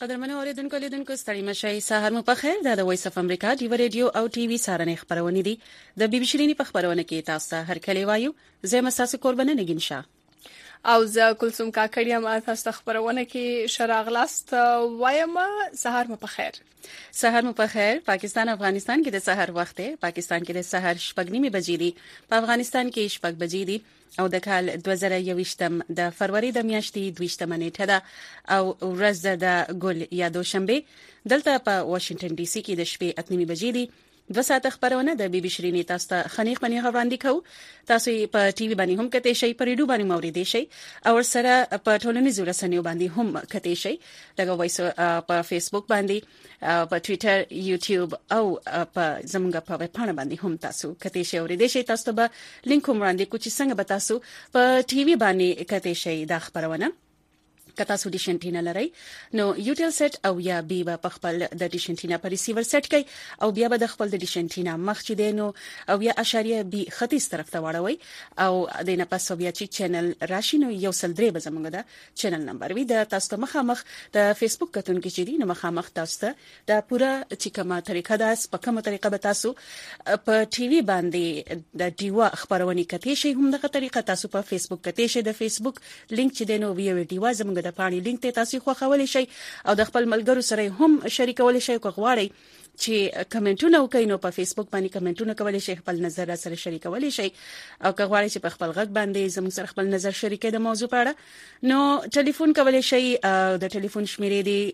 قدرمنو اوریدونکو لیدونکو ستړي مشي سهار مو په خیر د وایس اف امریکا دی ریډیو او ټي وي سارنې خبرونه دي د بي بي شيريني په خبرونه کې تاسو ته هر کلی وایو زه مساسه قربانه نگین شاه او زه کلثوم کاکړی ما تاسو ته خبرونه کې شراغلاست وایم سهار مو په خیر. سهار مو په خیر. پاکستان افغانستان کې د سحر وخت دی. پاکستان کې د سحر 9:30 بجې دي. په افغانستان کې 6 بجې دي او د کال 2021 د فروری د میاشتې 22 نیټه ده او ورځ د ګل یا دوشنبه دلته په واشنگټن ډي سي کې د شپې 8:30 بجې دي. 2 ساعت خبرونه د بي بي شيريني تاسو ته خنيخ باندې وړاندې کوو. تاسو په ټي وي باندې هم کته شي، په ریډیو باندې موریدي شي او سره په ټولنیزو رسنیو باندې هم کته شي. لکه وایس په فیسبوک باندې، په ټوئیټر، یوټیوب او په زمونږ په ویب پاڼه باندې هم تاسو کته شي اوریدي شي. تاسو ته به لینک هم وړاندې کوم چې څنګه به تاسو په ټي وي باندې کته شي دا خبرونه کتا سو ډیش انټینا لري نو یوټیل سیټ او یا بي په خپل د ډیش انټینا پر ریسیور سیټ کوي او بیا به د خپل د ډیش انټینا مخ چې دینو او یا اشاریه بي ختیځ طرف ته واړوي او د نه پاسو بیا چې چینل راشي نو یو سل درې به زمونږ د چینل نمبر وي د تاسو ته مخامخ د فیسبوک کتون کې چې دی نو مخامخ تاسو ته د پوره چې کومه طریقه ده په کومه طریقه به تاسو په ټي وي باندې د ډیوا خبرونه کتی شي هم دغه طریقه تاسو په فیسبوک کتی شي د فیسبوک لینک چې دینو ویو ډیوا زمونږ د پانی لینک ته تاسو خو خولې شي او د خپل ملګرو سره هم شریکول شي کو غواړي چې کمنټونه وکړئ نو په فیسبوک باندې کمنټونه کولای شي خپل نظر سره شریکول شي او که غواړئ چې په خپل غږ باندې زموږ سره خپل نظر شریکې د موضوع په اړه نو ټلیفون کولای شي د ټلیفون شمیرې دی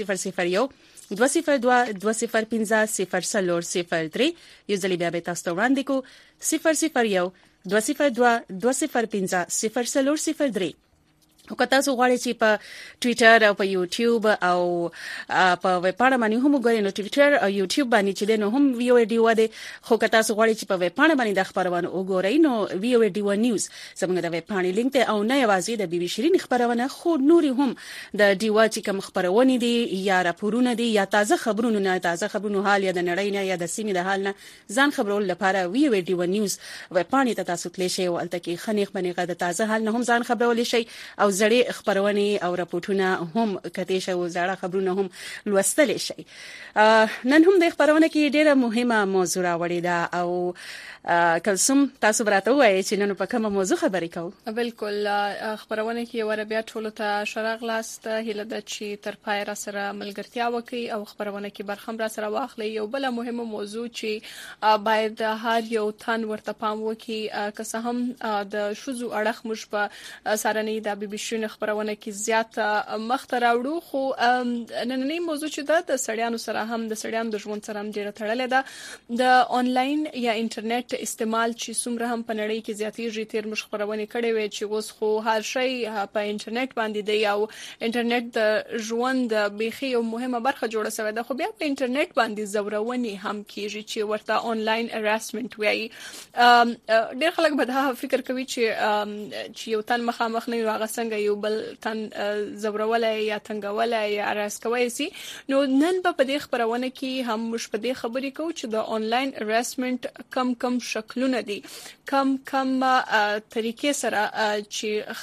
001 202 205 003 یو ځل بیا به تاسو وړاندې کو 001 202 205 003 او که تاسو غواړئ چې په ټوئیټر او په یوټیوب او په ویب پاڼه باندې هم وګورئ نو ټوئیټر او یوټیوب باندې چې نو هم ویو ډیو ده خو که تاسو غواړئ چې په ویب پاڼه باندې د خبرونه وګورئ نو ویو ډیو نیوز زموږ د ویب پاڼې لینک ته او نه یوازې د بي بي شيريني خبرونه خو نوري هم د ډیو چې کوم خبرونه دي یا راپورونه دي یا تازه خبرونه حال یا د نړۍ نه یا د سیمې د حال نه ځان خبرول لپاره ویو ډیو نیوز ویب پاڼې ته تاسو تلی شئ او الته کې خنیخ باندې د تازه حال نه هم ځان خبرول شي او زړې خبرونه او راپورټونه هم کته شو زړه خبرونه هم لوستل شي. نن هم د خبرونه کې ډیره مهمه موضوع راوړې ده او کلثوم تاسو براته وایي چې نن په کومه موضوع خبرې کوو. بالکل خبرونه کې ور بیا ټول ته شراغلاست هله د چې تر پای را سره ملګرتیا وکي او خبرونه کې برخم را سره واخلي. یو بل مهمه موضوع چې باید هر یو تن ورته پام وکي که څه هم د شوزو اړه مش په سارنې د بي بي شيريني خبرونه کې زیات مخته راوړو خو نننی موضوع چې د سړیانو سره هم د سړیانو د ژوند سره هم ډیره تړلې ده. د آنلاین یا انټرنیټ استعمال چې څومره هم په نړۍ کې زیاتېږي تیر مش خبرونه کړي وي چې اوس خو هر شی په انټرنیټ باندې دی او انټرنیټ د ژوند بيخي یو مهمه برخه جوړه شوې ده. خو بیا په انټرنیټ باندې زورونی هم کیږي چې ورته آنلاین هراسمنت وایي. ډېر خلک به دا فکر کوي چې یو تن مخامخ نه راغ څنګه یو بل تن زورولای یا تنګولای یا راس کوي سي. نو نن په دې خبرونه کې هم مش په دې خبرې کوو چې د آنلاین هراسمنت کم شکلونه دي کم طریقې سره چې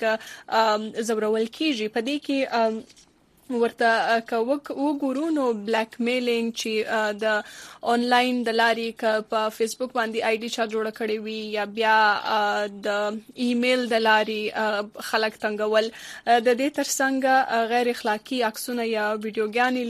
خلک زورول کیږي. په دې کې ورته وګورو نو بلیک میلینګ چې د آنلاین د لارې ک په فیسبوک باندې آی ډي چا جوړ کړی وي یا بیا د ایمیل د لارې خلک تنګول د دې ترڅنګ غیر اخلاقی عکسونه یا ویډیوګانې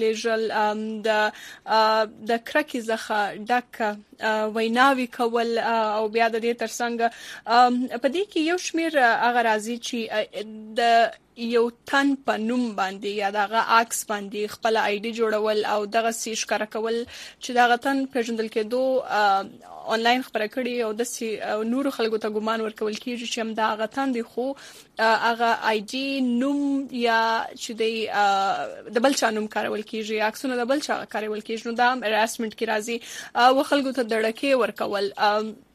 لیږل د کرکی زخه ډک ویناوي کول او بیا د دې ترڅنګ په دې کې یو شمیر هغه راځي چې د یو تن په نوم باندې یا دغه عکس باندې خپل آی ډي جوړول او دغه سیش کار کول چې دغه تن پیژندل کېدو آنلاین خبره کړي او د نور خلکو ته ګمان ورکول کیږي چې هم دغه تن دی خو هغه آی ډي نوم یا چې د بل چا نوم کارول کیږي عکسونه د بل چا کارول کیږي نو دا هراسمنت کی راځي او خلکو ته دړکې ورکول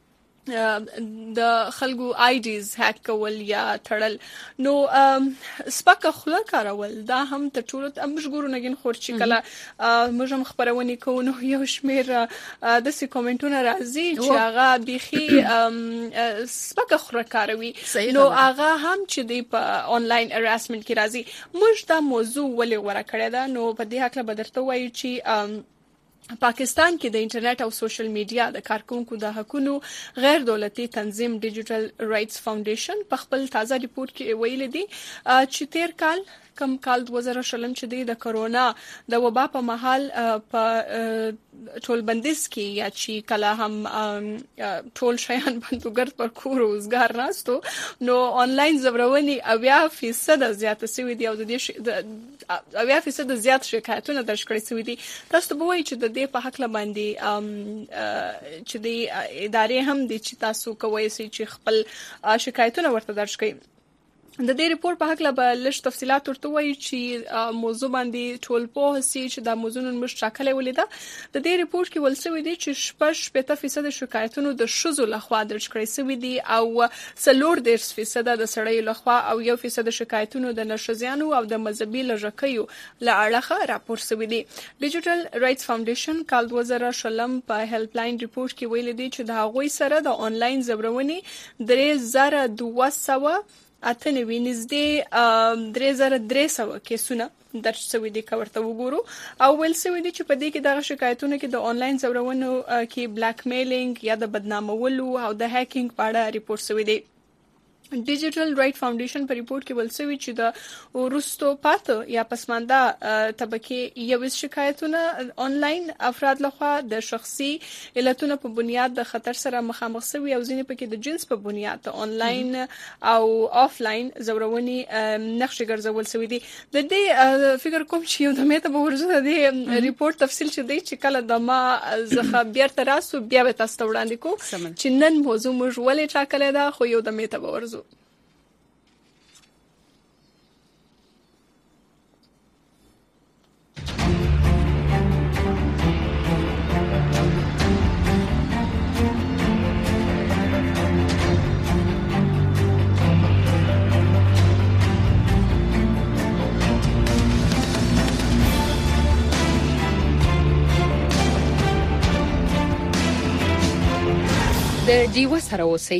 د خلکو آیډیز هک کول یا تړل نو سپکه خوله کارول دا هم تر ټولو موږ ګورو نګین خور چې کله موږ هم خبرونه کوو نو یو شمیر د سې کومنټونه راځي چې هغه بيخي سپکه خوله کاروي نو هغه هم چې دی په آنلاین هراسمنت کې راځي موږ دا موضوع ولې ورا کړی دا نو په دې حق به درته وایو چې پاکستان کې د انټرنیټ او سوشل میډیا د کارکونکو د حقوقو غیر دولتي تنظیم ډیجیټل رائټس فاونډیشن په خپل تازه ریپورت کې ویلي دي چې تیر کال کم کال 2020 چې دی د کرونا د وبا په محل په ټول بندیز کې یا چې کله هم ټول شیان بندوګر پر کور روزګار راستو نو آنلاین زبرونی 80% زیاته سوي دي او د دې 80% زیات شکایتونه درج کړي سوي دي تاسو به وایي چې د دې په حق باندې چې د ادارې هم دي چې تاسو کوی چې خپل شکایتونه ورته درج کړي د دې ریپورت په حق به لږ تفصيلات ورته وایي چې موضوع باندې ټول په هسي چې د موضوعونو مشترکه ولیده د دې ریپورت کې ولسوي دي چې 80% شکایتونو د شذو لخوا درج کړي سوي دي او 40% د سړیو لخوا او 1% شکایتونو د نشزيانو او د مذهبي لږکیو له اړخه راپور سوي دي ډیجیټل رائټس فاونډیشن کال 2020 په هیلپ لاین ریپورت کې ویل دي چې د هغوی سره د آنلاین زبرونی 3200 اتنوي نږدې 3300 کیسونه درج شوي دي کورته وګورو او ویل شوی دي چې په دې کې د شکایتونو کې د آنلاین زبرونو کې بلاک میلینګ یا د بدنامولو او د هیکینګ په اړه ریپورت شوی دی ډیجیټل رائټ فاونډیشن په ریپورت کې ولسوي چې د ورستو پاتې یا پسمانده طبقه یو شکایتونه آنلاین افراد لخوا د شخصي علتونو په بنیاد د خطر سره مخامخ شوي او ځینې پکې د جنس په بنیاد د آنلاین او آفلاین زورونی نقش ګرځول شوی دي د دې فکر کوم چې یو د مېته به ورزه د ریپورت تفصیل چې دی چې کله د ما زخه بیرته راسو بیا به تاسو وړاندې کو چې نن موضوع موږ ولې ټاکلې ده خو یو د مېته به ورزو د ډیو سره اوسئ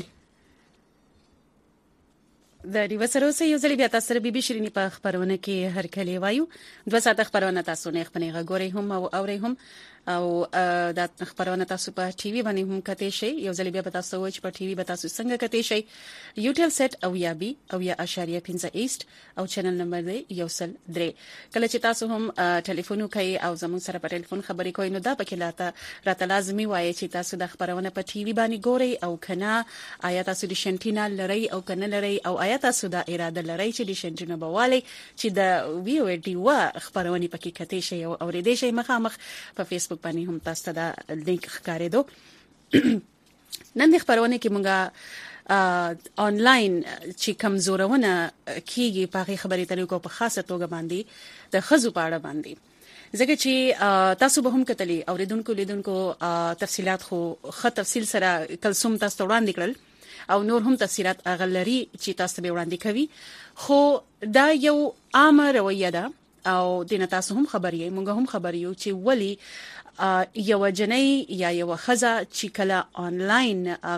د ډیو سره اوسئ یو ځل بیا تاسو سره بيبي شيريني په خبرونه کې هر کله وایو 2 ساعت خبرونه تاسو نه خپل غوړې هم او اوري هم او د خبرونه تاسو په ټي وي باندې هم کته شي یو ځل بیا تاسو وچ په ټي وي به تاسو څنګه کته شي یوټیل سیټ او یا بي او یا اشاریه 15 ایست او چینل نمبر دی یوسل 3 کله چې تاسو هم ټلیفون کوي او زموږ سره په ټلیفون خبرې کوئ نو دا پکې راته لازمي وایي چې تاسو د خبرونه په ټي وي باندې ګورئ او کنه آیا تاسو د شنټینا لري او کنه لري او آیا تاسو د اراده لري چې د شنټینا بواله چې د ویو ډیو خبرونه پکې کته شي او اورېدې شي مخامخ په فیسبوک باندې هم تاسو دا لینک ښکارېدو نن د خبرونه کې مونږه آنلاین چې کمزورونه کیږي په خبرې طریقو په خاصه توګه باندې د خزو په اړه باندې ځکه چې تاسو به هم کتلی اوریدونکو تفصيلات خو تفصیل سره کلسوم تاسو وړاندې کړل او نور هم تفصيلات اغلري چې تاسو به وړاندې کوي خو دا یو عامه رویه ده او دینه تاسو هم خبرې مونږ هم خبرې چې ولی یو جنۍ یا یو خزه چې کله آنلاین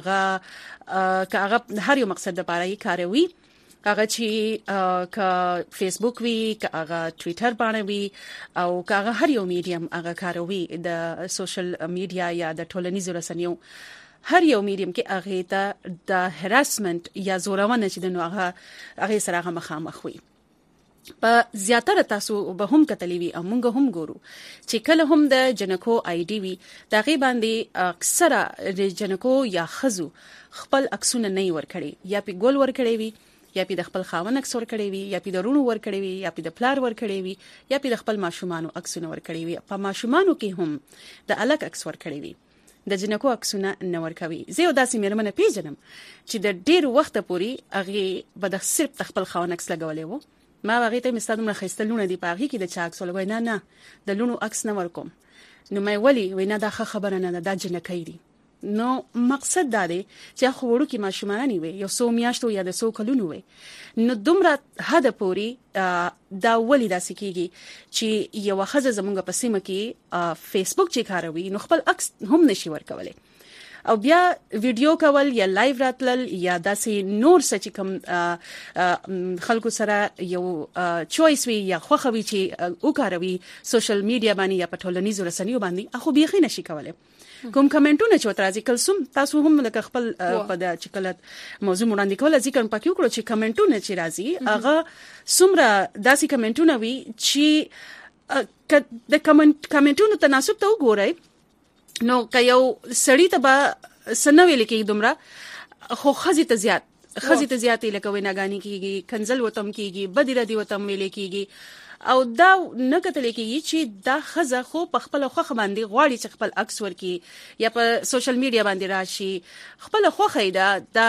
هغه هر یو مقصد لپاره یې کاروي هغه چې ک فیسبوک وی ک هغه ټوئیټر باندې وی او ک هغه هر یو میډیم هغه کاروي د سوشل میډیا یا د ټولنیزو رسنیو هر یو میډیم کې هغه ته د هراسمنت یا زورونه چې د هغه سره مخامخ وي په زیاتره تاسو به هم کتلی وي او موږ هم ګورو چې کله هم د جنکو آی ډی وي دا غي باندې اکثره د جنکو یا خزو خپل عکسونه نه ور کړی یا په ګول ور کړی وي یا په خپل خاون عکس ور کړی وي یا په درونو ور کړی وي یا په پلار ور کړی وي یا په خپل ماشومانو عکسونه ور کړی وي په ماشومانو کې هم د الګ عکس ور کړی وي د جنکو عکسونه نه ور کوي زه یو داسې مېرمنه پیژنم چې د ډیر وخت پورې هغه به د صرف خپل خاون عکس لګولې وو ما هغه ته مستدوم راخستلونه دی پاږي کې د چا عکس ولګوي نه د لونو عکس نه ورکوم نو مې ولی وینا دا خبره نه ده د جنکې دی نو مقصد دا دی چې خو وړو کې ماشومان وي یو 100 میاشتو یا د 100 کلونو وي نو دومره حد پوري دا ولې داسې کیږي چې یو خزه زمونږ په سیمه کې فیسبوک چې کاروي نو خپل عکس هم نشي ورکولای او بیا ویډیو کول یا لایو راتلل یا داسې نور څه چې کوم خلکو سره یو چويس وي یا خوخوي چې وکاروي سوشل میډیا باندې یا په ټولنیزو رسنیو باندې اخو بيخي نشي کولای کوم کمنټونه چې ترازی کلسوم تاسو هم لکه خپل په د چکلت موضوع وړاندې کول ذکر پکې وکړو چې کمنټونه چې راځي هغه سمره داسې کمنټونه وي چې د کمنټونو تناسب ته وګورئ نو که یو سړی ته به سنوي لیکي دومره خو خزي ته زیاتې لکه ویناګانی کیږي کنزل وتم کیږي بدیره دی وتم ویل کیږي او دا نه کتل کیږي چې دا خزه خو په خپل خوخه باندې غواړي چې خپل عکس ورکي یا په سوشل میډیا باندې راشي خپل خوخه دا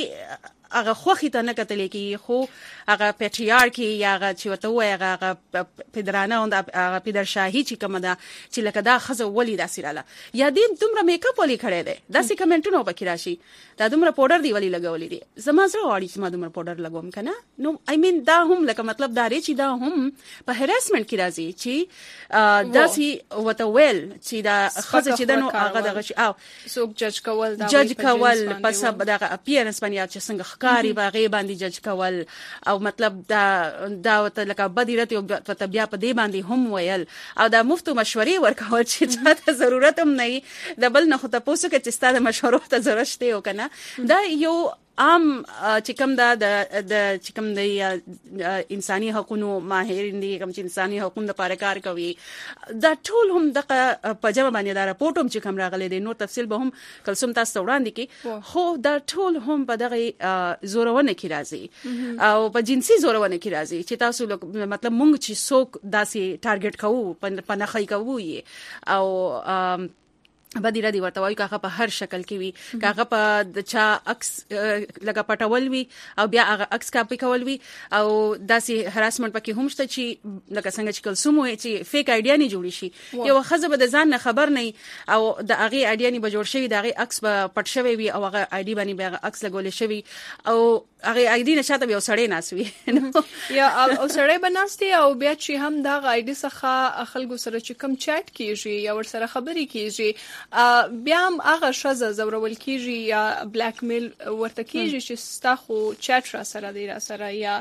هغه خوخي ته نه کتل کیږي خو هغه پیټریارکی یا هغه چې وته وای هغه پدرانه او هغه پدرشاهي چې کومه ده چې لکه دا خزه ولې داسې رااله یا دې دومره میک اپ ولې کړی دی داسې کمنټونه وکړي راشي دا دومره پاوډر دی ولې لګولې دي زما زړه غواړي چې ما دومره پاوډر لګوم کنه نو آی مین دا هم لکه مطلب دا لري چې دا هم په هراسمنت کې راځي چې داسې وته ویل چې دا خزه چې دنو هغه دغه شي او څوک جج کول پس دغه اپیرنس باندې چې څنګه ښکاری باغې باندې جج کول او مطلب دا وته لکه بدیرت یو ته بیا په دې باندې هم ویل او دا مفتو مشورې ورکول چې چاته ضرورت هم نه د بل نه خو ته پوسو کې چې ستاسو مشورو ته ضرورت دی او کنه دا یو عام چې کوم د چې کوم د انساني حقوقو ماهرین دي کوم چې انساني حقوقو لپاره کار کوي دا ټول هم د پجامه باندې دا راپورټ هم چې کوم راغلي دي نو تفصیل به هم کلسوم تاسو وړاندې کی خو دا ټول هم په دغه زورونه کې راځي او په جنسي زورونه کې راځي چې تاسو مطلب مونږ چې څوک داسې ټارګټ کوو په نخای کوو او بدیره دی ورته وایي کاغه په هر شکل کې وي کاغه په د چا عکس لګه پټول وي او بیا هغه عکس کاپی کول وي او داسې هراسمنت پکې هم شته چې لکه څنګه چې کلسوم وي چې فیک آیډیا نه جوړی شي یو خزه به د ځان نه خبر نه او د هغه آیډیا نه به جوړ شوی د هغه عکس به پټ شوی وي او هغه آیډي باندې به عکس لګول شوی او هغه آیډي نشاته یو سړی ناسوي یا او سړی بناستي او بیا چې هم دا آیډي څخه خلکو سره چې کم چات کیږي یا ور سره خبري کیږي بیا هم هغه شزه زورول کیږي یا بلیک میل ورته کیږي چې ستاسو چات را سره دی را سره یا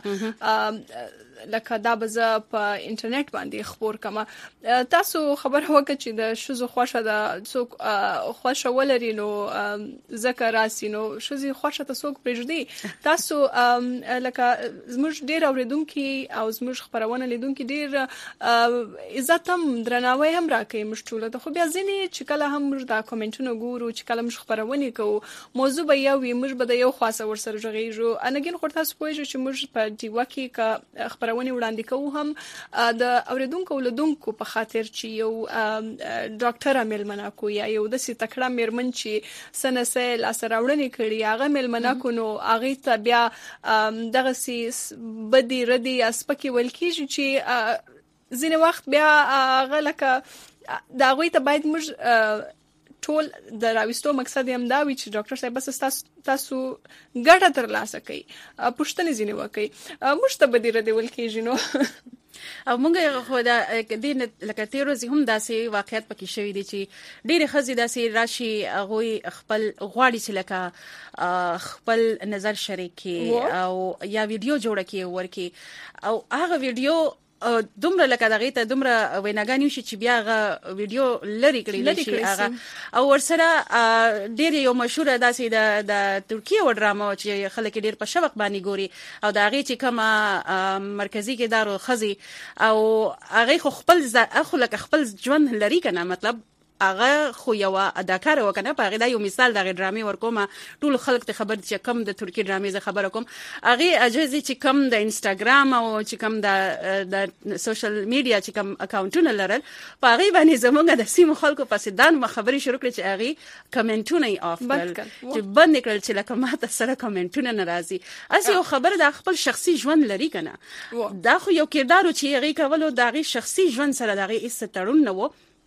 لکه دا به په انټرنیټ باندې خبر کما تاسو خبر هوکه چې د شزو خوښه د څوک خوښه ولري نو ذکر راسي نو شزي خوښه ته څوک پرېږدي تاسو لکه زموږ ډیر اوریدونکو او زموږ خبرونه لیدونکو ډیر عزت هم درناوی هم راکوي مشټوله د خو بیا ځینې چې کله هم موږ دا کومنټونه ګورو چې کله موږ خبرونه کوو موضوع به یو وي موږ به د یو خاصه ورسره ژغېږو انګین خو تاسو پوهیږئ چې موږ په دیوا کې کا خبرونه وړاندې کوو هم د اوریدونکو ولدونکو په خاطر چې یو ډاکټر مېلمنه کو یا یو د سي تکړه مېرمن چې سنسه لاسراوړنې کړي هغه مېلمنه کو نو هغه ته بیا دغه سي بدی ردی اسپکی ولکیږي چې ځینې وخت بیا هغه لکه دا غوي ته باید موږ ټول د راوستو مقصد هم دا وي چې ډاکټر صاحب بس تاسو ګټه ترلاسه کړئ پښتنې ځینې وکړئ موږ ته به دې ردول کېږي نو او موږ خو دا دین لکه تیروزي هم داسې واقعیت پکې شوی دي چې ډېر خزي داسې راشي هغه خپل غواړي چې لکه خپل نظر شریکي او یا ویډیو جوړ کړي ورکي او هغه ویډیو دومره لکه دغه ته دومره ویناګانی شي چې بیا هغه ویډیو لری کړی شي هغه او ورسره ډېر یو مشهور داسې د ترکیه و ډرامه چې خلک ډېر په شوق باندې ګوري او دا هغه چې کومه مرکزی کې دارو خزي او هغه خپل لکه خپل ژوند لري کنه مطلب هغه خو یو اداکار وکنه په هغه دا یو مثال د ډرامې ورکوم ټول خلک ته خبر چې کم د ترکی ډرامې ز خبر کوم هغه اجازه چې کم د انستګرام او چې کم د سوشل میډیا چې کم اکاونټونه لرل په هغه باندې زمونږ د سیمو خلکو پسې دان خبري شروع کړي چې هغه کمنټونه یې اف کړل چې بند کړل چې لکه ماته سره کمنټونه ناراضي اسی یو خبر د خپل شخصي ژوند لري کنه دا خو یو کردار چې هغه کولو د هغه شخصي ژوند سره د هغه ایست تړون نه وو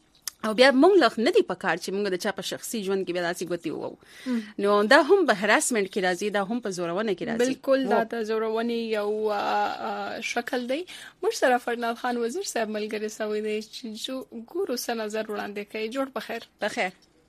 او بیا مونږ لخ نه دی پکار چې مونږ د چا په شخصي ژوند کې به داسې ګوتی وو نو دا هم په هراسمنت کې راځي دا هم په زورونه کې راځي بالکل دا د زورونې یو شکل دی موږ سره فرناد خان وزیر صاحب ملګری سوي دی چې ګورو څه نظر وړاندې کوي جوړ بخیر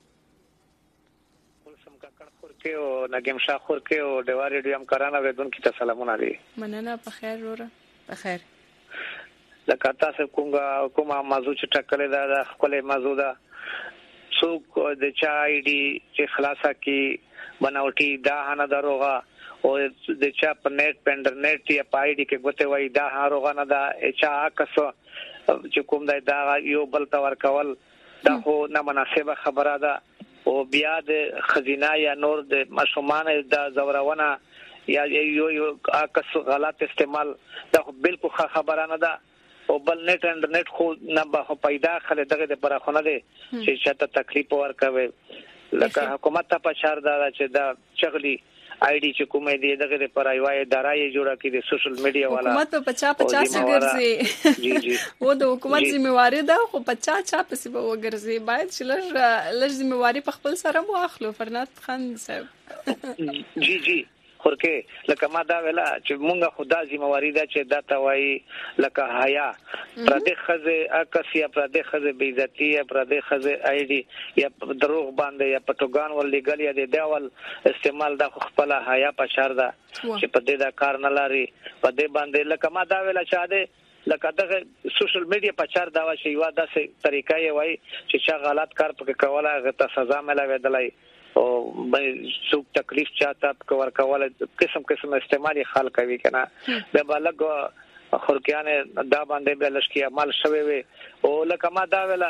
سم ککړ خور کې او نګم شاه خور کې او دیواري ډیم کارانه ودون کې سلامونه دي مننه بخیر وره بخیر لکه تاسو کومه موضوع چې ټکلې دا خپل موضوع ده څوک د چا آی ډي چې خلاصه کی بناوټي دا نه دروغه او د چا په نیټ پندرنیټ یا په آی ډي کې ګوته وای دا دروغه نه ده چا کس چې کوم دا یو بل تور کول دا خو نه مناسبه خبره ده او بیا د خزینه یا نور د مشومان د زورونه یا یو کس غلط استعمال دا بالکل خبره نه ده او بل نیټ انټرنیټ خو نه به پیدا خله دغه د پرخونه دي چې شته تکلیف ورکوي لکه حکومت ته پچار دا چې دا چغلي آی ډي چې کومې دي دغه د پرایوای ادارې جوړه کړي د سوشل میډیا والا حکومت په 50 ګرځي جی جی و د حکومت ذمہواری ده خو 50 پسې به وګرځي باید چې لږ ذمہواری په خپل سره مو اخلو فرناد خان صاحب جی جی ورکه لکه ما دا ویلا چې مونږه خدا ذمہواری ده چې دا توای لکه حیا پر دې خزه اکسیا پر دې خزه بے عزتی پر دې خزه آی ډي یا دروغ باندې یا پټوګان ول لګل یا د دیوال استعمال د خپل حیا په شر ده چې په دې دا کار نه لري په دې باندې لکه ما دا ویلا چې ده لکه دغه سوشل میډیا په چار دا شی وا داسې طریقې وای چې چا غلط کار پکې کوله غته سزا ملوي او څوک تکلیف چاته کور کول قسم استعمالي خال کوي کنه به بالغ خورکیانه دا باندې به لشکي عمل شوي وي او لکه ما دا ویلا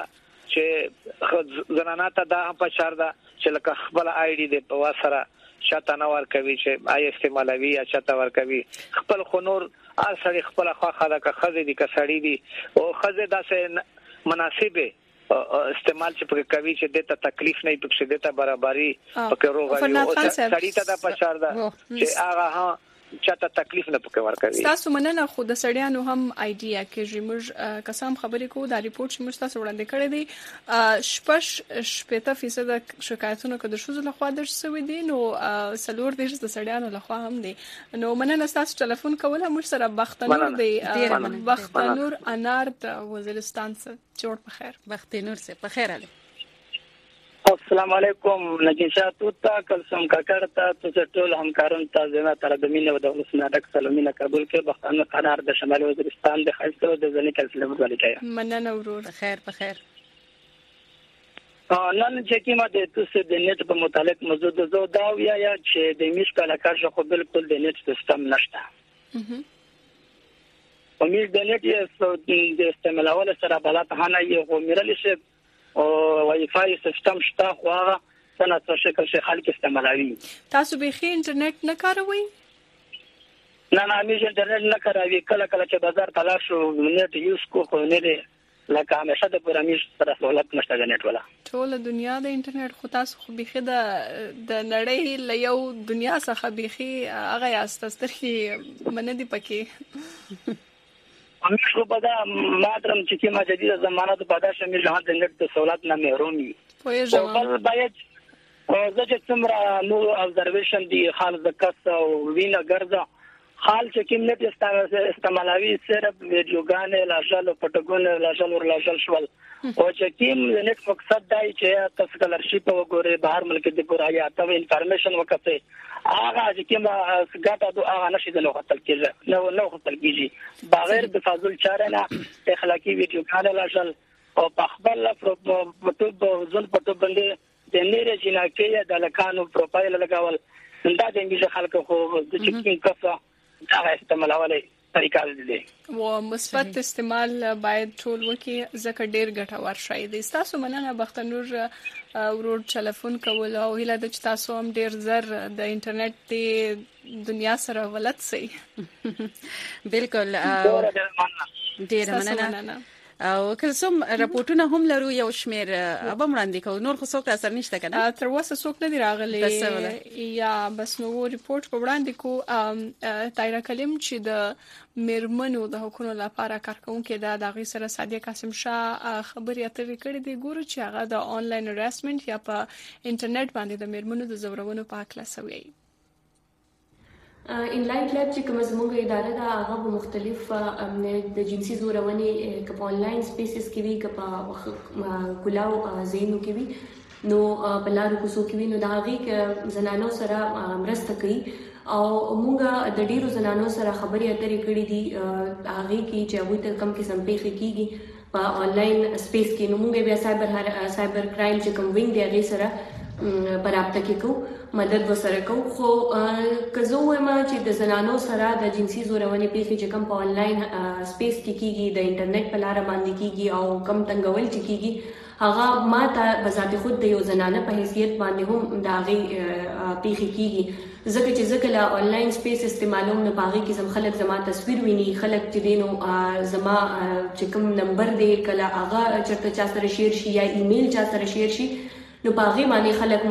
چې زنانه ته دا په شر ده چې لکه خپل آی ډي د په واسره شاته نور کوي چې آی استعمالوي یا شاته ور کوي خپل خنور اصلي خپل خواخه ده که خزه دي که سړی دي او خزه داسې مناسبه استعمال چې په کوي چې د تکلیف نه پکې د ته برابرۍ پکې روغه او سړی ته د پښار ده چې هغه چاته تکلیف نه پکې ورکوي تاسو مننه خو د سړیانو هم ایډیا کې موږ قسم خبرې کوو دا ریپورت چې موږ تاسو وړاندې کړی دی 80% شکایتونه کده شوز له خوا درشوي دي نو سلور د سړیانو له خوا هم دي نو مننه تاسو ټلیفون کوله موږ سره بختنور دی بختنور انار د وزیرستان څخه جوړ بخیر بختنور سے بخیر علي السلام علیکم نگین شاه توتا کلسم کاکړ ته تاسو ټول همکاران ته زما تر د مینه او د ولسمه ډک سلامونه قبول کړ بختانه قنار د شمال وزیرستان د خاصو د ځنی کلسم ولیکای مننه ورور بخیر نن چې کیما د تاسو د نت په متعلق موضوع د زو دا یا چې د میش کله کار خو بالکل د نت سیستم نشته په میش د نت یې د استعمالول سره بلات هانه یو میرل شي او وای فای سیستم شته خو هغه څنګه څه شکل شي خلک استعمالوي تاسو به خې انټرنیټ نه کاروئ نه همیشه انټرنیټ نه کاروي کله چې بازار ته لاړ شو نت یوز کو خو نه دی لکه همیشه د پرمیش سره سہولت نشته د نت ولا ټول دنیا د انټرنیټ خو تاسو خو بيخي د نړۍ له یو دنیا څخه بيخي هغه یاستستري منه دی پکې همیش خو بدا مادرم چې کیما جديده زمانه د پاده شامل له د نت د سہولت نه محرومي پوهیږم بل باید زه چې څومره نو ابزرویشن دی خالص د کس او وینه ګرځه حال چې کوم نت استعمالوي صرف ویډیوګان لاشل او پټګون لاشل او لاشل شول او چې کوم نت مقصد دی چې تاسو کلرشپ وګورئ بهر ملک د پورaya ته انفارمیشن وکړئ هغه چې کوم ګټه دوه هغه نشي د لوخت کېږي نو خپل کېږي بغیر د فاضل چاره نه اخلاقی ویډیوګان لاشل او په خپل پټو ځل پټو باندې د نړۍ جناکیه د لکانو پروفایل لګاول دا د انګلیسي خلکو خو د چکینګ کفه دا استعمالولای طریقه دي و مثبت استعمال باید ټول وکي ځکه ډیر ګټور شي دي تاسو مننه بختنور ورور ټلیفون کول او هله د تاسو هم ډیر زر د انټرنیټ دی دنیا سره ولت سي بالکل ډیر مننه او کلسوم راپورټونه هم لرو یو شمیر ابم وړاندې کوو نور خو څوک اثر نشته کنه تر اوسه څوک نه دی راغلی یا بس نو ریپورت کو وړاندې کو تایرا کلم چې د میرمنو د حقوقو لپاره کارکونکو د دغه سره صادق قاسم شاه خبري اترې کړې دي ګورو چې هغه د آنلاین هراسمنت یا په انټرنیټ باندې د میرمنو د زورونو په اړه سوي انلاین کلب چې کوم زموږ اداره دا هغه په مختلف د جنسي زورونې کپ آنلاین سپیسز کې وی کپ کلاو زینو کې وی نو بلارو کوسو کې وی نو دا هغه زنانو سره مرسته کوي او موږ د ډیرو زنانو سره خبري اترې کړې دي هغه کې چې هغه ته کم قسم پیښې کیږي په آنلاین سپیس کې نو موږ بیا سایبر کرایم چې کوم وینګ دی هغه سره پرابطه کې کو مدد وسره کو خو کزو ما چې د زنانو سره د جنسي زورونې پیښې چې کوم په آنلاین سپیس کې کیږي د انټرنیټ په لار باندې کیږي او کم تنګول چې کیږي هغه ما ته بذات خود د یو زنانه په حیثیت باندې هم د هغه پیښې کیږي ځکه چې ځکه لا آنلاین سپیس استعمالوم نه باغی کې زم خلک زما تصویر ویني خلک چې دینو زما چې کوم نمبر دی کله هغه چرته چا سره شیر شي یا ایمیل چا سره شیر شي نو باغی باندې خلک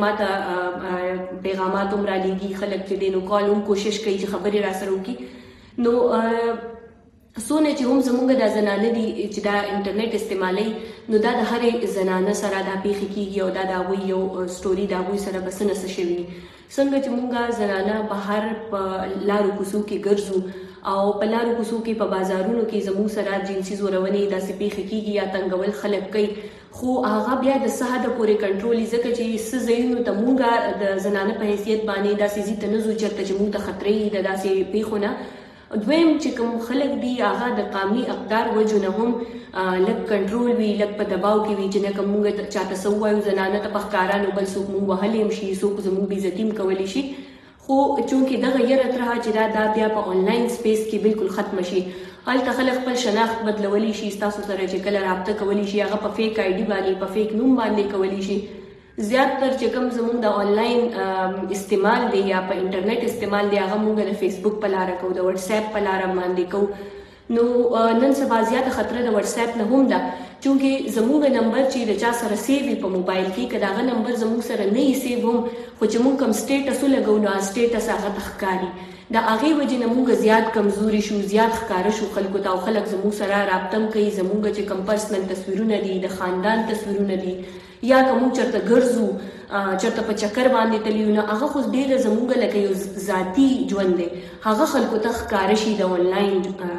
ماته پیغامات هم را لېږي خلک چې دینو کال هم کوشش کوي چې خبري را سره وکړي نو سونه چې هم زمونږ د زنانه دي چې دا انټرنیټ استعمالي نو دا د هرې زنانه سره دا پیښې کیږي او دا د وی یو سټوري دا وی سره بسنه څه شوی څنګه چې مونږه زنانه بهر په لارو کوڅو کې ګرځو او په لارو کوڅو کې په بازارونو کې زموږ سره جنسي زورونې داسې پیښې کیږي یا تنګول خلک کوي خو هغه بیا د صحت پورې کنټرول ځکه چې څه زینو ته مونږه د زنانه په حیثیت باندې داسې زی ته نه زو چرته چې مونږ ته خطرې د داسې پیښونه دویم چې کوم خلک دی هغه د قومي اقدار وجونه هم لږ کنټرول وی لږ په دباو کې وی چې نه کومه چاته سوایو زنانه ته پخکارانو بل څوک مو وهلیم شي څوک زموږ بیزتیم کولی شي خو چونکه دغه یره ترها چې دا بیا په آنلاین سپیس کې بالکل ختم شي هلته خلک خپل شناخت بدلولی شي تاسو سره چې کله رابطه کولی شي هغه په فیک آی ډي باندې په فیک نوم باندې کولی شي زیات تر چې کوم زموږ د آنلاین استعمال دی یا په انټرنیټ استعمال دی هغه موږ د فیسبوک په لار کو د واتس اپ په لار باندې کو نو نن سبا زیاته خطر د واتس اپ نه هم ده چونکه زموږ نمبر چې د چا سره سیو په موبایل کې کداغه نمبر زموږ سره نه سیو هم خو چې موږ کوم سټیټس لګو نو سټیټس هغه تخکاری دا هغه وجه نه موږ زیات کمزوري شو زیات ښکار شو خلکو ته خلک زموږ سره رابطه کوي زموږ چې کوم پرسنل تصویرونه دي د خاندان تصویرونه دي یا کوم چرته ګرځو چرته په چکر باندې تلیونه هغه خو ډیر زموږ لکه یو ذاتی ژوند دی هغه خلکو ته ښکار شي د آنلاین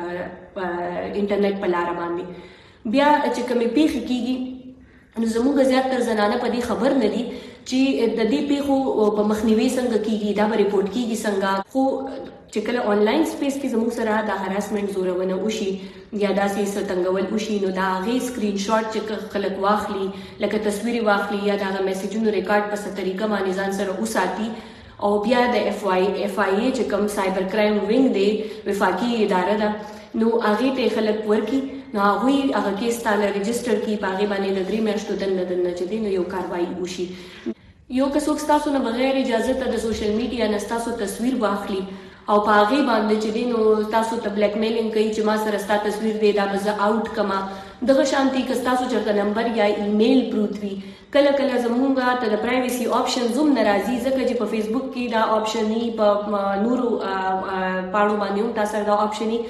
انټرنیټ په لار باندې بیا چې کومې پیښې کیږي نو زموږ زیات تر زنانه په دې خبر نه دي چې د دې پیښو په مخنیوي څنګه کیږي دا به ریپورت کیږي څنګه خو چې کله آنلاین سپیس کې زموږ سره د هراسمنت زورونه وشي یا داسې ستنګول وشي نو دا غي سکرین شاټ چې خلک واخلي لکه تصویر واخلي یا دا میسجونو ریکارډ په ست طریقه باندې ځان سره وساتي او بیا د اف آی ای چې کوم سایبر کرایم وینګ دی وفاقي اداره ده نو هغه ته خلک ورکی نو هغه کیس تعالی رجستر کی پاغي باندې د 3 میاشتو دنه چې دین یو کاروایی وشي یو که څوک تاسو نه بغیر اجازه ته د سوشل میډیا نه تاسو تصویر واخلي او پاغي باندې چې دین تاسو ته بلیک میلینګ کوي چې ما سره ستاسو تصویر دی دا به اوټ کما دغه شانتي که تاسو چرته نمبر یا ایمیل پروت وي کله کله زمونږه ته د پرایویسي آپشن زوم ناراضي ځکه چې په فیسبوک کې دا آپشن ني په نورو پاړو باندې هم تاسو دا آپشن ني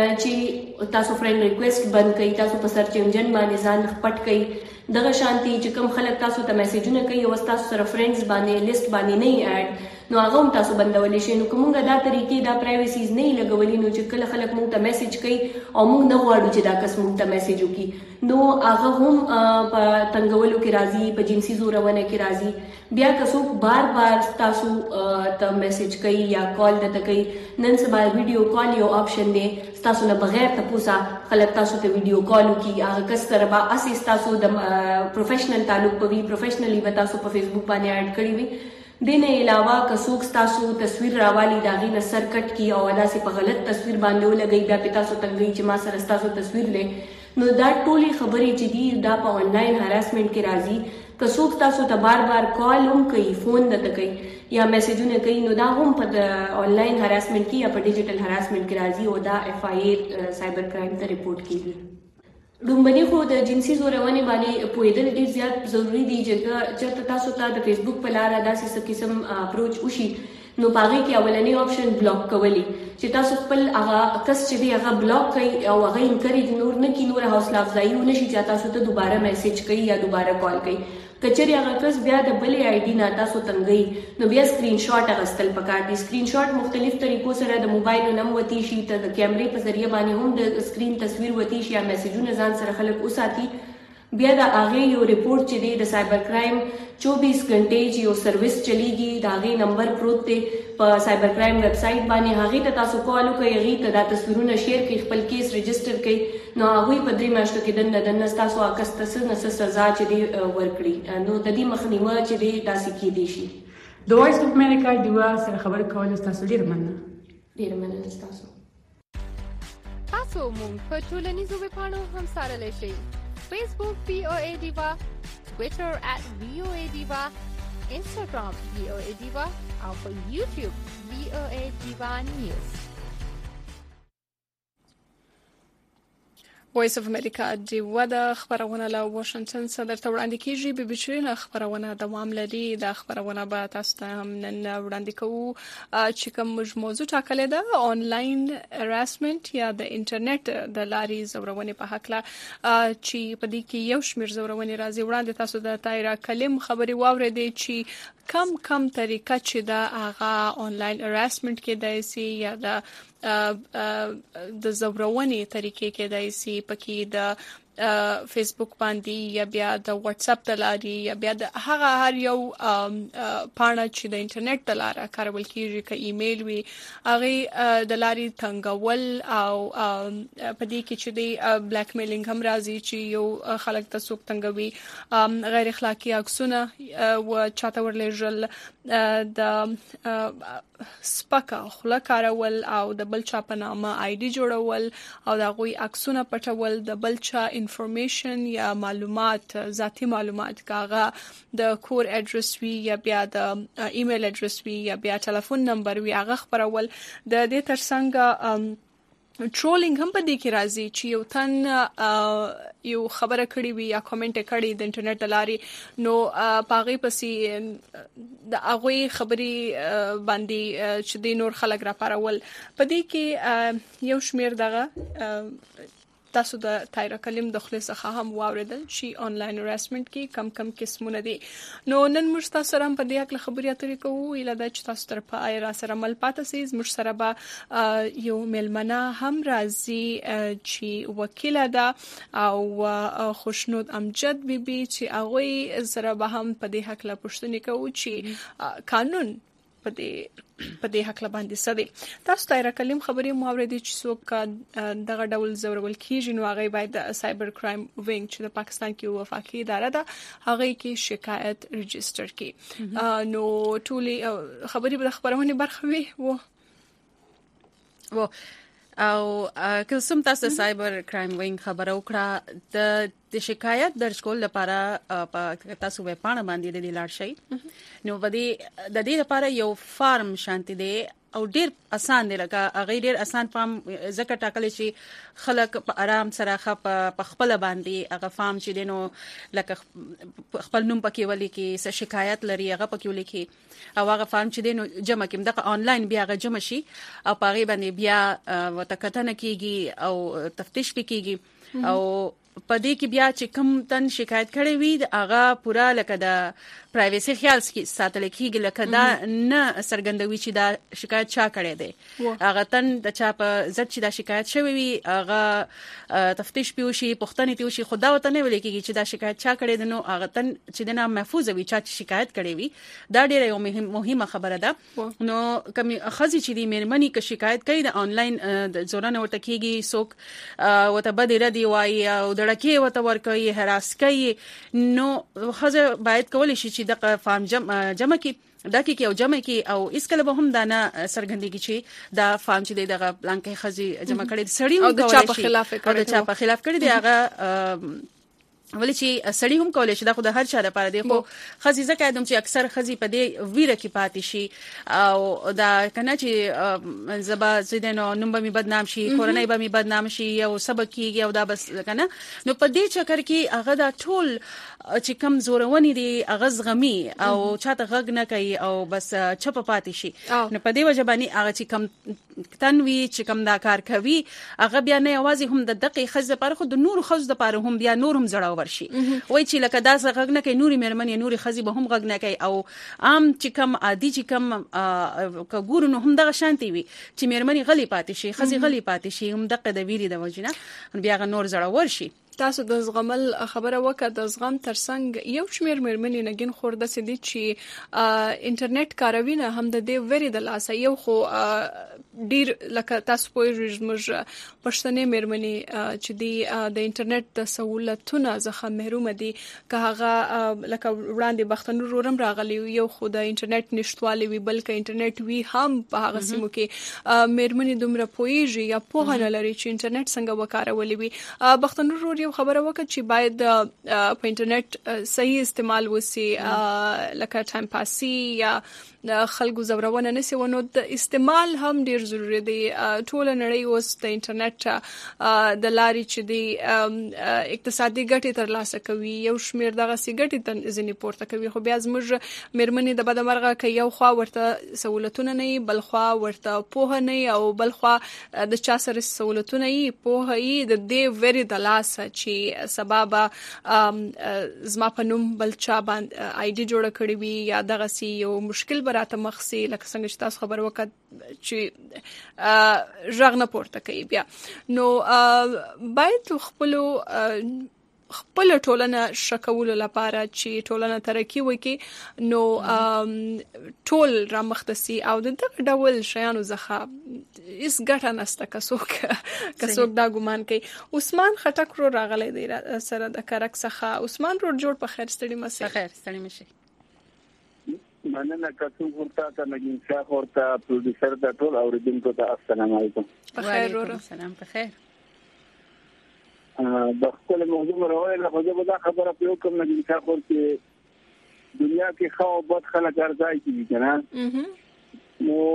چې تاسو فرند ریکوست بند کړئ تاسو په سرچ انجن باندې ځان پټ کړئ دغه شانتي چې کوم خلک تاسو ته میسجونه کوي او تاسو سره فرندز باندې لیست باندې نه اډ نو هغه هم تاسو بندولې شي نو کومه دا طریقې دا پرایویسیز نه لګولې نو چې کله خلک مونږ ته میسج کوي او مونږ نه غواړو چې دا کس مونږ ته میسج وکړي نو هغه هم په تنګولو کې راځي په جنسي زورونه کې راځي بیا که څوک بار بار تاسو ته میسج کوي یا کال دته کوي نن سبا ویډیو کال یو آپشن دی تاسو نه بغیر تاسو خلک تاسو ته ویډیو کال وکړي هغه کس سره به اساس تاسو د پروفیشنل تعلق په وی پروفیشنلی به تاسو په فیسبوک باندې اډ کړی وي دینه علاوه که څوک تاسو تصویر راوالي دا غي نه سر کټ کی او داسې په غلط تصویر باندې ولګي بیا په تاسو تنګي چې ما سره تاسو تصویر لې نو دا ټولي خبرې چې دي دا په آنلاین هراسمنت کې راځي که څوک تاسو ته بار بار کال هم کوي فون نه کوي یا میسجونه کوي نو دا هم په آنلاین هراسمنت کې یا په ډیجیټل هراسمنت کې راځي او دا اف آی ای سایبر کرایم ته ریپورت کیږي دومبني خو د جنسي زورونې باندې پوهېدل ډېر زیات ضروری دي چې تاسو ته د فیسبوک په لاره داسې څه قسم اپروچ وشي نو پاغي کې اولنی آپشن بلاک کولی چې تاسو خپل هغه کس چې دی هغه بلاک کړئ او هغه انکریج نور نه کی نور حوصله افزایی ونشي چې تاسو ته دوباره میسج کوي یا دوباره کال کوي کچري هغه کس بیا د بلې آی ډي نه تاسو تنګي نو بیا سکرین شاټ اغستل پکار دي سکرین شاټ مختلف طریقو سره د موبایل نوم وتی شي ته د کیمرې په ذریعہ باندې هم د سکرین تصویر وتی شي یا میسجونه ځان سره خلک وساتي بیا د هغه یو ریپورت چې دی د سایبر کرایم 24 غنټې یو سرویس چلیږي د هغه نمبر پروت دی په سایبر کرایم ویب سټ باندې هغه ته تاسو کال وکړئ هغه ته د تصویرونو شیر کړئ خپل کیس ريجستره کړئ نو هغه په 3 میاشتو کې د تاسو اکستس نه سزا چې دی ورکړي نو د دې مخنیوي چې دی تاسو کې دي شي د وایس اف امریکا دیوا سره خبرې کول تاسو ډیر مننه تاسو مونږ په ټولنیزو ویبپاڼو هم سره لشي Facebook VOA Diva, Twitter @VOA Diva, Instagram VOA Diva, او په YouTube VOA Diva News. وایس اف امریکا دیوا د خبرونه له واشنگټن څخه درته وړاندې کیږي به بچرینه خبرونه دوام لري د خبرونه به تاسو ته هم نن وړاندې کوو چې کوم موضوع ټاکلې ده آنلاین هراسمنت یا د انټرنیټ د لارې زورونې په حق لا چې په دې کې یو شمېر زورونې راځي وړاندې تاسو د تایرا کلم خبري واورېدې چې کم طریقه چې دا هغه آنلاین هراسمنت کې دایسي یا د زورونې طریقې کې دایسي پکې د فیسبوک باندې یا بیا د واتس اپ د لارې یا بیا د هغه هر یو پاڼه چې د انټرنیټ د لارې کارول کیږي ک ایمیل وي هغه د لارې تنګول او په دې کې چې د بلیک میلینګ هم راځي چې یو خلک ته څوک تنګوي غیر اخلاقی عکسونه و چاته ورلېږل د سپکا خله کارول او د بل چا په نامه آی ډي جوړول او د غوي عکسونه پټول د بل چا انفارمیشن یا معلومات ذاتی معلومات کاغه د کور اډرس وی یا بیا د ایمیل اډرس وی یا بیا ټلیفون نمبر وی هغه خبرول د دې ترڅنګ ټرولینګ هم په دې کې راځي چې یو تن یو خبره کړې وي یا کامنټ کړي د انټرنیټ لاري نو پاغي پسې د هغه خبري باندې چې د نور خلک را پارول په دې کې یو شمیر دغه تاسو د تایرا کلم د خلاص څخه هم واوریدل شي آنلاین هراسمنت کې کم قسمونه دي نو نن موږ تاسو سره په دې اړه خبرې اترې کوو اله د تاسو تر په ایرا سره مل پاتې سي موږ سره به یو ملمنه هم راځي چې وکیل ده او خوشنود امجد بیبي چې هغه سره به هم په دې حق لا پوښتنه کوو چې قانون په دې حق باندې سدي تاسو تایرا کلم خبرې ماوردي چې څوک دغه ډول زورول کیږي نو هغه باید سایبر کرایم وینګ چې د پاکستان کې وفاقي اداره ده هغه کې شکایت ريجستره کړي نو ټولي خبرې به خبرونه برخه وي و او که سم تاسو سایبر کرایم وینګ خبرو کړه د شکایت درج کول لپاره تاسو په پاڼه باندې د لاړ شي نو د دې لپاره یو فارم شانتي دی او ډیر اسان دی لکه هغه ډیر اسان فارم زکه ټاکل شي خلک په آرام سره په خپل باندې هغه فارم چې دینو لکه خپل نوم پکې ولي کې څه شکایت لري هغه پکې ولي کې او هغه فارم چې دینو جمع کیم دغه آنلاین بیا هغه جمع شي او پاره باندې بیا وتکتنه کیږي او تفتیش کیږي او په دې کې بیا چې کوم تن شکایت کړي وي هغه پورا لکه د پرایویسي خیال ساتل کیږي لکه دا نه سرګندوي چې دا شکایت چا کړي دی هغه تن د چا په ځد چې دا شکایت شوی وي هغه تفتیش پیوشي پښتنې پیوشي خدا وته نه ویل کیږي چې دا شکایت چا کړي دی نو هغه تن چې د نام محفوظ وي چې شکایت کړي وي دا ډیره یو مهمه خبره ده نو کوم خزي چې دی مېرمنې ک شکایت کوي د آنلاین د زورانه ورته کیږي څوک وته بد ردی وای او دړکې وته ورکوي هراس کوي نو خزه باید کول شي چې د فارم جمع کی دا کې او جمع کی او اس کله به هم دانا سرګندګي چې دا فارم چې دغه بلانکې خزي جمع کړي سړی او د چا په خلاف کړي دی هغه ولې چې سړی هم کولای شي دا خو د هر چا لپاره دی خو خزي زکه ادم چې اکثر خزي په دې ویره کې پاتې شي او دا کنه چې زبا زیدنو نوم به می بدنام شي کورنۍ به می بدنام شي او سبق کیږي او دا بس کنه نو په دې چکر کې هغه دا ټول چې کم زورونی دي هغه زغمي او چاته غږ نه کوي او بس چپ پاتې شي نو په دې وجه باندې هغه چې کم تنوي چې کم دا کار کوي هغه بیا نه یوازې هم د دقیق خزه لپاره خو د نور خزه لپاره هم بیا نور هم زړه ورشي وای چې لکه دا غږ نه کوي نوري مېرمنې نوري خزي به هم غږ نه کوي او عام چې کم عادي چې کم کګورو نو هم دغه شانتي وي چې مېرمنې غلي پاتې شي خزي غلي پاتې شي هم دغه د ویری د وجنه بیا غ نور زړه ورشي تاسو د زغمل خبره وکړه د زغم ترڅنګ یو شمیر مېرمنې نګین خورده سدي چې انټرنیټ کاروي نه هم د دې وری د لاسه یو خو ډیر لکه تاسو پوهیږئ موږ پښتنې مېرمنې چې دی د انټرنیټ د سہولتونو څخه محروم دي که هغه لکه وړاندې بختنور رورم راغلی یو خو د انټرنیټ نشټوالي وی بلکې انټرنیټ وی هم په هغه سیمو کې مېرمنې دومره پوهیږي یا په نه لري چې انټرنیټ څنګه وکارولې وي بختنور رور یو خبره وکړه چې باید په انټرنیټ صحیح استعمال وسی لکه ټایم پاسي یا خلکو زورونه نسی ونو د استعمال هم ډیر ضروری دی ټول نړۍ اوس د انټرنیټ د لاري چې دی اقتصادي ګټې ترلاسه کوي یو شمیر دغه سي ګټې تن ځنی پورته کوي خو بیا زموږ مېرمنې د بدمرغه کوي یو خوا ورته سہولتونه نه بل خوا ورته پوهه نه او بل خوا د چا سره سہولتونه یې پوهه یې د دې وری د لاسه چې سبب زما په نوم بل چا باندې آی ډي جوړ کړی وي یا دغه سی یو مشکل راته مخسي لکه څنګه چې تاسو خبر وکړه چې ژغ نه پورته کوي بیا نو باید خپل ټولنه شکول لپاره چې ټولنه ترقی وکړي نو ټول را مختصي او د دغه ډول شیانو زخه اس ګټه نسته کڅوک دا ګمان کوي عثمان خټک رو راغلی دی سره د کرک څخه عثمان رو جوړ په خیر ستړي مسه خیر ستړي مشي مننه کڅو ورته ته نګین شاه ورته پروډوسر د ټول اوریدونکو ته السلام علیکم وعلیکم السلام په خیر د خپل موضوع راوړل خو زه دا خبره په کوم نګین شاه ورته دنیا کې خو بد خلک ارزای کیږي کنه نو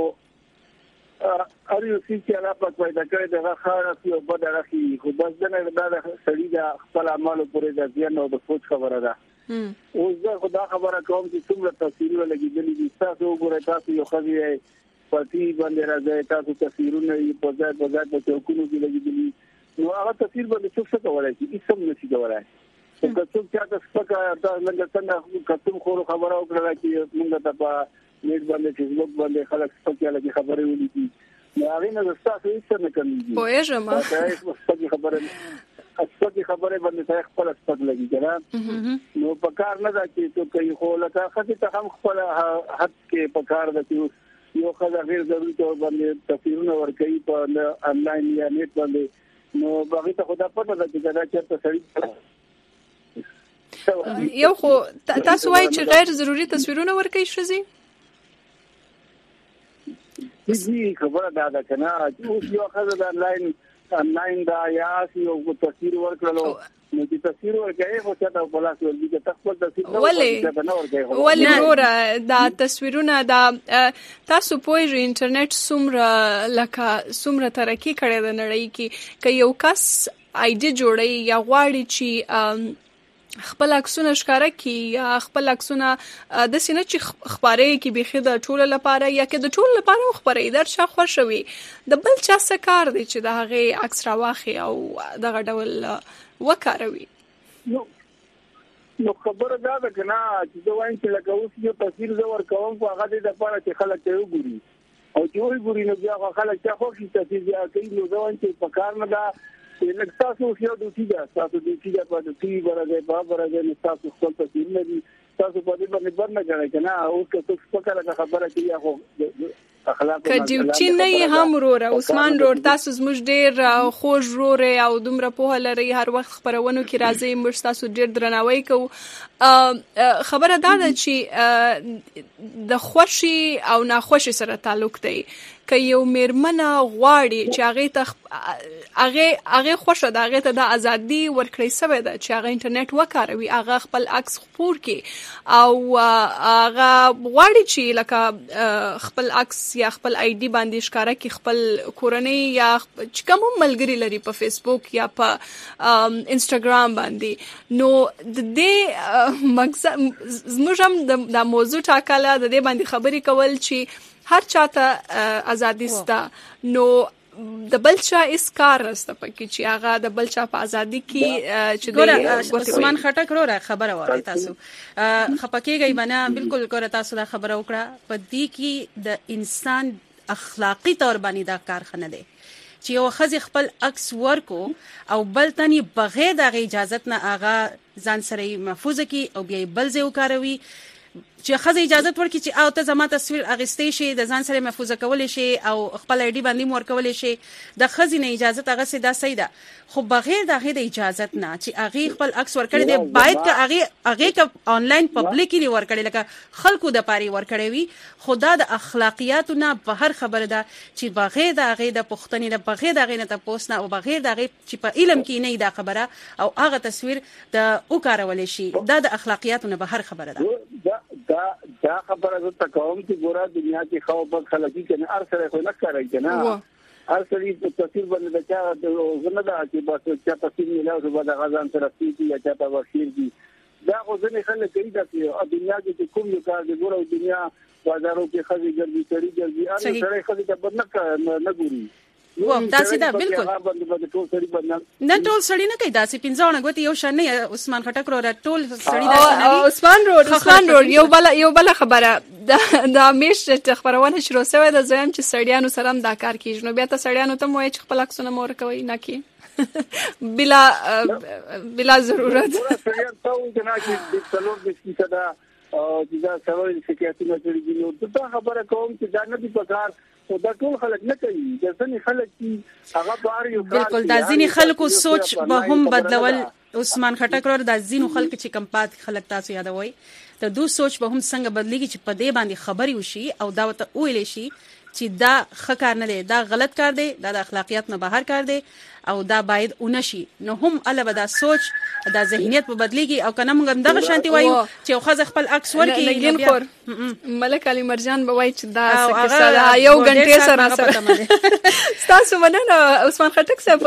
اړیو چې هغه په پیدا کړی دغه خاص یو بد راخي خو بس نه دا سړي د خپل اعمالو پورې د ځین او د فوج خبره ده اوس دا خدا خبره کوم چې څومره تفصیلونه لګیدلې دي تاسو وګورئ تاسو یو خدي پتی باندې راځي تاسو تصویرونه یې په ځای په چوکونو کې لګیدلي نو هغه تصویر باندې څه کولای شي هیڅ هم نشي کولای که څوک چې تاسو پکې دا څنګه کتم خو خبره وکړه چې موږ ته په نیټ باندې فیسبوک باندې خلک پکې لګي خبرې ولې نو هغه نه تاسو هیڅ نه کوي پوهیږم تاسو خبره باندې ته خپل سپک لګي ګره نو په کار نه دا چې ته کوي خو لکه خدای ته هم خپل حق کې په کار د یو خدای غیر ضروري تور باندې تصویرونه ورکوي په انلاین یا نیټ باندې نو باغی ته خدا پته ده چې دا چېرته سړی یو خو تاسو وایي چې غیر ضروري تصویرونه ورکوي شزي دي خبره ده کنه اوس یو خدای د انلاین دا یا یو تصویر ورکړلو نو چې تصویر ورکړي خو چې تاسو بلاس ورګي چې تاسو تصویر ولې نور دا تصویرونه دا تاسو پوهیږئ انټرنیټ څومره ترقی کړې ده نړۍ کې که یو کس آی ډي جوړي یا غواړي چې خپل عکسونه ښکارا کی یا خپل عکسونه د سینې چې خبرې کې بيخي د ټول لپاره یا کې د ټول لپاره خبرې درشه خوشوي د بل چا سکار دي چې د هغه عکس راوخي او دغه ډول وکاروي نو خبره دا ده کنه چې دا وایم چې لکه اوس یو تصویر زور کوم خو هغه د لپاره چې خلک ته وګوري او چې وګوري نو بیا خلک ته خو چې تصویر بیا کوي نو دا وایم چې په کار نه دا لکه تاسو یو د تیګه تاسو د تیګه په دې کې برابر برابر تاسو خپل تصویر لري تاسو په دې باندې برنه کوي کنه او که څه فکر راغله خبره کوي خو اخلاق که ډیوټي نه هم وروره عثمان رور تاسو زموږ ډیر خوږ وروره او دومره پوهه لري هر وخت خبرونو کې راځي موږ تاسو ډیر درناوی کوو خبره دا ده چې د خوشي او ناخوشي سره تعلق دی که یو میرمنه غواړي چې هغه خوشو ده هغه ته د ازادي ورکړی سوی ده چې هغه انټرنیټ وکاروي هغه خپل عکس خپور کړي او هغه غواړي چې لکه خپل عکس یا خپل آی ډي باندې ښکارا کړي خپل کورنۍ یا چې کوم ملګری لري په فیسبوک یا په انستګرام باندې نو د دې مقصد زموږ هم د موضوع ټاکله د دې باندې خبرې کول چې هر چاته ازادي ستا نو د بلچا اس کار است پکې چې هغه د بلچا په ازادي کې چې ګوره عثمان خټک وروره خبره وره تاسو خپکیږي بنا بالکل ګوره تاسو دا خبره وکړه په دې کې د انسان اخلاقی تور باندې دا کارخنه دی چې یو خزي خپل عکس ورکو او بل تني بغیر د اجازه نه هغه ځان سره محفوظ کی او بیا بل ځای وکاروي چې خزه اجازه ورکړي چې او ته زما تصویر اغستې شي د ځان سره محفوظ کول شي او خپل آی ډي باندې مور کول شي د خزه نه اجازه هغه سي دا صحیح ده خو بغیر د هغه اجازه نه چې هغه خپل عکس ورکړي دی باید که هغه آنلاین پبلکلی ورکړي لکه خلکو د پاري ورکړي وي خدا د اخلاقیاتو نه بهر خبره ده چې بغیر د هغه د پښتنې نه بغیر د هغه نه تاسو نه او بغیر د هغه چې په علم کې نه دا خبره او هغه تصویر د او کارول شي دا د اخلاقیاتو نه بهر خبره ده دا خبره زه تکوم چې ګوره دنیا کې خو په خلک کې هر سره خو نه کوي کنه هر سړي په تصویر باندې د چا غنه دا چې بس چا تصویر نه لاو په د غزان سره سيتي یا چا په ورشیر دي دا خو ځنه خلک کوي دا چې دنیا کې کوم یو کار دی ګوره دنیا بازارو کې خزي ګرځي چړي ګرځي هر سړي خزي ته بدنه نه ګوري و دا سیده بالکل نه ټول سړی نه کوي دا سي پنځونه غوتی یو شان نه عثمان خټک رو ټول سړی دا عثمان رو یو بل خبره دا میش خبرونه شروع شوه د زم چې سړیانو سره دا کار کیږي نو بیا ته سړیانو ته موي چې خپل عکسونه مور کوي نه کی بلا ضرورت سړیان ته وایي چې څلور د کیسه چې دا څلور د کیسه نه نو دا خبره کوم چې دا نه دی پکار دا ټول خلک نه کوي د ځینې خلک چې هغه بار یو بالکل د ځینې خلکو سوچ به هم بدلول عثمان خټک ور د ځینو خلک چې کمپات خلک تاسو یادوي د دوی سوچ به هم څنګه بدليږي چې په دې باندې خبري وشي او دا وته ویل شي چې دا ښه کار نه دی دا غلط کار دی دا د اخلاقیات نه بهر کار دی او دا باید اونشي نو هم البته دا سوچ دا ذهنیت په بدليږي او کنه موږ دغه شانتي وایو چې یو خزه خپل عکس ورکړي ملک علي مرجان به وایي چې دا څه یو غنټه سره تاسو مننه عثمان خټک صاحب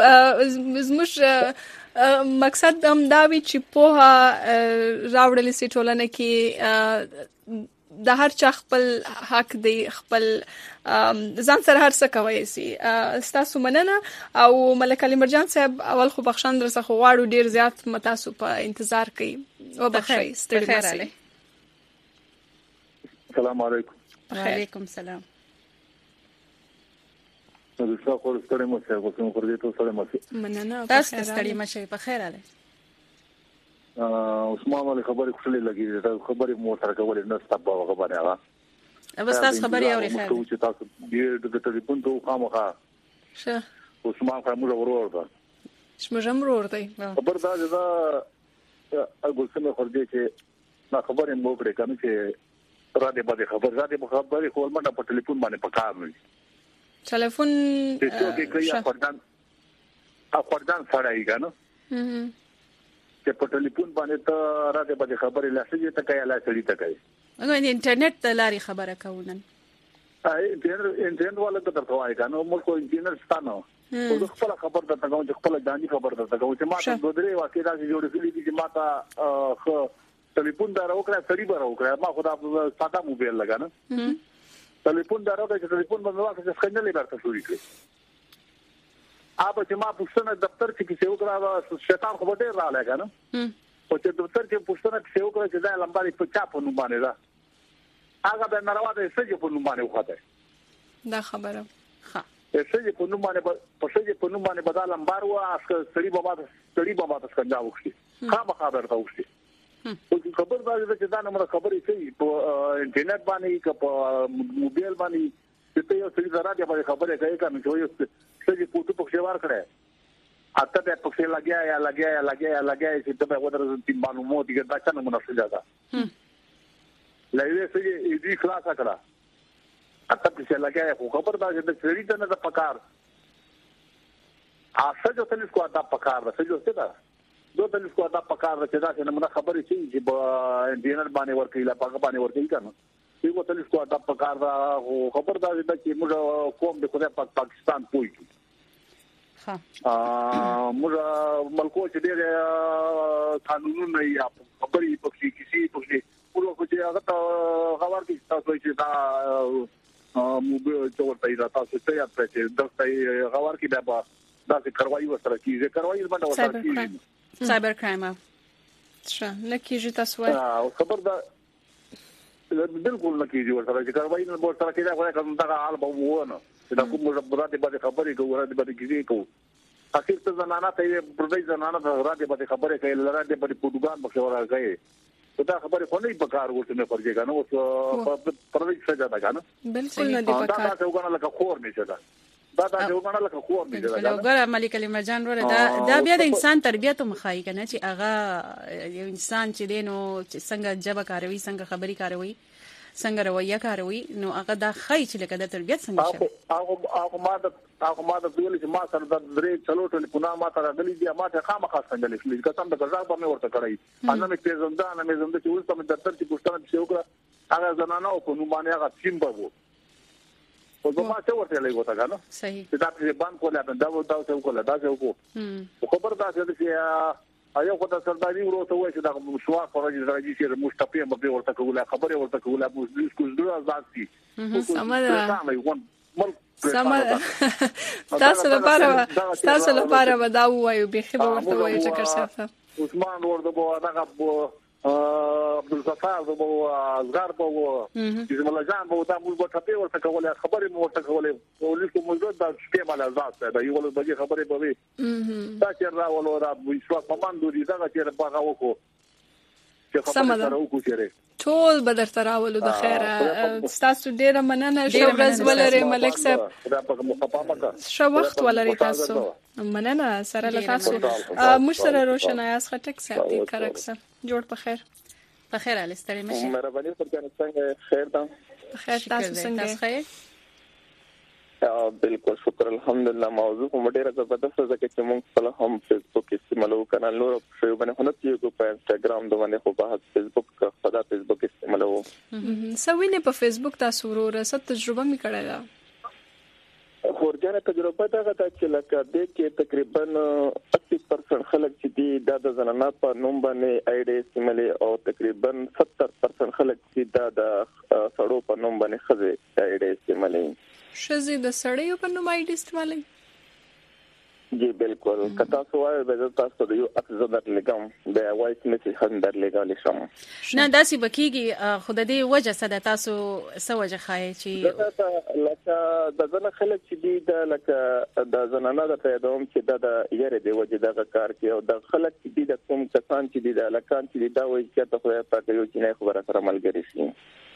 زموږ مقصد هم دا وی چې په راوړل سي ټولنه کې د هر چا خپل حق دی خپل ځان سره هر څه کوي سي تاسو مننه او ملک علي مرجان صاحب اول خو بخښن در څخه غواړو ډیر زیات متاسو په انتظار کوي او بخښي ستړي مسئله السلام علیکم وعلیکم السلام تاسو خو ستړي مو څه کوم پر دې ته ستړي مو مننه تاسو ستړي مشه په خیر اله عثمان ولې خبرې کوشلې لګي دا خبرې مو سره کولې نه ستاسو په خبره هغه بس تاسو خبرې اوري خیر چې تاسو دې د ټلیفون ته خامخا شه عثمان خاموش ورور ده شمجم ورور دی خبر دا اګل سمه خورځي چې ما خبرې مو کړې کنه چې را دې باندې خبرې خو ما په ټلیفون باندې پکار نه ټلیفون چې کې خردان سره یې کنه چې په ټلیفون باندې ته راځي به خبرې لاسې ته کوي لاسې ته کوي هغه د انټرنیټ ته لاري خبره کوونن انټرنیټ والا ته درته وایي کنه موږ کو انټرنیټ ستانو او خپل خبر درته کوم چې خپل ځاني خبر درته کوم چې ما ته دوه درې واقعي راځي جوړې کړې چې ما ته خو ټلیفون دار وکړه سړي بار وکړه ما خدا ساده موبایل لګانه ټلیفون دار وکړه چې ټلیفون باندې واخله څنګه لې برته شروع کړې اب چې ما پښتنه دفتر کې څه وکړه شیطان خو ډېر را لګا نه او چې دفتر کې پښتنه څه وکړه چې دا لمباري په چا په نوم باندې دا هغه به ناروا ده چې په نوم باندې وخته دا خبره ها چې په نوم باندې بدل لمبار و سړي بابا څنګه وکړي خامخا درته وکړي او خبر دا چې دا نه خبرې کوي په انټرنیټ باندې که په موبایل باندې ته یو څه راځي په خبره کوي کنه چې یو څه پوتو په شوار کړه اته په څه لګیا چې ته به ودرځم چې معلومات دي دا څنګه مناسب ده لایوي څه دې خلاص کړه اته په څه لګیا خو خبر دا چې د سړي ته نه د پکار اسه جو تل کو ادا پکار ده څه جو څه ده دو تل کو ادا پکار ده چې دا څنګه موږ خبرې چې انډینر باندې ورکې لا پاک باندې ورکې کنه یو تل کو ادا پکار ده خبر دا چې موږ قوم د خدای پاک پاکستان پوي ها موږ ملکو چې ډېر قانونونه یا خبرې پکې کسی پکې پورو چې هغه خبر کې تاسو چې دا مو به ورته تاسو ته یا پرې دغه غوار کې دا څه کاروایی وسره کیږي کاروایی باندې وسره کیږي سایبر کرایم څه نکیږي تاسو خبر دا بالکل نکیږي ورته چې کاروایی نه ورته کېږي خو کوم دا حال به وونه چې دا کوم راته باندې خبرې کوو راته باندې کیږي کوو اخر ته زنانه ته پردي زنانه راته باندې خبرې کوي راته باندې پودګان مخوره کوي دا خبره خو نه په کار ورته نه پرځي کنه او پردي څه ده کنه بالکل نه دی په کار دا څنګه غواړل لکه خور نشه دا څنګه غواړل لکه خور نشه دا وګوره ملک علي مرجان وره دا بیا د انسان تربيت مخای کنه چې هغه یو انسان چې دینو څنګه جبه کاروي څنګه خبري کاروي څنګه رویه کاروي نو هغه دا خای چې لکه د تربيت څنګه شي هغه ما د ویل چې ما سره د درې چلو ټلیفون ما ته راغلي دي ما ته خامخا څنګه لیکل کتم د غزا په مې ورته کړی انا مې پیژندان مې زنده چې ولته مې دفتر کې پوښتنه وکړه هغه زنانه او په نوم باندې هغه ټیم بابو او ما څه ورته لګو تا کنه صحیح دا چې باندې کوله دا څه وکړه دا څه وکړه خبر دا چې ایا خو د سرداري ورته وای چې دا مشوار پروژه راځي چې مستقیم به ورته کوله خبره ورته کوله موږ کوم ډول ځاتي تاسو لپاره ودا وایو به خبر ورته وایي چې کړه عثمان ورته بو دا عبدالغفار بو اصغر بو چې مولا جان بو دا موږ ورته ورته کوله خبره مو ورته کوله ولې کوم موږ دا شپه مال ځات دا یو ول بږي خبره به دا چې راولو را وښوا پمندو دي دا چې باغ وکړو چې خبره سره وکړي ټول بدر تراولو د خیره تاسو ډیره مننه شو ورځ ولري ملک صاحب شو وخت ولري تاسو مننه سره له تاسو مشتره روشنایاس خټک صاحب دې کارکسه جوړ په خیر علي ستړي مشه مهرباني وکړئ څنګه خیر ده خیر تاسو څنګه خیر بالکل شکر الحمدلله موضوع کوم ډیره زبردست ده چې موږ په هم فیسبوک استعمالو کانال نور په باندې هنه یو په انستګرام باندې خو په فیسبوک خدا فیسبوک استعمالو سوینه په فیسبوک تاسو ورو ست تجربه می کړی دا خورجانه تجربه دا غته چې لکه د کې تقریبا 80% خلک چې دي د زنانه په نوم باندې آیډي استعمالي او تقریبا 70% خلک چې د سړو په نوم باندې خزه آیډي استعمالي شزي د سړیو په نوم آیډي استعمالي جی بالکل کتا سوای به تاسو د یو اکسس در لګم د وایس میسج هم در لګال شم نه داسې بکیږي خود دې وجه صد تاسو سوجه خای چې لکه د زنه خلک چې دی د لکه د زنانه د پیدوم چې د یره دی وجه د کار کې او د خلک چې دی د کوم کسان چې دی د لکان چې دی دا وایي چې ته خو پاتې یو چې نه خبره سره ملګری شي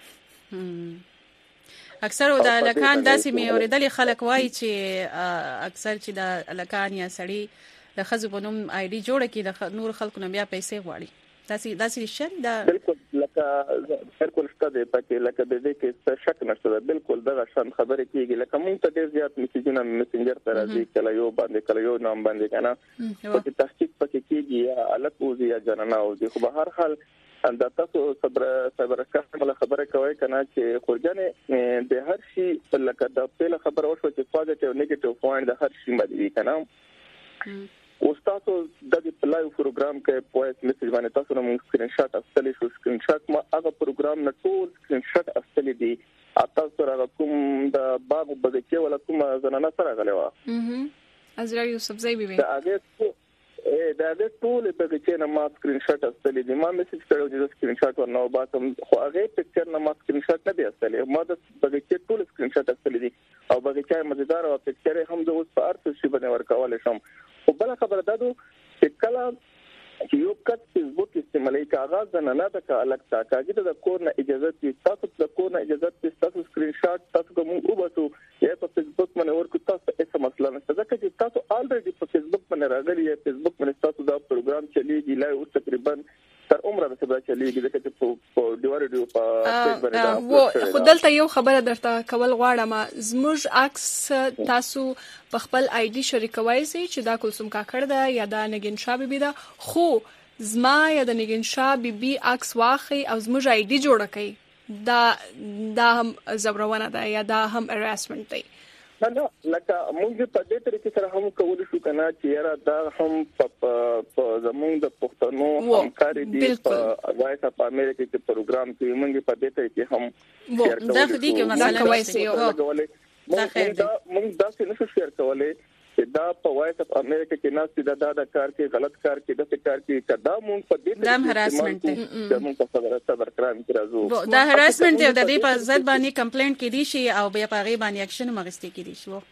اکثر د لکان داسې مې اوریدل خلک وایي چې اکثر چې د لکان یا سړی د خزو په نوم آی ډي جوړه کې د نور خلکو نه بیا پیسې غواړي داسې شر دا بالکل لکه بالکل شته د پکې لکه د دې کې شک نشته بالکل دا شان خبره کیږي لکه موږ ته ډیر زیات میسجونه مسنجر ته راځي کله یو نام باندې کنه په تحقیق پکې کیږي یا الکوزي یا جنانه او خو به هر حال دا تاسو صبر کول خبره کوي کنه چې خورجانه د هر شي لکه د خپل خبره وشو چې پوزټیو نیگیټیو پوینټ د هر شي باندې کنه او تاسو د لایو پروګرام کې پوهه میسج باندې تاسو نو سکرین شاټ اخلي شو سکرین شاټ ما هغه پروګرام نه ټول سکرین شاټ اخلي دي تاسو را کوم د باغ بګچې ولا کوم زنانه سره غلوا ازرا یوسف زیبی دا هغه ټول بګچې نه ما سکرین شاټ اخلي دي ما میسج کړو چې سکرین شاټ ورنو باسم خو هغه پکچر نه ما سکرین شاټ نه دی اخلي ما د بګچې ټول سکرین شاټ اخلي دي او بګچې مزیدار او پکچر هم د اوس په ارت شي باندې ورکول شم او بل خبره ده چې کله چې یو کس فیسبوک استعمالي کاغذ نه د الګ تا کاږي د کور نه اجازه چې تاسو د کور نه اجازه چې تاسو سکرین شاټ تاسو کوم وباسو یا په فیسبوک باندې ورکو تاسو هیڅ مسله نشته ځکه چې تاسو الریډي په فیسبوک باندې راغلي یا فیسبوک باندې تاسو دا پروګرام چلیږي لا اوس تقریبا تر عمره به سبا چلیږي ځکه چې په ډیوارډیو په و خدلته یو خبره درته کول غواړم زموږ عکس تاسو په خپل آی ډي شریکوي چې دا کلثوم کاکړ ده یا دا نگین شاه بیبي ده خو زما یا د نگین شاه بیبي عکس واخی او زموږ آی ډي جوړه کړي دا هم زبرونه ده یا دا هم هراسمنت دی نه لکه موږ په دې طریقې سره هم کول شو کنه چې یاره دا هم په زموږ د پښتنو همکاري دي په وایس اپ امریکا کې پروګرام کې موږ په دې طریقې هم شیر کوو دا خدي کې مسله موږ دا څه نشو شیر کولای چې دا په وایس اپ امریکا کې ناس دا کار کې غلط کار کې د کار کې کدا موږ په دې دم هراسمنت دا موږ په صبر کرام کې راځو دا هراسمنت د دې په ضد باندې کمپلینټ کې دي شي او بیا په غي باندې اکشن مغستې کې دي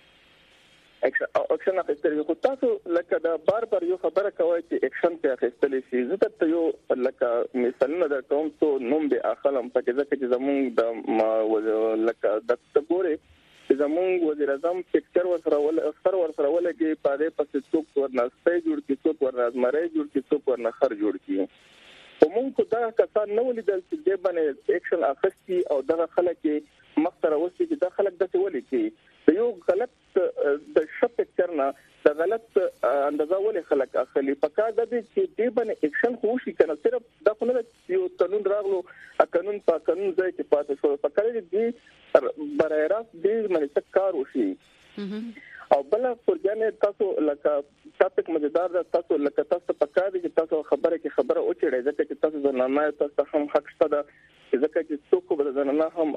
شو اکشن اخیستل خو تاسو لکه دا بار یو خبره کوي چې اکشن ته اخیستل شي زه ته یو لکه مثالونه درکوم ته نوم به اخلم پکې ځکه چې زمونږ د لکه د تبوري زمونږ وزیر اعظم پکچر ورسره ولګي پاره پسې څوک ورناسته جوړ کی څوک ورنازمره جوړ کی څوک ورنخر جوړ کی کومه دا کسان نو لیدل چې د باندې اکشن اخستي او دغه خلک مختره وسی چې د خلک د څه ولي کی یو غلط د شپ پکچر نه د غلط اندازه ولې خلک اخلي پکا د دې چې د باندې اکشن خو شي کنه صرف د خپل یو قانون راغلو قانون په قانون ځای کې پاتې شو پکا دې برای راست دې باندې کار وشي او بل پرځنه تاسو لکه تاسو مزیدار ده تاسو لکه تاسو پکا دې چې تاسو خبره او چړې ځکه چې تاسو زنانه تاسو هم حق شته ده ځکه چې څوک به زنانه هم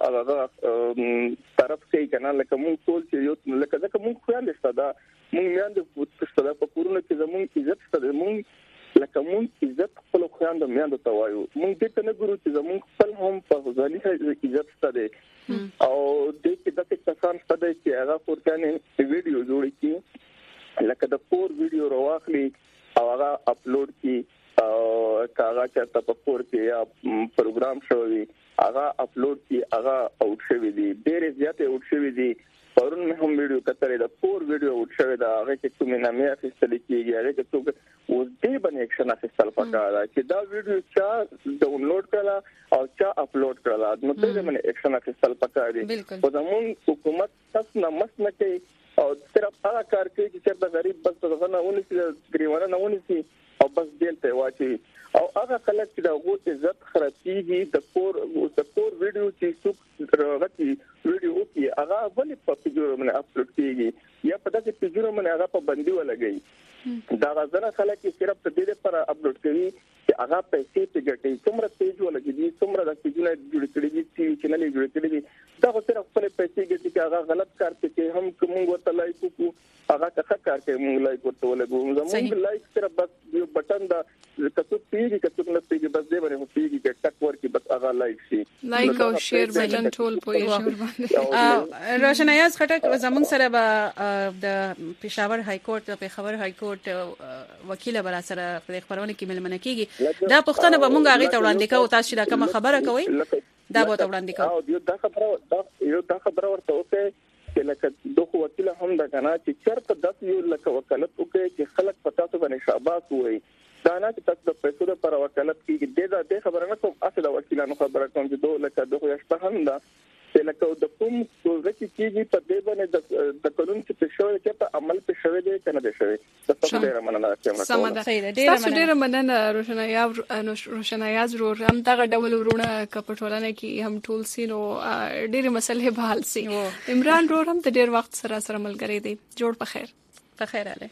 هغه طرف کوي کنه لکه مونږ ټول چې یو لکه ځکه مونږ خو یاندسته ده مونږ میاند پښتو په کورونه کې زمونږ عزت شته مونږ لکه مونږ عزت خپل خويند میاند ته وایو مونږ دې ته نه ګورو چې زمونږ خپل هم په ځالي عزت شته او دې کې د کسان شته چې هغه پورتانه ویډیو جوړ کړي لکه د پور ویډیو راوخلي او هغه اپلوډ کړي او کاغه چرته په پور کې یا پروګرام شوی هغه اپلوډ کړي هغه اوټ شوی دی ډېر زیاته اوټ شوی دی پرون مې هم ویډیو کتلې دا پور ویډیو اوټ شوی دا هغه چې کومه نامه اخیستل کیږي هغه چې څوک و دې باندې اکشن اخیستل پکاره چې دا ویډیو چا ډاونلوډ کړه او چا اپلوډ کړه نو دې باندې اکشن اخیستل پکاره په زمون حکومت تاسو نه مسنه کوي او صرف هغه کار کوي چې د غریب بس دغه نه ونیسي ګریوانه نه ونیسي او بس دلته واچي او هغه خلک چې د غوښ عزت خرابيږي د کور ویډیو چې څوک راغتي ویډیو کې هغه ولې په پیجور باندې اپلوډ کیږي یا په دغه پیجور باندې هغه په بندي ولګي دا غزنه خلک چې صرف په دې لپاره اپلوډ کوي چې هغه پیسې ته ګټي څومره پیج ولګي څومره د پیجونه جوړ کړي دي چې نه جوړ کړي دي دا صرف خپل پیسې ګټي چې هغه غلط کار کوي هم کوم ورته لایک کو هغه څه کار کوي موږ لایک ورته ولګو زموږ لایک صرف بس یو بٹن دا کڅو پیږي کڅو نه پیږي بس دې باندې پیږي چې ټک ورکی بس هغه لایک شي لایک او شیر بٹن ټول پوي شي باندې روشن ایاز خټک زموږ سره به د پېښور های کورټ د پیښور های کورټ وکیل بر سره په خبرونه کې ملمنه کیږي دا پښتنه به مونږ هغه ته وړاندې کوو تاسو دا کوم خبره کوي دا به ته وړاندې کوو یو دا خبره ورته وکړي چې لکه دوه وکیل هم دا کنه چې چرته د یو لکه وکالت وکړي چې خلک پتا ته باندې شاباس وي دا نه چې تاسو د پیسو لپاره وکالت کیږي د خبره نه کوم اصل وکیلانو خبره کوم چې دوه لکه دوه یشته هم دا چې لکه د کوم څه کیږي په دې باندې د قانون چې په شوې کې په عمل په شوې دي کنه دي شوې تاسو ډیر مننه تاسو ډیر مننه روشنایاز ورور هم دغه ډول ورونه کپټولانه کې هم ټول سینو ډیر مسلې به حل سي عمران ورور هم ډیر وخت سره ملګری دی جوړ په خیر اله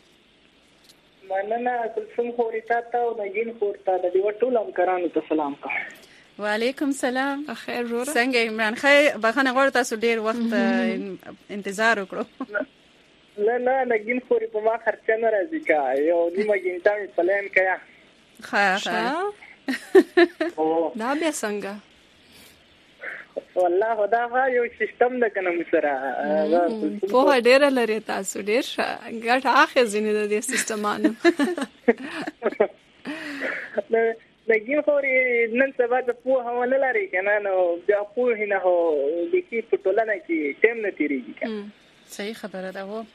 مننه کلثوم خورتا ته او نگین خورتا د دې ټول همکارانو ته سلام کوم وعلیکم سلام خیر ورور څنګه عمران خیر بخنه غوړ تاسو ډیر وخت انتظار وکړو نه نگین خوري په ما خرچه نه راځي کا یو نیمه ګنټه پلان کیا دا بیا څنګه والله خدا یو سیستم د کنه مسره په ډیر لري تاسو ډیر ګټه اخی زینې د دې سیستمانو نګین خوري نن سبا د پوهه نه لري کنه نو بیا پوهه نه هو د کی په ټولنه کې ټیم نه تیریږي کنه صحیح خبره ده وو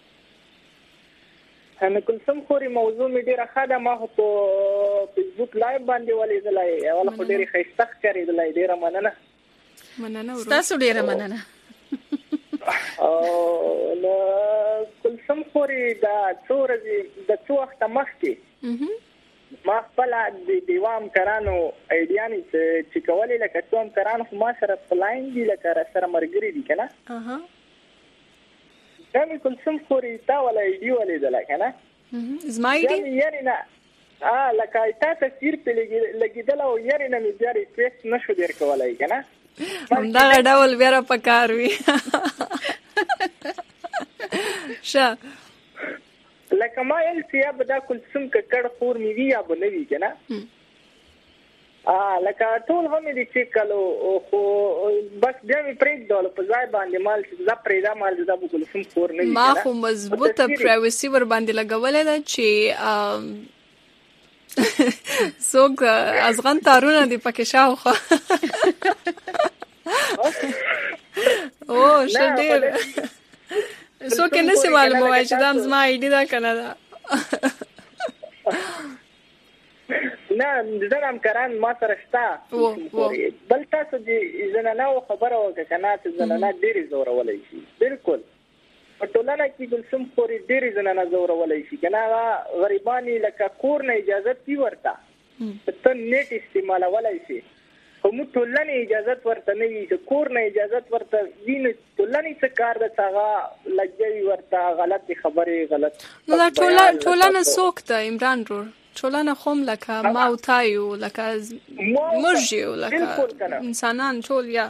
انا کوم خوري موضوع می ډیره خاله ما په فیسبوک لایو باندې ولې دلای ولا خو ډیره خیسته کړی دلای ډیره مننه تاسو ډیره مننه او نو کوم خوري دا څورځي د څو وخت مخکې ما خپل د دیوام کرانو ایډیانی چې کولې لکه څوم کرانو ما سره پلاین دی لکه سره مرګري دي کنه دا مې کوم خوري تا ولا ایډیو ولې دلا کنه زما ایډی یاري نه لکه تا تصویر په لګیدل او یاري نه مې بیا ریکوست نشو ډیر کولای کنه دا ډول بیا پکار وی شه لکه ما ال چې به دا کوم کړه خور می وی یا بنوي کنه لکه ټول هم دي چې کلو خو بس بیا می پرېږ ډول په ځای باندې مال چې دا پرېدا مال دا به کوم خور نه وي ما خو مضبوطه پرایوسی ور باندې لګولې ده چې څوک ازغن تارونه دی پکې شاوخه او شډیر څوک نه سي معلومه وای چې دا زما ایډی دا کنه دا نه زنام کران ما سره شتا بل تاسو دې زنانه خبره وکړه کنه چې زنانه ډېری زور ولای شي بالکل په ټولنه کې ګلسم خوري ډېری زنانه زور ولای شي کنه غریبانی لکه کور نه اجازه پی ورته ته نیټ استعمال ولای شي کوم ټولنه اجازه ورته نه وي چې کور نه اجازه ورته ویني ټولنه څه کار د څنګه لګي ورته غلط خبره غلط نو ټولنه سوکته عمران رور ټولنه خوم لکه ما او تایو لکه مرجیو لکه انسانان ټول یا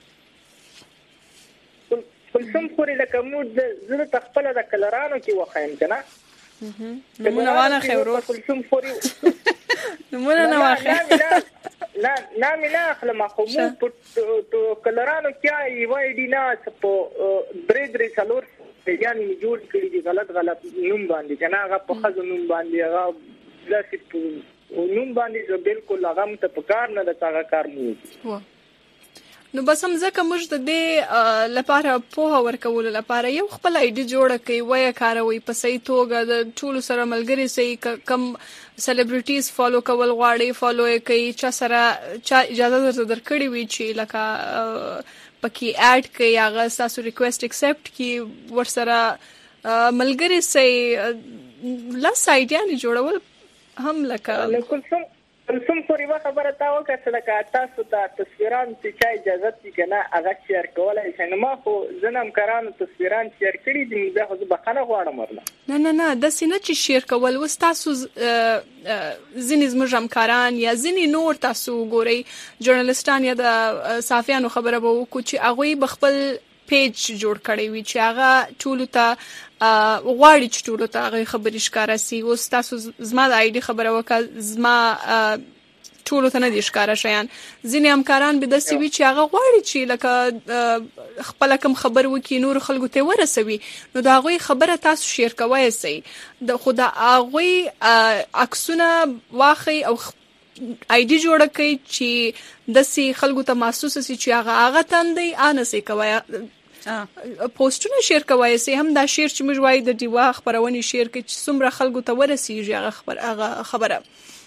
کوم خوري لکه مو زړه تخپل د کلرانو کې وخایم کنه نمونه وانه خیرو کوم خوري نمونه نه واخه لا نه اخلم خو مو په کلرانو کې یو ایډی نه په درې څلور یعنی جوړ کړی دي غلط نوم باندې کنه هغه په خزو نوم باندې هغه لاسې نوم باندې بالکل هغه ته پکار نه د هغه کار مو نو بس هم ځکه موږ د دې لپاره پوهه ورکول لپاره یو خپل ایډي جوړه کوي وای کاروي په صحیح توګه د ټول سره ملګری سي کم سلیبریټیز فالو کول غواړي فالو کوي چې سره اجازه درکړي وي چې لکه پکې اډ کوي هغه تاسو ریکوست ایکسپټ کی ورسره ملګری سي لا سایډ یې جوړول هم لکه کوم خوري خبره تا وکړه لکه تاسو ته تصویران چې اجازه دي کنه هغه شیر کولای شي نو ما خو زنم کرانو تصویران شیر کړی دي دا خو بخنه غواړم ورله نه د سینه چې شیر کول وس تاسو ځینې زموږ همکاران یا ځینې نور تاسو ګوري ژورنالیستان یا د صحافیانو خبره به وکړو چې هغه بخپل پیج جوړ کړی وي چې هغه ټول ته غواړي چې ټول ته هغه خبرې ښکارا سي او تاسو زما د آیډي خبره وکړه زما ټول ته نه دي ښکارا شیان ځینې همکاران به د سی وی چې هغه غواړي چې لکه خپل کم خبر وکي نور خلکو ته ورسوي نو دا هغه خبره تاسو شیر کوی سي د خدا هغه عکسونه واخی او آیډي جوړه کوي چې د سی خلکو ته محسوس سي چې هغه تندي انسي کوي پوسټونه شیر کوي سي هم دا شیر چې موږ وایي د دیوا خبرونه شیر کوي چې څومره خلکو ته ورسیږي هغه خبره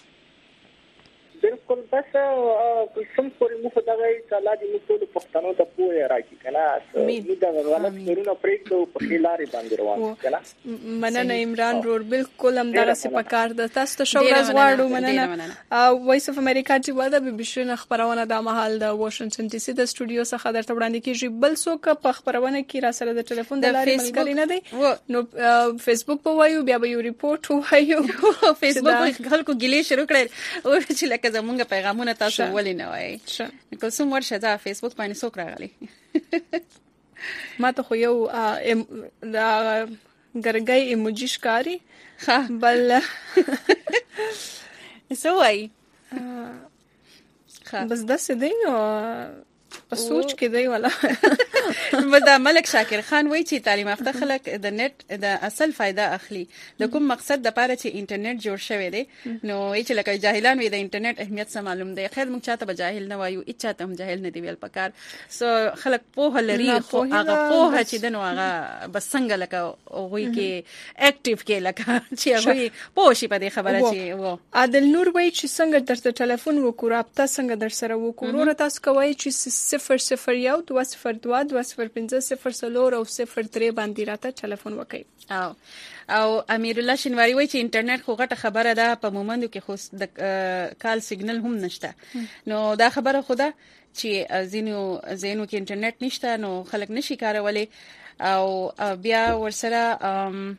بالکل بس کوم خوري مو خدای تعالی دې ټول پښتنو ته پوهه راکړي کنه نو دا غلط کارونه پرېږدو په خلاري باندې روان کنه مننه عمران رور بالکل هم دا څه پکار ده تاسو ته شو ورځ واړو مننه وایس اف امریکا چې واده به بشونه خبرونه د محل د واشنگټن ډي سي د استودیو څخه درته وړاندې کیږي بل څوک په خبرونه کې را سره د ټلیفون د لارې ملګری نه دی نو فیسبوک په وایو بیا به یو ریپورت وایو فیسبوک خلکو ګیلې شروع کړل او چې لکه زمونږ پیغامونه تاسو ولې نه وای کوم ورشه دا فیسبوک باندې څوک راغلی ما ته خو یو دا ګرګای ایموجی ښکاری بل سو وای بس دا څه دی نو په سوچ کې دی ولا دا ملک شاکر خان وایي چې تعلیم یافته خلک د نت د اصل فائدہ اخلي د کوم مقصد د لپاره چې انټرنیټ جوړ شوی دی نو چې لکه جاهلان وي د انټرنیټ اهمیت څه معلوم دی خیر موږ چاته به جاهل نه وایو اچاته هم جاهل نه دی ویل پکار سو خلک په لري خو هغه په چې دنو هغه بس څنګه لکه وایي کې اکټیو کې لکه چې هغه په شي په دې خبره چې وو عادل نور وایي چې څنګه درته ټلیفون وکړو رابطه څنګه در سره وکړو تاسو کوی چې 001 202 205 او 03 باندې راته ټلیفون وکړئ او امیر الله شینواری وایي چې انټرنیټ خو غټه خبره ده په مومندو کې خو د کال سیګنل هم نشته نو دا خبره خدا چې زینو کې انټرنیټ نشته نو خلک نشي کارولای او بیا ورسره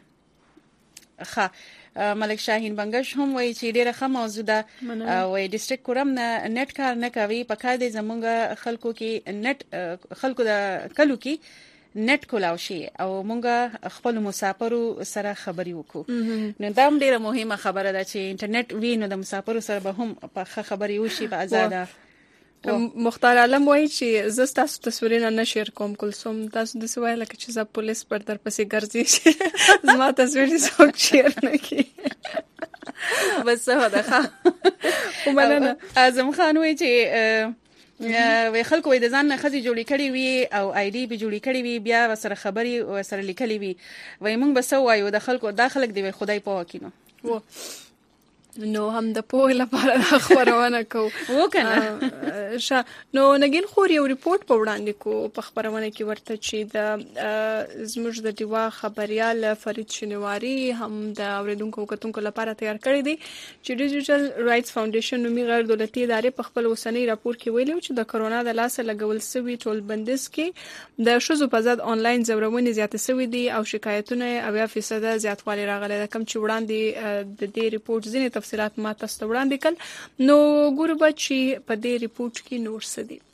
ملک شاهین بنگش هم وایي چې ډیره ښه موضوع ده وایي ډیسټریکټ کورم نه نت کار نه کوي په کار دي زمونږ خلکو کې نت خلکو د کلو کې نت کولاو شي او مونږ خپل مسافرو سره خبري وکړو نو دا هم ډیره مهمه خبره ده چې انټرنیټ وي نو د مسافرو سره به هم په خبري وشي په آزاده مختار عالم وایي چې زه تاسو تصویرونه نه شیر کوم کلثوم تاسو د سوای لکه چې زه پولیس پر در پسې ګرځي زما تصویر څوک شیر نه کوي بس هدا ومننه اعظم خان وایي چې وی خلکو وې د ځان نه خزي جوړی کړی وي او آی ډی به جوړی کړی وي بیا سره خبري او سره لیکلي وي وای مونږ بس وایو د خلکو داخلك دی خدای په وکینو نو هم د پوهه لپاره خبرونه کو وکنه نو نګین خور یو ریپورت په وړاندې کو په خبرونه کې ورته چې د زموږ د دیوا خبريال فرید شینواری هم د اوریدونکو کتونکو لپاره تیار کړی دی چې ډیجیټل رائټس فاونډیشن نومي غیر دولتي ادارې په خپل وسنی راپور کې ویلي چې د کرونا د لاسه لګول سوي ټول بندیز کې د شذو په ضد آنلاین زورونې زیات سوي دي او شکایتونه 80% زیاتوالی راغلي ده کم چې وړاندې د دې ریپورت ځینې تفصيلات ما تاسو وړاندې کړ نو ګورو چې په دې ریپورت کې نور څه دي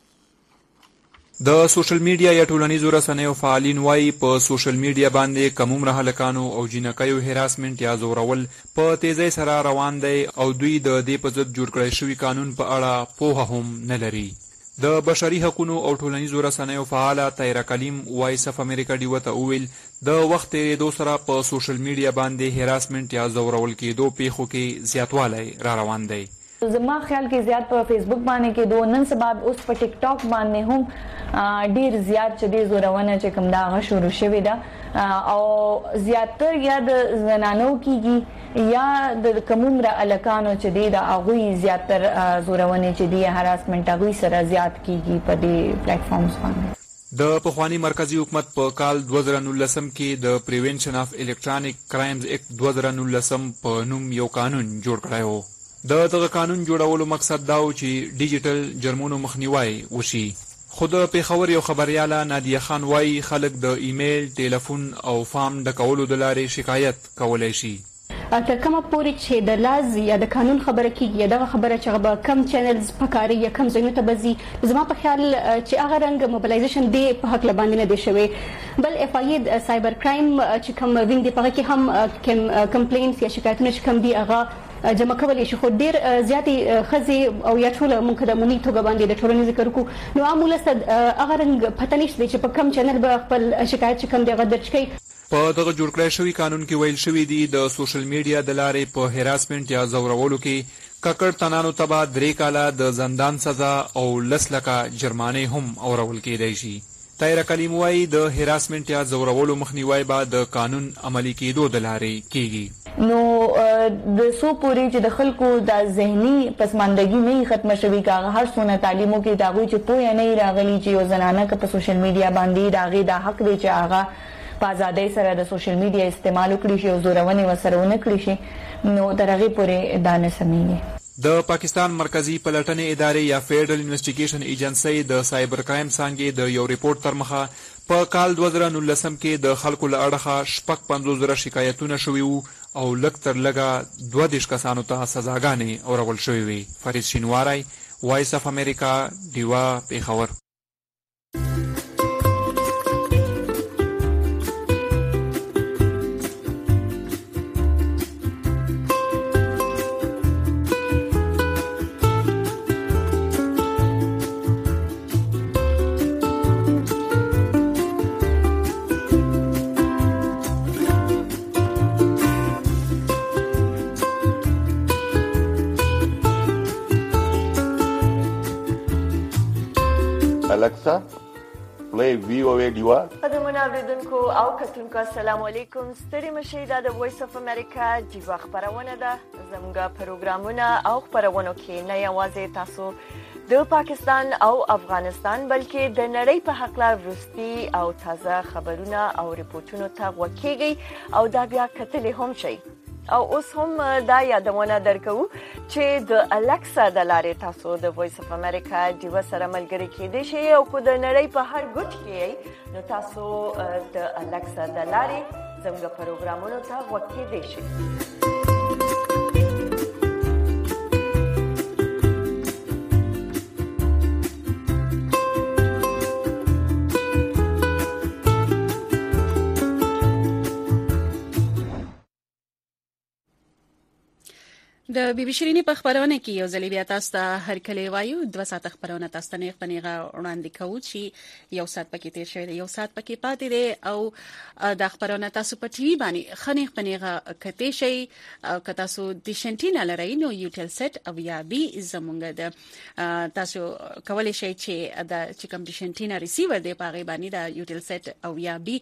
د سوشل میډیا یا ټولنیزو رسنیو فعالین وایي په سوشل میډیا باندې کموم هلکانو او جنکیو هراسمنټ یا زورول په تیزی سره روان دی او دوی د دې په ضد جوړ کړی شوی قانون په اړه پوهه هم نه لري د بشري حقوقو او ټولنیزو رسنیو فعال طاهره کلیم وایس اف امریکا دی وته اویل د وخت تیریدو سره په سوشل میډیا باندې هراسمنټ یا زورول کېدو پیښو کې زیاتوالی را روان دی زما خیال کې زیات په فیسبوک باندې کې دوه نن سبا اوس په ټیک ټاک باندې هم ډیر زیات چې د زورونه چې کوم دا غ شروع شوی دا او زیاتر یا د زنانو کېږي یا د کوموم را الکانو چې د اغوی زیاتر زورونه چې د هراسمنټ اغوی سره زیات کېږي په دې پلیټ فارمز باندې د پخوانی مرکزی حکومت په کال 2019 کې د پریونشن اف الکترونیک کرایمز اکټ 2019 په نوم یو قانون جوړ کړی و د دغه قانون جوړولو مقصد دا و چې ډیجیټل جرمونو مخنیوي وشي خود پیښور یو خبرياله نادیه خان وایي خلک د ایمیل ټلیفون او فارم د کولو د لارې شکایت کولای شي تر کومه پورې چې د لاز یا د قانون خبره کیږي دا خبره چې به کم چینلز پکاري یا کم ځایونه ته بزي زما په خیال چې هغه رنګ موبلایزیشن دی په حق لباندې نه دی شوی بل اف آی سایبر کرایم چې کوم وین دی په کې هم کمپلینز یا شکایتونه چې کوم دی هغه جمع کولای شي خو ډیر زیاتې خزي او یا ټول مونږ د مونږ توګه باندې د ټولنې ذکر کو نو معمولا هغه رنګ پته نشته چې په کم چینل به خپل شکایت چې کوم دی غدرچ کوي په دغه جوړ کړی شوی قانون کې ویل شوی دی د سوشل میډیا د لارې په هراسمنټ یا زورولو کې ککړ تنانو تبا 3 کاله د زندان سزا او 10 لکه جرمانه هم اورول کېدای شي طاهره کلیم وایي د هراسمنټ یا زورولو مخنیوي به د قانون عملی کېدو د لارې کېږي نو د سو پوری چې د خلکو د ذهني پسماندګي نه ختم شوي کاغه هر څونه تعلیمو کې داغوي چې پوهه نه راغلي چې یو زنانه په سوشل میډیا باندې داغي د حق دی چې هغه په ازادۍ سره د سوشل میډیا استعمال وکړي شي او زورونه وسرونه کړی شي نو درغه پوری دانه سمېږي د پاکستان مرکزی پلټنې ادارې یا فیډرل انویسټیګیشن ایجنسی د سایبر کرایم څنګه د یو ریپورت تر مخه په کال 2019 کې د خلکو له اړخه 55,000 شکایتونه شوي وو او لږ تر لږه 22 کسانو ته سزاګانې اورول شوې وي فرید شینواری وایس اف امریکا دیوا پیښور Alexa, play VOA Diva. قدمونه اوریدونکو او کتونکو السلام علیکم. ستړي مشئ دا د وایس اف امریکا دیوا خبرونه ده. زموږ پروګرامونه او خبرونه کې نه یوازې تاسو د پاکستان او افغانستان بلکې د نړۍ په حق لا وروستي او تازه خبرونه او ریپورتونو ته وکیږي او دا بیا کتلې هم شي. او اوس هم دا یادونه درکو چې د الکسا د لارې تاسو د وایس اف امریکا دیوا سره ملګری کېدئ شئ او کو د نړۍ په هر ګوټ کې نو تاسو د الکسا د لارې زموږ پروګرامونو ته وکیدئ شئ. د بي بي شيريني په خبرونه کې یو ځل بیا تاسو ته هر کله وایو 2 ساعت خبرونه تاسو ته نه پنيغه وړاندې کوو چې یو ساعت پکې تیر شوی یو ساعت پکې پاتې دی او د خبرونه تاسو په ټي وي باندې خنيغ پنيغه کته شي او که تاسو د شنټینا لرئ نو یوټل سیټ او یا بي زمونږ د تاسو کولای شئ چې د چکم د شنټینا ریسیور دی په غي باندې د یوټل سیټ او یا بي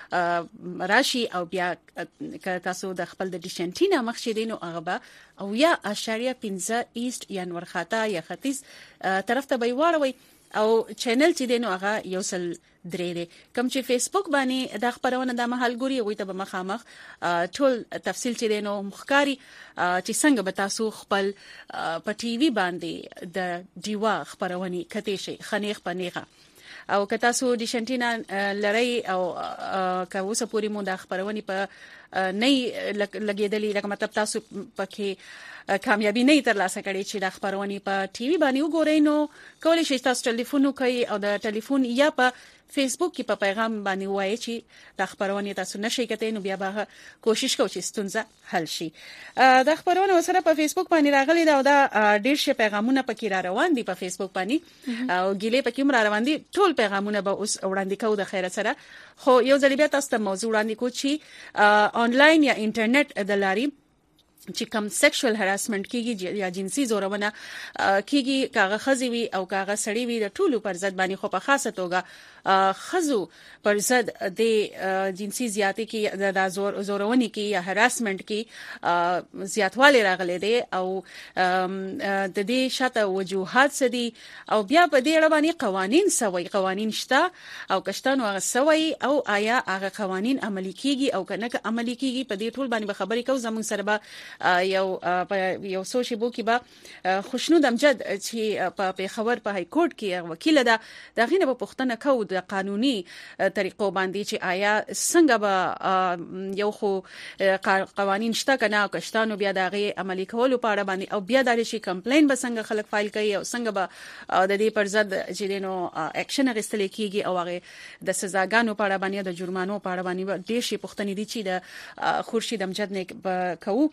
راشي او بیا که تاسو د خپل د ډیشنټینا مخشیدینو هغه او یا اشاریه 15 ایست یا نورخاته یا ختیځ طرف ته به واړوي او چینل چې دینو هغه یو سل درې دی کوم چې فیسبوک باندې د خبرونه د محل ګوري وي ته به مخامخ ټول تفصیل چې دینو مخکاري چې څنګه به تاسو خپل په ټي وي باندې د دیوا خبرونه کته شي خنیخ پنیغه او که تاسو د شنټینا لړۍ او که اوسه پوری مو د خبرونه په نه لګیدلې لکه مطلب تاسو پکې کامیابی نه ترلاسه کړي چې د خبرونه په ټي وي باندې وګورئ نو کولای شئ تاسو ټلیفون کوي او د ټلیفون یا په فیسبوک کې په پیغام باندې وایي چې د خبرونه تاسو نشئ کته نو بیا به کوشش کوو چې ستونزه حل شي. د خبرونه سره په فیسبوک باندې راغلي دا ډیر شي پیغامونه پکې را روان دي په فیسبوک باندې او ګیلې پکې را روان دي ټول پیغامونه به اوس وړاندې کوو د خیر سره خو یو ځل بیا تاسو ته موضوع وړاندې کوم چې آنلاین یا انټرنیټ د لاري چې کوم سیکشوال هراسمنت کیږي یا جنسي زورونه کیږي کاغه خزي وي او کاغه سړی وي د ټولو پر ضد باندې خو په خاصه توګه خزو پر ضد د جنسي زیاتې کې د زورونی کې یا هراسمنت کې زیاتوالی راغلي دي او د دې شاته وجوهات سدي او بیا په دې اړه باندې قوانين شته او کشتان او سوي او آیا هغه قوانين عملي کیږي او کنه عملي کیږي په دې ټول باندې خبرې کوو زموږ سره یو سوشي بو کې با خوشنود امجد چې په خبر په های کورټ کې وکیل ده د غینه په پښتنه کو د قانوني طریقو باندې چې آیا څنګه به یو خو قوانين شته کنه او کشتانو بیا دغه عملي کولو په اړه باندې او بیا د شي کمپلین به څنګه خلک فایل کوي او څنګه به د دې پر ضد چې دینو اکشن غستل کیږي او هغه د سزاګانو په اړه باندې د جرمانو په اړه باندې ډیر شي پښتنې دي چې د خورشید امجد نه کوو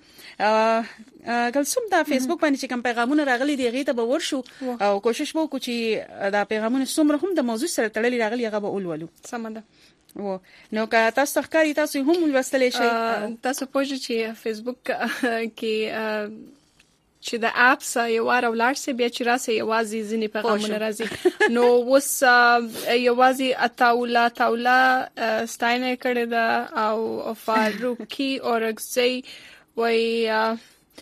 کلسوم دا فیسبوک باندې چې کوم پیغامونه راغلي دي غیته به ورشو او کوشش وکړو چې دا پیغامونه څومره هم د موضوع سره تړلي راغلي هغه به اولولو سمده نو که تاسو ښکاری تاسو هم ولوستلی شئ تاسو پوهیږئ چې فیسبوک کې چې د اپس یو وار ولاړ سي بیا چې راسي یوازې ځینې پیغامونه راځي نو وس یوازې تاولا ستاینه کړی دا او فاروقي اورګزي وای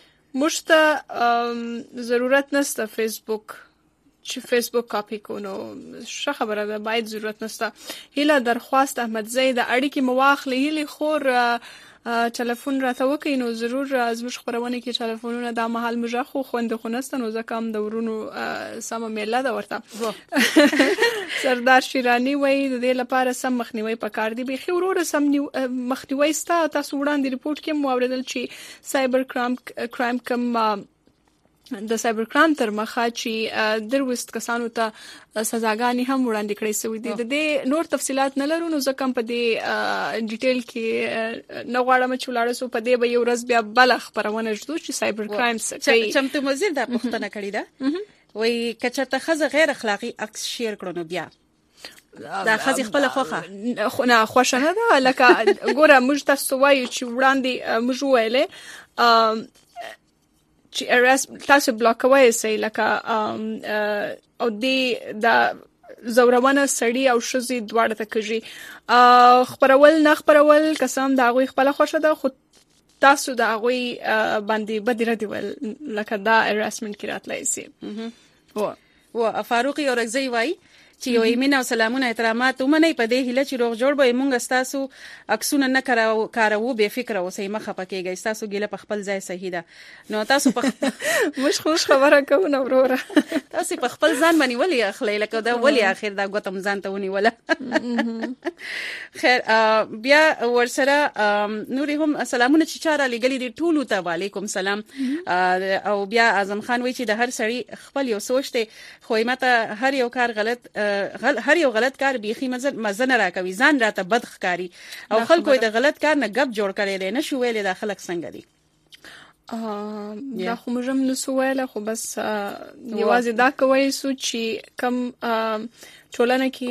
مشته ضرورت نشته فیسبوک چې فیسبوک کاپی کو نو ښه خبره ده باید ضرورت نشته. هیله درخواست احمد زید اړیکې مواخلې هیله خور ټلیفون راته وکي نو ضرور زموږ خبرونه کې ټلیفونونه د محل مجخو خوند خونسته نو ځکه هم د ورونو سم میله دا ورته سردار شیرانی وای د دې لپاره سم مخنیوي پکار دی به ورور سم مخنیوي ستا تاسو وړاندې ریپورت کې مو اوریدل چې سایبر کرایم کم د سایبر کرام تر مخه چې دروست کسانو ته سزاګانی هم وړاندې کړې شوې دي. د دې نور تفصيلات نه لرو نو ځکه په دې ډیټیل کې نه غواړم چې ولاړ سو په دې به یو ورځ بیا بل خبرونه جوړ چې سایبر کرام څه چمتو مزیر دا پښتنه کړی دا وای کچته خزه غیر اخلاقی عکس شیر کړو نو بیا دا خزي خپل خوخه نه خوشنه ده لکه ګوره موږ تاسو وایو چې وړاندې موږ ویلې چې تاسو بلاک کوي سي لکه او دې دا زورونه سړی او شذي دواړه ته کوي خبرول نه خبرول قسم دا غوي خپل خوښه ده خو تاسو دا غوي باندې بدره دی ول لکه دا هراسمنت کې راتلای شي و فاروقي اورغزي وای چې یو ایمنه او سلامونه احترامات ومني په دې هله چې روغ جوړ به مونږ تاسو عکسونه نه کارو به فکر او سې مخه پکېږي تاسو ګله په خپل ځای صحیح ده نو تاسو په مش خوش خبره کوم نو وروره تاسو په خپل ځان باندې ولي اخلي لکه دا ولي اخر دا غوتم ځان ته ونی ولا خیر بیا ورسره نوري هم سلامونه چې چاره لګلې دي ټولو ته وعليكم سلام او بیا اعظم خان وی چې د هر سړی خپل یو سوچ ته خو ماته هر یو کار غلط هر یو غلط کار بيخي مزه نه راکوي ځان راته بد ښکاری او خلکو د غلط کار نه غب جوړ کړي دي نه شو ویل د خلک څنګه دي دا خو موږ هم نسو ویل خو بس یوازې دا کوي چې کم ټولنه کې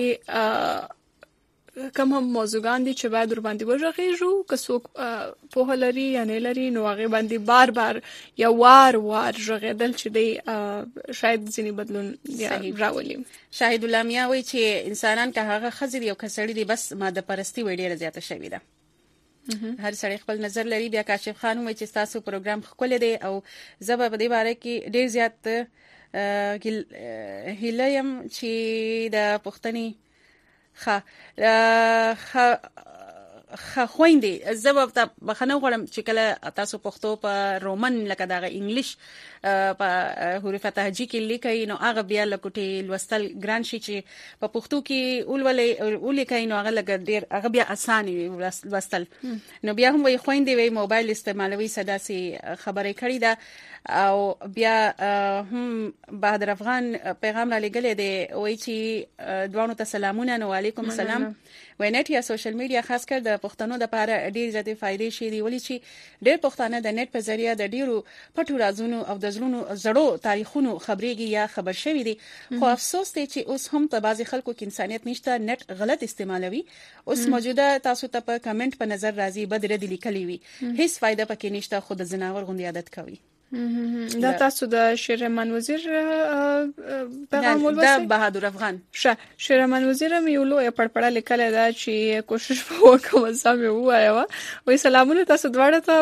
کوم هم موضوعان دي چې باید ور باندې وژغېږو که څوک په لري یا نه لري نو هغه باندې بار بار یا وار ژغېدل چې دی شاید ځینی بدلون راولي شاهد الله میا وایي چې انسانان که هغه خزر یو کسړي دي بس ماده پرستی وړي ډیره زیاته شوې ده هر سړی خپل نظر لري بیا کاشف خان وایي چې تاسو پروګرام خپل دی او زبر په دې باره کې ډیر زیات هیلیم چې د پښتني خويندې زبب ته بخنه غواړم چې کله تاسو پښتو په رومن لکه دا انګلیش په حروف تهجی کې لیکي نو هغه بیا لکوټي لوستل ګران شي چې په پښتو کې اول لیکي نو هغه لګ ډیر هغه بیا اسانه لوستل نو بیا هم وي خويندې وي موبایل استعمالوي صدا سي خبرې کړې ده او بیا هم بهادر افغان پیغام را لګلې دی وایي چې دوانو ته سلامونه نو علیکم السلام وینټ یا سوشل میډیا خاص کر د پښتنو د لپاره ډیر زیاتې فائدې شي دی ولې چې ډیر پښتانه د نت په ذریعہ د ډیرو پټو رازونو او د زړو تاریخونو خبرېږي یا خبر شوي دي خو افسوس دی چې اوس هم په بعضي خلکو کې انسانيت نشته نت غلط استعمالوي اوس موجوده تاسو ته په کمنټ په نظر راځي بدره دي لیکلي وي هیڅ فائدہ پکې نشته خو د زناور غوندي عادت کوي دا تاسو د شیرمان وزیر پیغام ولوسه دا بهادر افغان شیرمان وزیر مې یو لوی پړپړه لیکل دا چې کوشش وکوم زم وایم وې سلامونه تاسو دواړه ته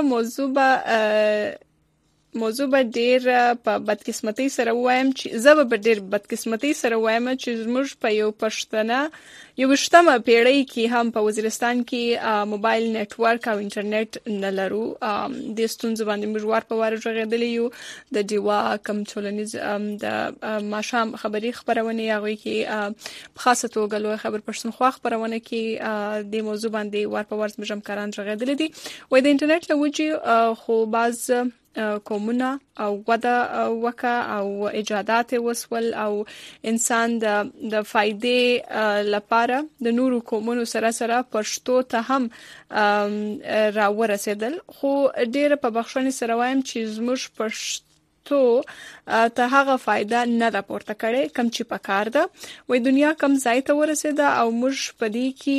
موضوع به ډیر په بدقسمتۍ سره وایم چې زه به ډیر بدقسمتۍ سره وایم چې موږ په یو پښتنه یو شتمه پیړۍ کې هم په وزیرستان کې موبایل نتورک او انټرنیټ نه لرو د ستونزو باندې موږ په واره ژغېدلی یو د دیوا کم ټولنیز د ماشام خبرونه هغه کې په خاصه توګه لوی خبر پښتونخوا خبرونه کې د موضوع باندې په واره موږ هم کاران ژغېدلی دي وای د انټرنیټ له وجې خو باز کومونه او ودا وکا او ایجادات وسول او انسان د فائدې لپاره د نورو کومونو سره پښتو ته هم را ورسېدل خو ډېر په بخښنې سره وایم چې زموږ پښتو ته هغه فائدہ نه راپورته کړي کم چې پکار ده وای دنیا کم ځای ته ورسېده او موږ پدې کې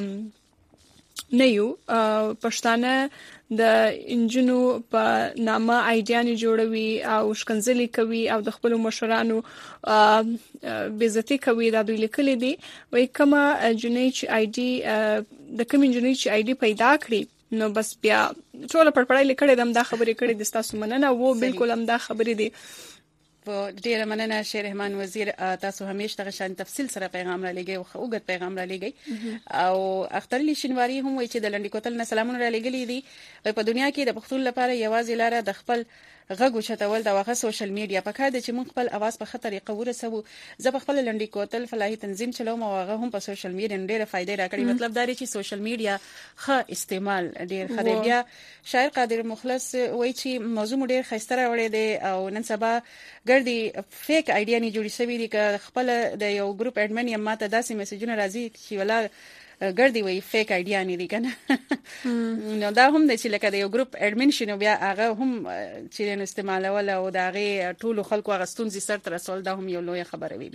نه یو پښتانه د انجنونو په نامه ایډیانې جوړوي او شکنځلې کوي او د خپل مشرانو بیزتی کوي دا دوی لیکلي دي وای کما جنې چې آی ډي د کوم جنې چې آی ډي پیدا کړی نو بس بیا ټول پړپړای لیکړې دم دا خبرې کړې د تاسو مننه وو بالکل هم دا خبرې دي ډیره مننه شیر رحمان وزیر تاسو همیشه د شان تفصیل سره پیغام را لګي او خوګت پیغام را لګي او اخترلی شینواری هم وایي چې د لنډی کوتل نه سلامونه را لګلي دي په دنیا کې د پښتون لپاره یوازې لاره د خپل غږ چتول د واغه سوشل میډیا په کار دي چې موږ خپل اواز په خطر قوره سبو زه په خپل لنډی کوتل فلاحي تنظیم چلوم او هغه هم په سوشل میډیا ډېره فائدې راکړي مطلب دا دی چې سوشل میډیا ښه استعمال ډېر خدای بیا شاعر قادر مخلص وایي چې موضوع ډېر خسته راوړی دی او نن سبا ګردي فیک آیډیا نه جوړی شوی دي که خپل د یو ګروپ اډمن یا ماته داسې میسجونه راځي چې ولا ګردي وی فیک آیډیا نه دي کنه نو دا هم د چې لکه د یو ګروپ اډمن شنو بیا هغه هم چې استعمالول او دا غي ټول خلکو غستون زی سر تر رسول دا هم یو لوی خبره وی بیا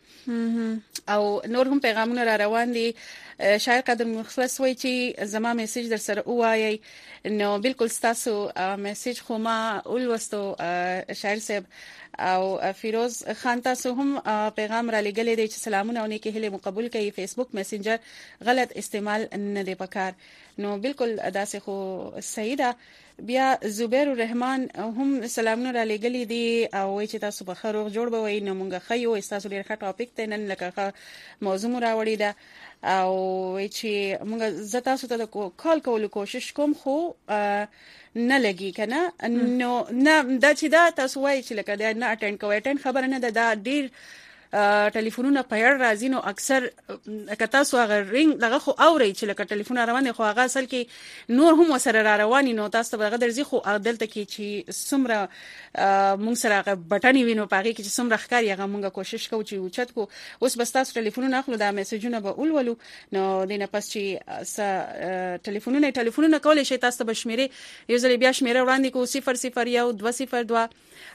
او نور هم پیغامونه را روان دي. شاعر قدر مخلص وای چې زما میسج در سره وایي. نو بالکل تاسو میسج خو ما ولوستو شاعر صاحب او فیروز خان تاسو هم پیغام را لګلې دی چې سلامونه او نیکی هیله مقبول کړئ. فیسبوک میسنجر غلط استعمال نه دی پکار. نو بالکل داسې خو صحیح ده. بیا زبیر الرحمن هم سلامونه را لګلې دي او وای چې تاسو په خروغ جوړ بوي. نو مونږ خیو تاسو ډیر ښه ټاپک ته نن لکه موضوع مو راوړی ده او وای چې مونږ زتا تاسو ته کال کولو کوشش کوم خو نه لګي کنه. نو نه دا چې دا تاسو وای چې لکه دا نه اټینډ کوئ. اټینډ خبره نه ده. دا ډیر ټلیفونونه په یړ راځي. نو اکثر کتا سو هغه رینګ دغه خو اوري چې لکه ټلیفون روان خو هغه اصل کې نور هم وسره را رواني. نو تاسو ته هغه درځي خو عدالت کې چې سمره مونږ سره هغه بټنی وینو پاږي کې چې سمره ښکاری هغه مونږه کوشش کوو چې اوچت کو. اوس بس تاسو ټلیفونونه اخلو دا میسجونه به اولولو. نو دینه پس چې ټلیفونونه کولای شي تاسو به شمیره یو ځل بیا شمیره وړاندې کو 001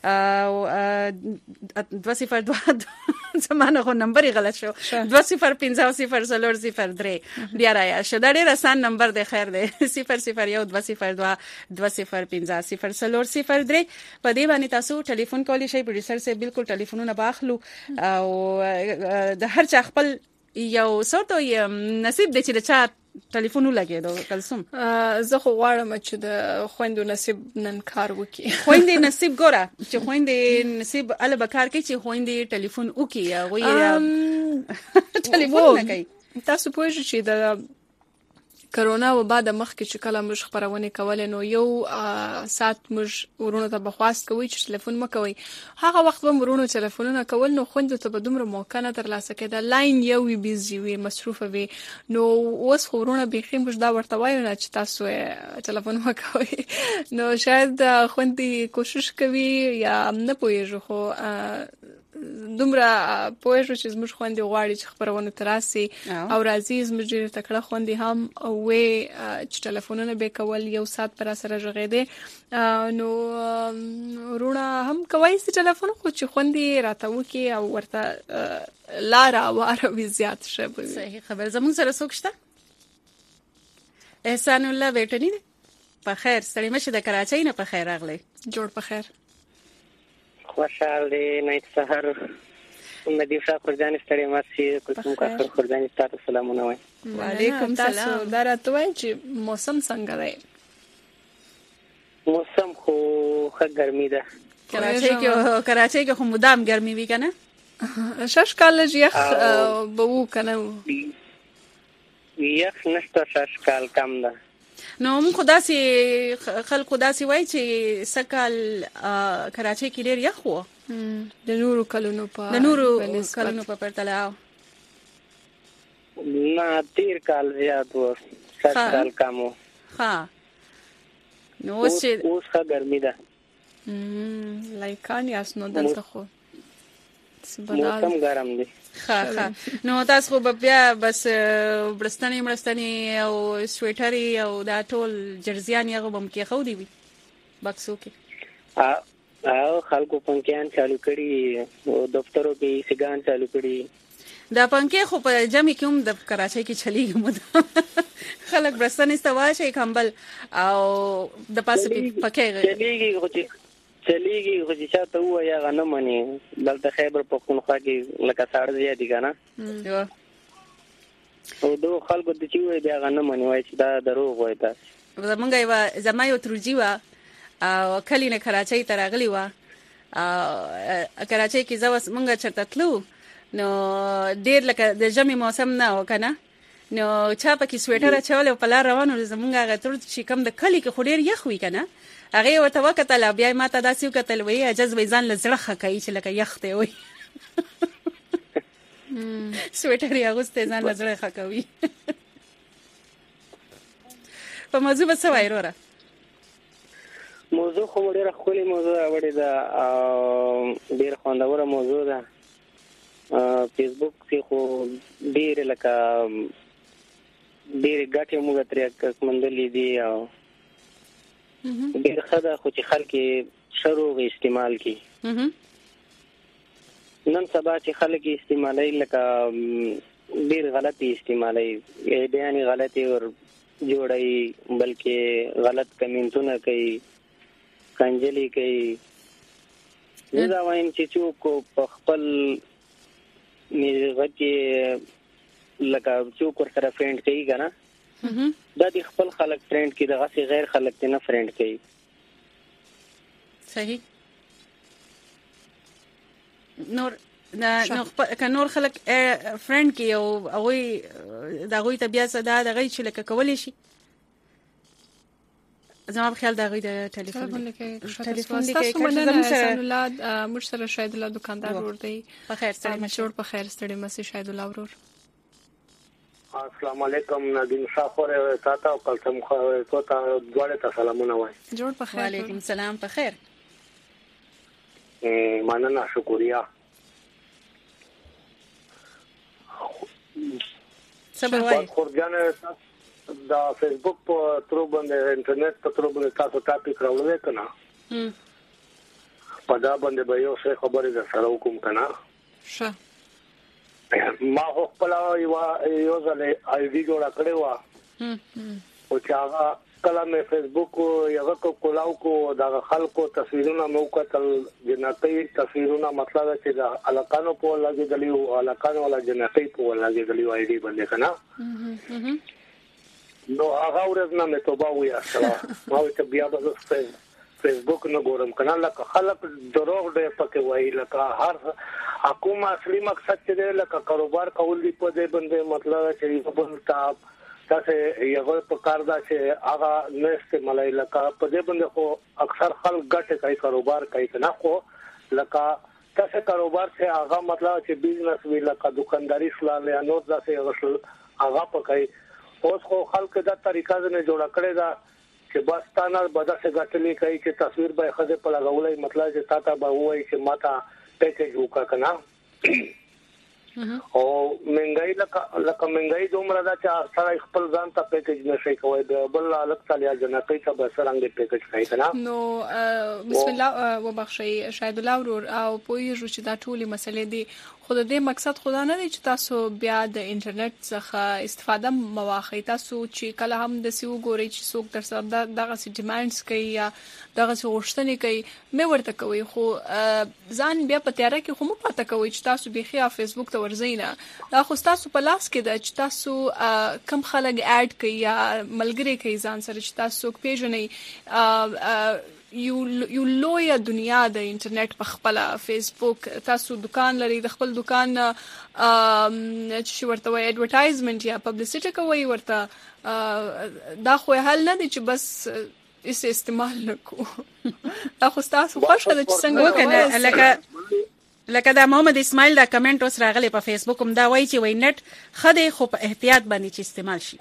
202 زمانه خو نمبر غلط شو 205003 بیا رایا شو. دا ډیر آسان نمبر دی. خیر دی 001 202 205003 په دې باندې تاسو ټلیفون کولی شئ. پروډوسر سره بالکل ټلیفونونه باخلو او د هر چا خپل یو څوټو نصیب دی چې د چا ټلیفون ولګېدو. کلثوم زه خو غواړم چې د خويندو نصیب نن کار وکړي. خويندې نصیب ګوره چې خويندې نصیب ال بکار کې چې خويندې ټلیفون وکړي غوي ټلیفون نه کوي. تاسو پوهیږئ چې د کرونا و بعد مخکې چې کله موږ خبرونه کولې نو یو سات موږ ورونو ته بخواست کوي چې ټلیفون مکوي. هغه وخت به ورونو ټلیفونونه کول نو خوند ته به دومره موقع نه ترلاسه کېده. لاین یو وی بیزی وی مصروفه وی. نو اوس ورونو به خیم موږ دا ورته وایو نه چې تاسو ټلیفون مکوي. نو شاید خوندي کوشش کوي یا نه پوهیږي خو دومره پوهیږي چې زموږ خوندې غواړي چې خبرونه تراسي او راځي زموږ ډېر تکړه خوندې هم وې چې ټلیفونونه به کول یو سات پر سره ژغېدې. نو ورونه هم کوي چې ټلیفون خو چې خوندې راته وکي او ورته لاره واروي زیات شوی. صحیح خبر. زموږ سره څوک شته؟ احسان الله بیٹنی دی په خیر. ستړي مشه د کراچۍ نه په خیر راغلی. جوړ په خیر. خوشحال دی نایت سحر مدي شاه خورجان ستړي ماسي کوم کا خورجان ستاسو سلامونه وای. وعلیکم السلام. دا راته وای چې موسم څنګه دی؟ موسم خو ښه ګرمي ده. کراچۍ کې خو مدام ګرمي وی کنه. شش کال یخ به وو کنه. یخ نشته شش کال کم ده. نو موږ خداسي خلکو داسي وای چې سکل کراچۍ کې ډېر یخ وو د نورو کلونو په پرتله. نه تیر کال زیات وو. شش کال کم وو. ها نو اوس ښه ګرمي ده. لایکان یاسنو دلته خو موسم ګرم دی. ها نو تاسو خو بیا بس برستنی او سویټری او دا ټول جرزیان یغه بم کې خو دی وي بکسو کې. او خلکو پنکیان چالو کړي او دفترو کې سیګان چالو کړي. دا پنکې خو په جمع کې هم د کراچۍ کې چلیږي مده. خلک برستنی استواشي کمبل او د پاسه پکې چلیږي خو چې چاته وایا غنه مني. دلته خیبر پختونخوا کې لکه ساړه زیاتې کنه او دو خلکو د چوي بیا غنه مني وای چې دا دروغ وای. تاسو زمونږ زما یو ترجی وا او کلی نه کراچۍ ته راغلی وا. کراچۍ کې زوس مونږ چرته تلو نو ډېر لکه د جمع موسم نه وکنه. نو چا پکې سویټر اچول او په لار روانو زمونږ هغه تر چې کم د کلی کې خو ډېر یخ وی کنه. هغه ورته وکتل بیا ما ته داسې وکتل وی اجازه وې ځان لزړه خکای چې لکه یخ ته وي. سویټر یې اغوسته ځان لزړه خکوي. په موضوع به څه وایې وروره؟ موضوع خو ډېره ښکلې موضوع راوړې ده او ډېره خوندوره موضوع ده. فیسبوک کې خو ډېرې لکه ډېرې ګټې موږ ترې موندلې دي او ډېر ښه ده خو چې خلک یې ښه روغ استعمال کړي. نن سبا چې خلک استعمالي لکه ډیر غلطي استعمالي بیان غلطي ور جوړي بلکې غلط کمنټونه کوي کنجلي کوي دا وایم چې څوک په خپل نیغه کې لکه څوک ورسره فرند کوي کنه دا د خپل خلک فرند کې دغه سي غیر خلک ته نه فرند کوي صحیح نور خلک فرند کې او هغه دغه طبيعت صدا دغه چې لکه کولې شي زما په خیال دغه د ټلیفون تاسو مننه حسن الله موږ سره شاهد الله دکاندار ور دی په خیر سره مشور په خیر ستړي مسي شاهد الله ورور السلام علیکم نادین شاخور تاته او کلتم خو ته دواړه ته سلامونه وای جوړ په خیر وعلیکم السلام په خیر مننه شکریا صبر وای خورجان دا فیسبوک په تر باندې انټرنیټ په تر باندې تاسو ټاپک راوړل کنا په دا باندې به یو څه خبرې در سره وکم کنا ښه ما خپل یو ځلې آی ډي جوړ کړو او چې هغه کله مې فیسبوک یو کولاو کو دا خلکو تصویرونه مو کتل جناتي تصویرونه مطلب چې دا الکانو په لګي دلیو الکانو ولا جناتي په لګي دلیو آی ډي باندې کنا نو هغه ورځ نه توبه ویا سره ما ته بیا د فیسبوک نه ګورم کنه لکه خلک دروغ دې پکې وایي لکه هر حکومت اصلي مقصد چې لکه کاروبار کول دی په دې باندې مطلب چې یو بل تاسو یو په کار دا چې هغه نه استعمالي لکه په دې باندې خو اکثر خلک ګټه کوي کاروبار کوي کنه خو لکه تاسو کاروبار چې هغه مطلب چې بزنس وی لکه دکانداري سلام یا نور ځکه هغه پکې اوس خو خلک دا طریقه نه جوړ کړی دا چې بس تانه بده څه غټلې کوي چې تصویر به خزه په لګولای مطلب چې تاته به وایي چې ماته پیکیج وکا کنه او منګای لکه منګای دومره دا چې سره خپل ځان ته پیکیج نشي کوي بل الګ تعالی جنته ته به سرنګ پیکیج کوي کنه نو بسم الله وبخشي شاهد الله ورور او پویږو چې دا ټولي مسلې دي خو د دې مقصد خدا نه دی چې تاسو بیا د انټرنیټ څخه استفاده مواخی تاسو چې کله هم د سیو ګوري چې څوک در سره دغه سي ډیمانډز کوي یا دغه سي غوښتنې کوي مې ورته کوي خو ځان بیا په تیاره کې خو مو پاتې کوي چې تاسو بيخي فیسبوک ته ورځئ دا خو تاسو په لاس کې ده چې تاسو کم خلک اډ کوي یا ملګری کوي ځان سره چې تاسو پیژنې یو لوی دنیا د انټرنیټ په خپل فیسبوک تاسو دکان لري د خپل دکان چې ورته وای ایڈورټایزمنت یا پبلسټی کوي ورته دا خو حل نه دی چې بس استعمال نکو دا خو تاسو خوشاله چې څنګه وکنه لکه دا محمد اسماعیل دا کمنټ اوس راغلی په فیسبوک هم دا وایي چې وای نت خدای خو په احتیاط باندې چې استعمال شي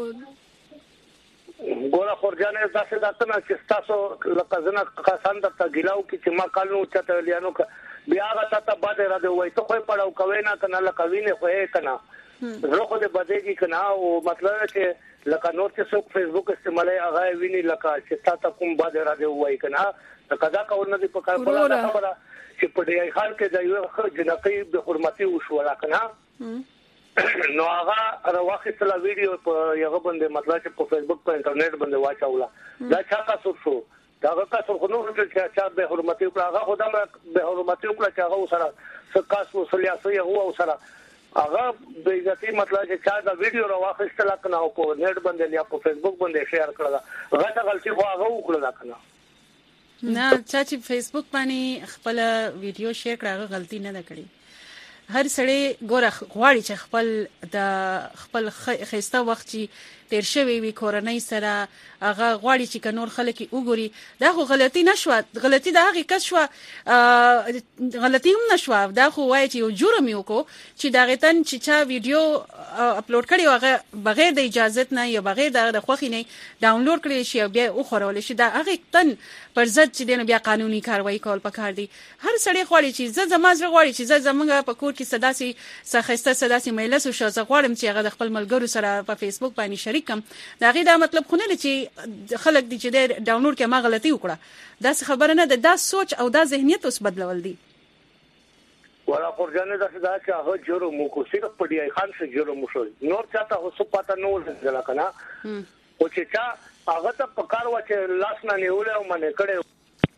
ګوره خورجانه تاسو دا څنګه چې تاسو لکه زنه خاصان د تګلاو کې چې ما کالو چته لیانو بیا غته ته باندې را دی وای ته خو پړاو کوي نه کنه لکه وینه خو یې کنه زه خو دې بدېږي کنه او مطلب چې لکه نور چې څوک فیسبوک استعمالي هغه ویني لکه چې تاسو کوم باندې را دی وای کنه لکه دا کول نه دی په کار کوله خبره چې په دې حال کې دا یو جنقي به حرمتي وشو کنه نو هغه راوخیستله ویډیو په یو باندې مطلب چې په فیسبوک په انټرنیټ باندې واچوله دا چا تاسو شو دا تاسو خو نو چې به حرمتي هغه خدای به حرمتي وکړه چې هغه سره سکاس وسلیاسي هو سره هغه د عزتي مطلب چې چا دا ویډیو راوخیستله کنه او په نیټ باندې یا په فیسبوک باندې شیر کړل هغه غلطي خو هغه وکړه کنه نه چې فیسبوک باندې خپل ویډیو شیر کړه غلطي نه کړی هر سړی ګوره غواړي چې خپل خسته وخت چې تیر شوی وي کورنۍ سره هغه غواړي چې کنور خلک وګوري دا خو غلطي نشوه غلطي دا هغه کس شو غلطي هم نشوه دا خو وایي چې یو جرم یو کو چې دا غتن چې چا ویډیو اپلوډ کړي هغه بغیر د اجازه نه یا بغیر د خوخي نه ډاونلوډ کړي شي بیا او خورول شي دا هغه تن پر ضد چې دنه بیا قانوني کاروایی کول پکار دي هر سړی غواړي چې زمازره غواړي چې زمونږ په کور کې صداسي سخسته مېلس او شاز غواړم چې هغه د خپل ملګرو سره په فیسبوک باندې شریکم دا غي دا مطلب خو نه چې خلک دي چې ډاونلوډ کې ما غلطي وکړه دا څه خبره نه ده دا سوچ او دا ذهنیت اوس بدلول دي ولا خورجانه دا چې هغه جرم کو صرف په دی خان سره جرم شو نور چاته هڅه پاته نو ځل کنه او چې چا هغه ته په کار و چې لاس نه نیول او منې کړي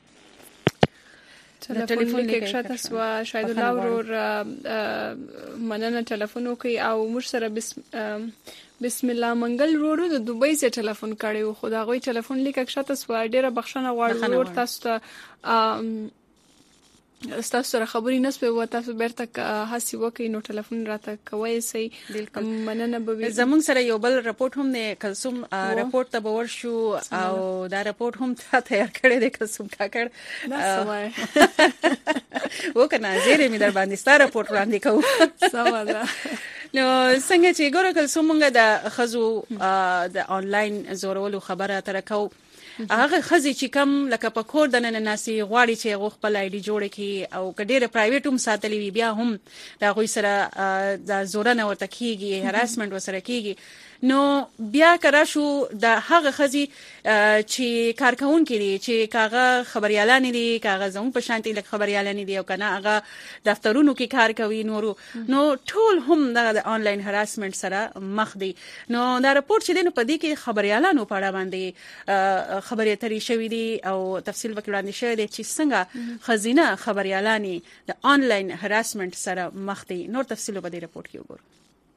ټلیفون کې شاته سوا شاید الله ورور مننه ټلیفون وکي او موږ سره بسم الله منګل ورو د دوبۍ څخه ټلیفون کړي خو دا غوي ټلیفون لیک شاته سوا ډیره بخښنه غواړم ورور تاسو ته تاسو سره خبرې نسبه و تاسو بیرته هڅه وکړئ نو ټلیفون راته کوی سي مننه به زمونږ سره یو بل رپورت هم نه کلسوم رپورت ته باور شو او دا رپورت هم تیار کړی دی کلسوم کاکړ نه سوای وکنه زیره می در باندې ستاره رپورت وړاندې کوو سوا ده نو څنګه چې ګوره کلسوم موږ د خزو د انلاین زورولو خبره تر کو هغه خزي چې کم لکه په کور د نن ناسي غواړي چې غو خپل آی ډي جوړ کړي او کډېره پرایویټ هم ساتلی وي بیا هم دا غوي سره د زورنه ورته کیږي هراسمنت وسره کیږي نو بیا کرا شو د هغه خزي چې کارکون کړي چې کاغه خبريالان دي کاغه زمو په شانتي لک خبريالان دي او کنه هغه دفترونو کې کار کوي نو ټول هم د انلاین هراسمنت سره مخ دي نو دا رپورت چې دنه په دې کې خبريالانو په اړه باندې خبرې اترې شوې دي او تفصیل وکړاندې شوی دی چې څنګه خزینه خبريالانی د انلاین هراسمنت سره مخ دي نور تفصیل په دې رپورت کې وګورئ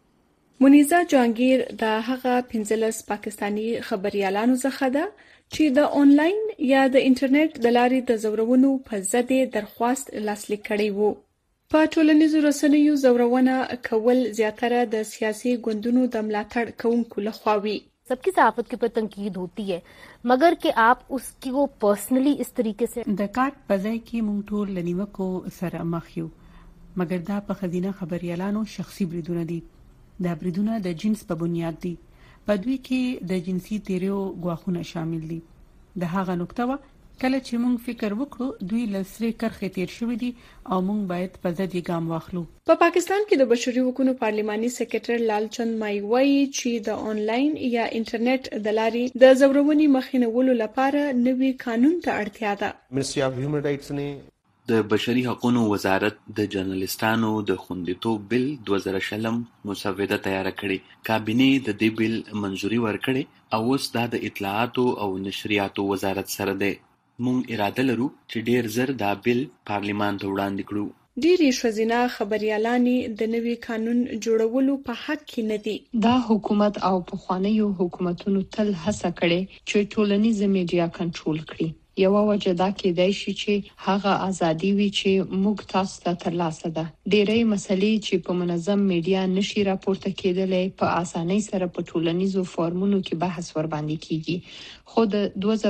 منیزه جهانگیر د هغه 15 پاکستانی خبريالانو څخه ده چې د انلاین یا د انټرنیټ د لارې د زورونو په ضد درخواست لاسلیک کړی وو په ټولنیزو رسنیو زورونه کول زیاتره د سیاسي ګوندونو د ملاتړ کوونکو لخوا وي सबकी सहाफत के ऊपर तनकीद होती है मगर कि आप उसकी वो पर्सनली इस तरीके से د کارت پځای کې مونږ ټول لنیوکو سره مخ یو مګر دا په خزینه خبريالانو شخصي بریدونه دي دا بریدونه د جنس په بنیاد دي په دوی کې د جنسي تیریو غواخونه شامل دي د هغه نقطه وا کله چې مونږ فکر وکړو دوی لسري کرخه تیر شوې دي او مونږ باید په ځدی ګام واخلو په پاکستان کې د بشري حقوقو پارلماني سکریټر لالچند مای وایي چې د انلاین یا انټرنیټ د لارې د زورونې مخنیولو لپاره نوي قانون ته اړتیا ده منسټري اف هیومن رائټس نه د بشري حقوقو وزارت د جرنالستانو د خوندیتوب بل 2020 مسوده تیار کړي کابینه د دې بل منځوري ورکړي او اوس د اطلاعات او نشریاتو وزارت سره ده مونږ اراده لرو چې ډیر زر دا بل پارلیمان ته وړاندې کړو ډیری شوزینا خبريالانی د نوي قانون جوړولو په حق کې نه دي دا حکومت او پخوانیو حکومتونو تل هڅه کړې چې ټولنیز میډیا کنټرول کړي یو وجه دا کېدای شي چې هغه ازادي وي چې موږ تاسو ته ترلاسه ده ډېرې مسلې چې په منظم میډیا نشي راپورته کېدلې په اسانۍ سره په ټولنیزو فورمونو کې بحث ور باندې کیږي خو د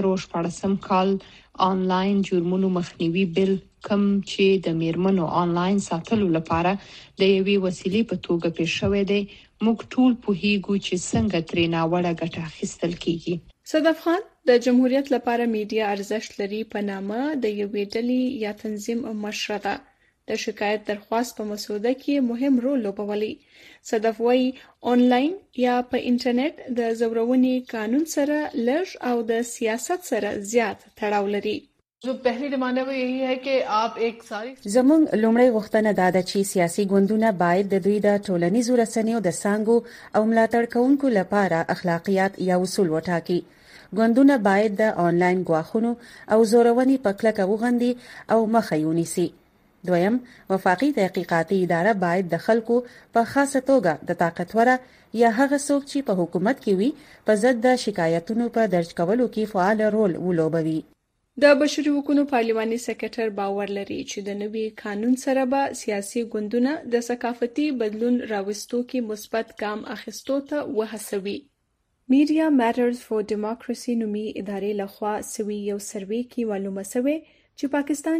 2014 کال انلاین جرمونو مخنیوي بل کم چې د میرمنو انلاین ساتلو لپاره د یوې وسیلې په توګه پیښ شوی دی موږ ټول پوهیږو چې څنګه ترې ناوړه ګټه اخیستل کیږي صدف خان د جمهوریت لپاره میډیا ارزښت لري په نامه د یوې ډلې یا تنظیم مشره ده د شکایت درخواست په مسوده کې مهم رول لوبولی صدف وايي انلاین یا په انټرنیټ د زورونې قانون سره لږ او د سیاست سره زیات تړاو لري जो पहली डिमांड है वो यही है कि आप एक सारी زمونږ لومړی غوښتنه دا ده چې سیاسي ګوندونه باید د دوی د ټولنیزو رسنیو د څانګو او ملاتړ کوونکو لپاره اخلاقیات یا اصول وټاکي ګوندونه باید د انلاین غواخونو او زورونې په کلکه وغندي او مخه یونیسي دویم وفاقي تحقیقاتي اداره باید د خلکو په خاصه توګه د طاقتوره یا هغه څوک چې په حکومت کې وي په ضد د شکایتونو په درج کولو کې فعال رول ولوبوي د بشري حقوقو پارلماني سکریټر باور لري چې د نوي قانون سره به سیاسي ګوندونه د ثقافتي بدلون راوستو کې مثبت ګام اخیستو ته وهڅوي میډیا ماترز فور ډیموکراسي نومي ادارې لخوا سوي یو سروې کې معلومه شوه چې پاکستان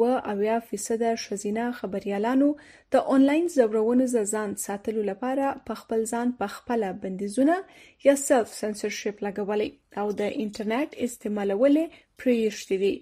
کې 80% ښځینه خبريالانو د انلاین زورونو ځان ساتلو لپاره په خپل ځان په خپل بندیزونه یا سلف سنسورشپ لګولي او د انټرنیټ استعمالول پریښتي دي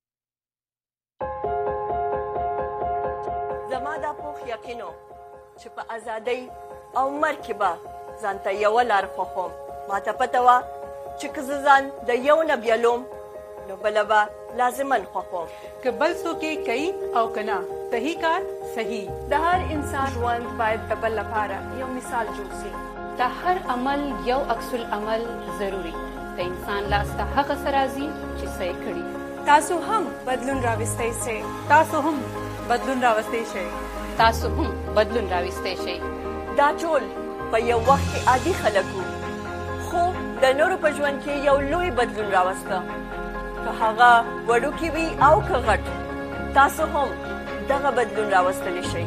زما د پوخ یقینو چې په ازادۍ او مرکبه ځانته یو لار خوخم ماته پته وا چې که ځان د یو نه بیلوم نو بلبا لازمن خوخم که بل څوک کوي او کنا صحیح کار صحیح د هر انسان ژوند باید د بل لپاره یو مثال جوړ شي. د هر عمل یو عکس العمل ضروری. د انسان لاس ته هغه سرازي چې صحیح کړي. تاسو هم بدلون راوستئ شئ. تاسو هم بدلون راوستئ شئ. تاسو هم بدلون راوستئ شئ. دا ټول په یو وخت کې عادي خلک وو، خو د نورو په ژوند کې یو لوی بدلون راوسته. که هغه وړوکی وي او که غټ، تاسو هم دغه بدلون راوستلی شئ.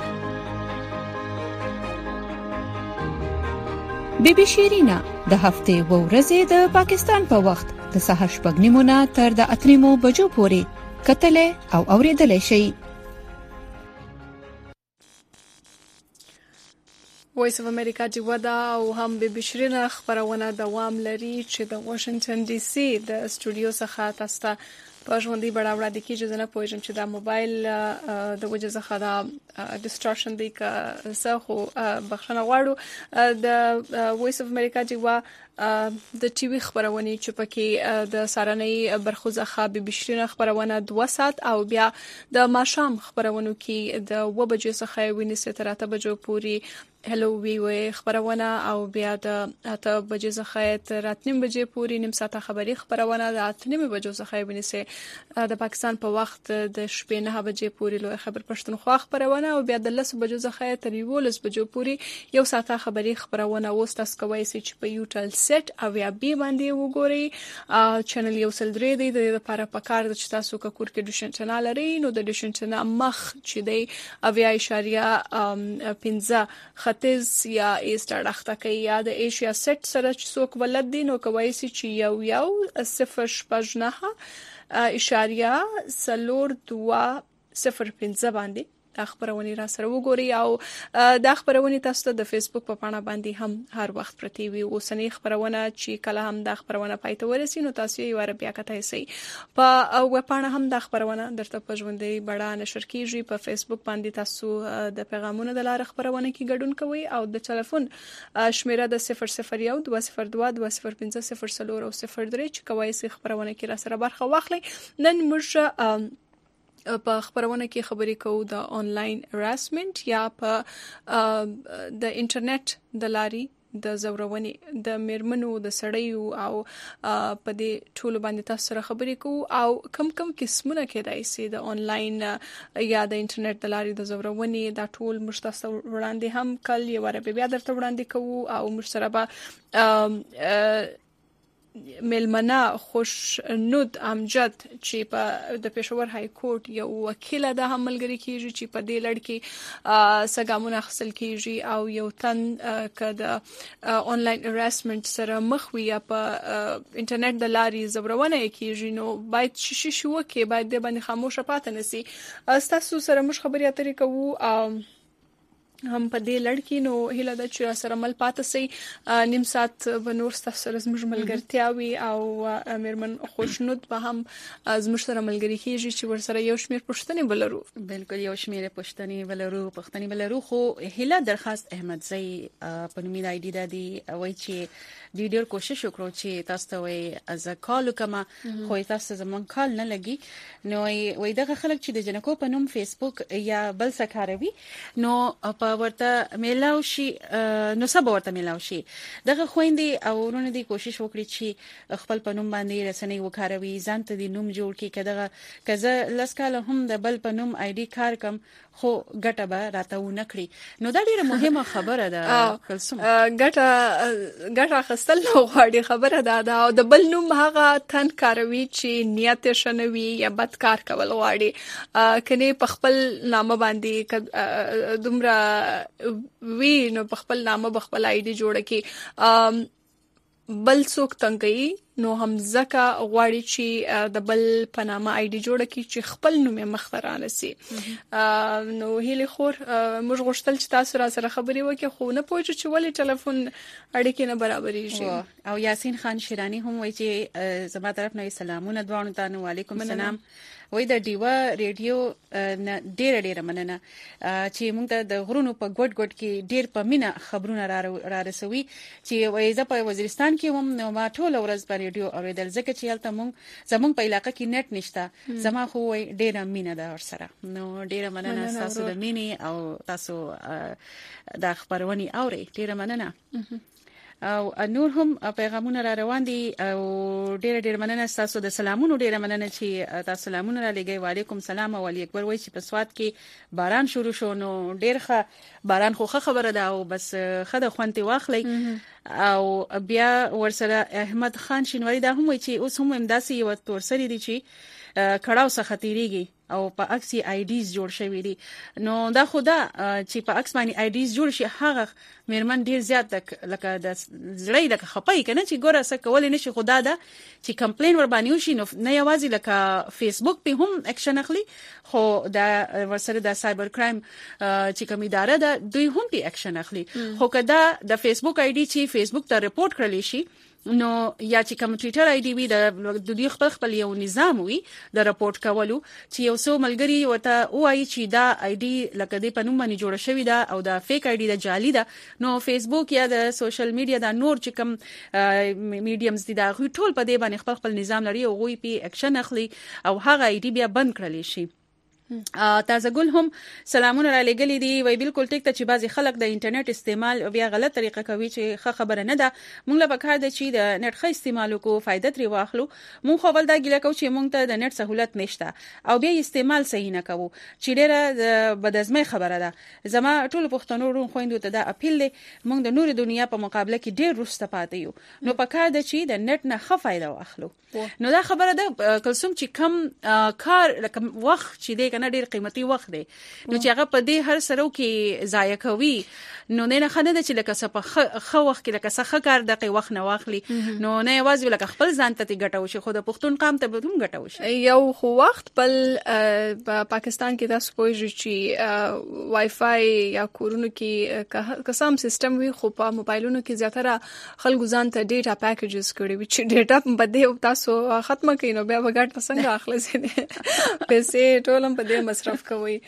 بی بی شیرینا د هفتې و ورځې د پاکستان په وخت د سهار 8:30 نه تر د 8:30 بجو پورې کتلې او اوریدلې شي. وایس اف امریکا چې ودا او هم به بشرینه خبرونه دوام لري چې د واشنگټن ډي سي د سټوډیو څخه تاسو ته په ژوندۍ بڼه وړاندې کیږي. زه نه پوهیږم چې دا موبایل د وجې څخه دا ډیسټورشن دی که څه، خو بخښنه غواړو. د وایس اف امریکا چې د ټي وي خبرونه چې پکې د سارنۍ برخو څخه به بشرینه خبرونه 2 ساعت او بیا د ماښام خبرونو کې د 2 بجې څخه ونی تر 8 بجو پورې هلو وی خبرونه او بیا د 8 بجې څخه تر 8:30 بجې پورې نیم ساعت خبري خبرونه د 8:30 بجو څخه ونی د پاکستان په وخت د شپې 9 بجې پورې لوی خبر پښتونخوا خبرونه او بیا د 10 بجو څخه تر 11 بجو پورې یو ساعت خبري خبرونه وستاس کوي چې په یوټل سیټ او یا بي باندې وګورئ. چینل یو سل درې دی د لپاره پکار د چې تاسو کور کې ډیشن چینل لري نو د ډیشن چینل مخ چې دی 8.5 ختیځ یا ایست اړخته کې یا د ایشیا سیټ سره چې څوک ولد دي نو کوي چې یو 0.205 باندې خبرونه را سره وګوري او دا خبرونه تاسو ته د فیسبوک په پاڼه باندې هم هر وخت پرتی وي. اوسنۍ خبرونه چې کله هم دا خبرونه پاتې ورسي نو تاسو یې ور بیا کته سي په وب پاڼه هم دا خبرونه درته په ژوندۍ بڑا نشر کیږي. په فیسبوک باندې تاسو د پیغامونو د لارې خبرونه کې ګډون کوئ او د ټلیفون شمیره د 001 202 205 او 03 چې کوي سي خبرونه کې را سره برخه واخلي. نن موږ په خبرونه کې خبرې کوو د آنلاین هراسمنت یا په د انټرنیټ د لارې د زورونې د میرمنو د سړیو او په دې ټول باندې تاسو سره خبرې کوو او کم قسمونه کېدای شي د آنلاین یا د انټرنیټ د لارې د زورونې دا ټول مشتاسو وړاندې هم کل یو ور بیا درته وړاندې کوو او موږ سره به ملمنه خوشنود امجد چې په د پېښور های کورټ یو وکیل د عملګری کیږي چې په دې لړ کې سګامونه خپل کیږي او یو تن کده آنلاین هراسمنت سره مخ وي په انټرنیټ د لارې زبرونه کیږي نو باید شو کې باید د باندې خاموشه پاتې نسی. تاسو سره مش خبرې اترې کوو هم په دې لړکی نو هله د چر سره مل پاتې سي نیم ساعت به نور سره زموږ ملګرتیا وي او میرمن خوشنود به هم زموږ سره ملګری کیږي چې ور سره یو شمیر پښتني بلرو. بالکل یو شمیر پښتني بلرو خو هله درخواست احمد زئی په نومي آی ډی د دی وای چې ډیر کوشش وکړو چې تاسو ته وای از کال کما خو تاسو زمون کال نه لګي نو وای دغه خلک چې د جنکو په نوم فیسبوک یا بل څه کاروي نو په ورته میلاو شي نو سبا ورته میلاو شي دغه خويندې او ورونه دي کوشش وکړي چې خپل په نوم باندې رسنۍ وکاروي ځان ته د نوم جوړ کړي کداغه کزه لسکاله هم د بل په نوم آی ډی کار کم خو ګټه به راته و نکړي نو دا ډیره مهمه خبره ده. کلسوم ګټه خستل نو غواړي خبره ده او د بل نوم هغه تن کاروي چې نیت شنوي یا بد کار کول غواړي کني په خپل نامه باندې دومره وی نو په خپل نامه بخپل آی ډی جوړه کی بل څوک تنګي نو هم ځکه غواړي چې د بل پنامه آی ډی جوړه کی چې خپل نوم مخبرانه سي. نو هلي خور موږ غوښتل چې تاسو را سره خبري وکړو خو نه پوهیږو چې ولې ټلیفون اړیکې نه برابرې شي. او یاسین خان شیرانی هم وایي چې زما طرف نه سلامونه دوانو ته وعلیکم السلام. وای د دیوا ریډیو ډېر مننه چې موږ ته د غرونو په ګډ کې ډېر په مینا خبرونه را رسوي چې وای زه په وزیرستان کې هم نو ما ټول ورځ په ریډیو اوریدل ځکه چې هلته زمونږ په علاقې کې نت نشته زما خو ډیره مینه ده ورسره نو ډیره مننه تاسو د مینې او تاسو د خبرونې اوري ډیره مننه او نور هم پیغامونه را روان دي او ډېر مننه تاسو د سلامونو ډېر مننه چې تاسو سلامونه را لګي وعلیکم سلام او علی اکبر وای چې په سواد کې باران شروع شو نو ډېر ښه باران خو خبره ده او بس خده خوانتي واخلي او بیا ورسره احمد خان شینواری دا هم وای چې اوس هم امداسي یو تورسري دي چې کړهو څخه تیریږي او په عکس آی ډیز جوړ شوی دي نو دا خدا چې په عکس باندې آی ډیز جوړ شي هغه مېرمن ډیر زیات لکه د زړی لکه خپای کنه چې ګوره څه کول نشي خدا دا چې کمپلین ور باندې وشي نو نه یوازې لکه فیسبوک په هم اکشن اخلي خو دا ورسره د سایبر کرایم چې کوم اداره ده دوی هم په اکشن اخلي خو کدا د فیسبوک آی ډی چې فیسبوک ته ریپورت کړل شي نو یا چې کوم ټویټر آی ډی وي د دوی خپل یو نظام وي د راپورټ کولو چې یو څو ملګری وته وایي چې دا آی ډی لکه د پنوم باندې جوړ شوی دا او دا فیک آی ډی د جعلی ده نو فیسبوک یا د سوشل میډیا دا نور چې کوم میډیمز دي دا ټول په دې باندې خپل نظام لري او غوي په اکشن اخلي او هغه آی ډی بیا بند کړل شي تازه ګل هم سلامونه را لګلې دي وای بالکل ټیک ته چې بعضی خلک د انټرنیټ استعمال بیا غلط طریقه کوي چې خبره نه ده مونږ له پکار د چې د نت ښه استعمال کو فائدہ تری واخلو مونږ خو ول دا ګیله کو چې مونږ ته د نت سہولت نشته او بیا استعمال صحیح نه کوو چې ډیره بدازمه خبره ده زما ټول پښتنو ورون خويندو ته دا اپیل دی مونږ د نور دنیا په مقابله کې ډیر رسته پاتې یو نو پکار د چې د نت نه ښه فائدہ واخلو نو دا خبره ده کلسوم چې کم کار لکه وخت چې دی کنه ډیر قیمتي وخت دی نو چې هغه په دې هر سره کې ضایع کوي نو نه خنه ده چې لکه سپه خو وخت کې لکه څه کار دغه وخت نه واخلي نو نه یوازې لکه خپل ځان ته ګټو شي خو د پښتون قام ته به هم ګټو شي یو خو وخت په پاکستان کې تاسو پوهیږئ چې وای فای یا کورونو کې قسم سیستم وي خو په موبایلونو کې زیاتره خلکو ځان ته ډیټا پیکیجز کړي وي چې ډیټا په دې تاسو ختمه کړئ نو بیا وګټ څنګه اخلي پیسې ټولم په دې مصرف کوي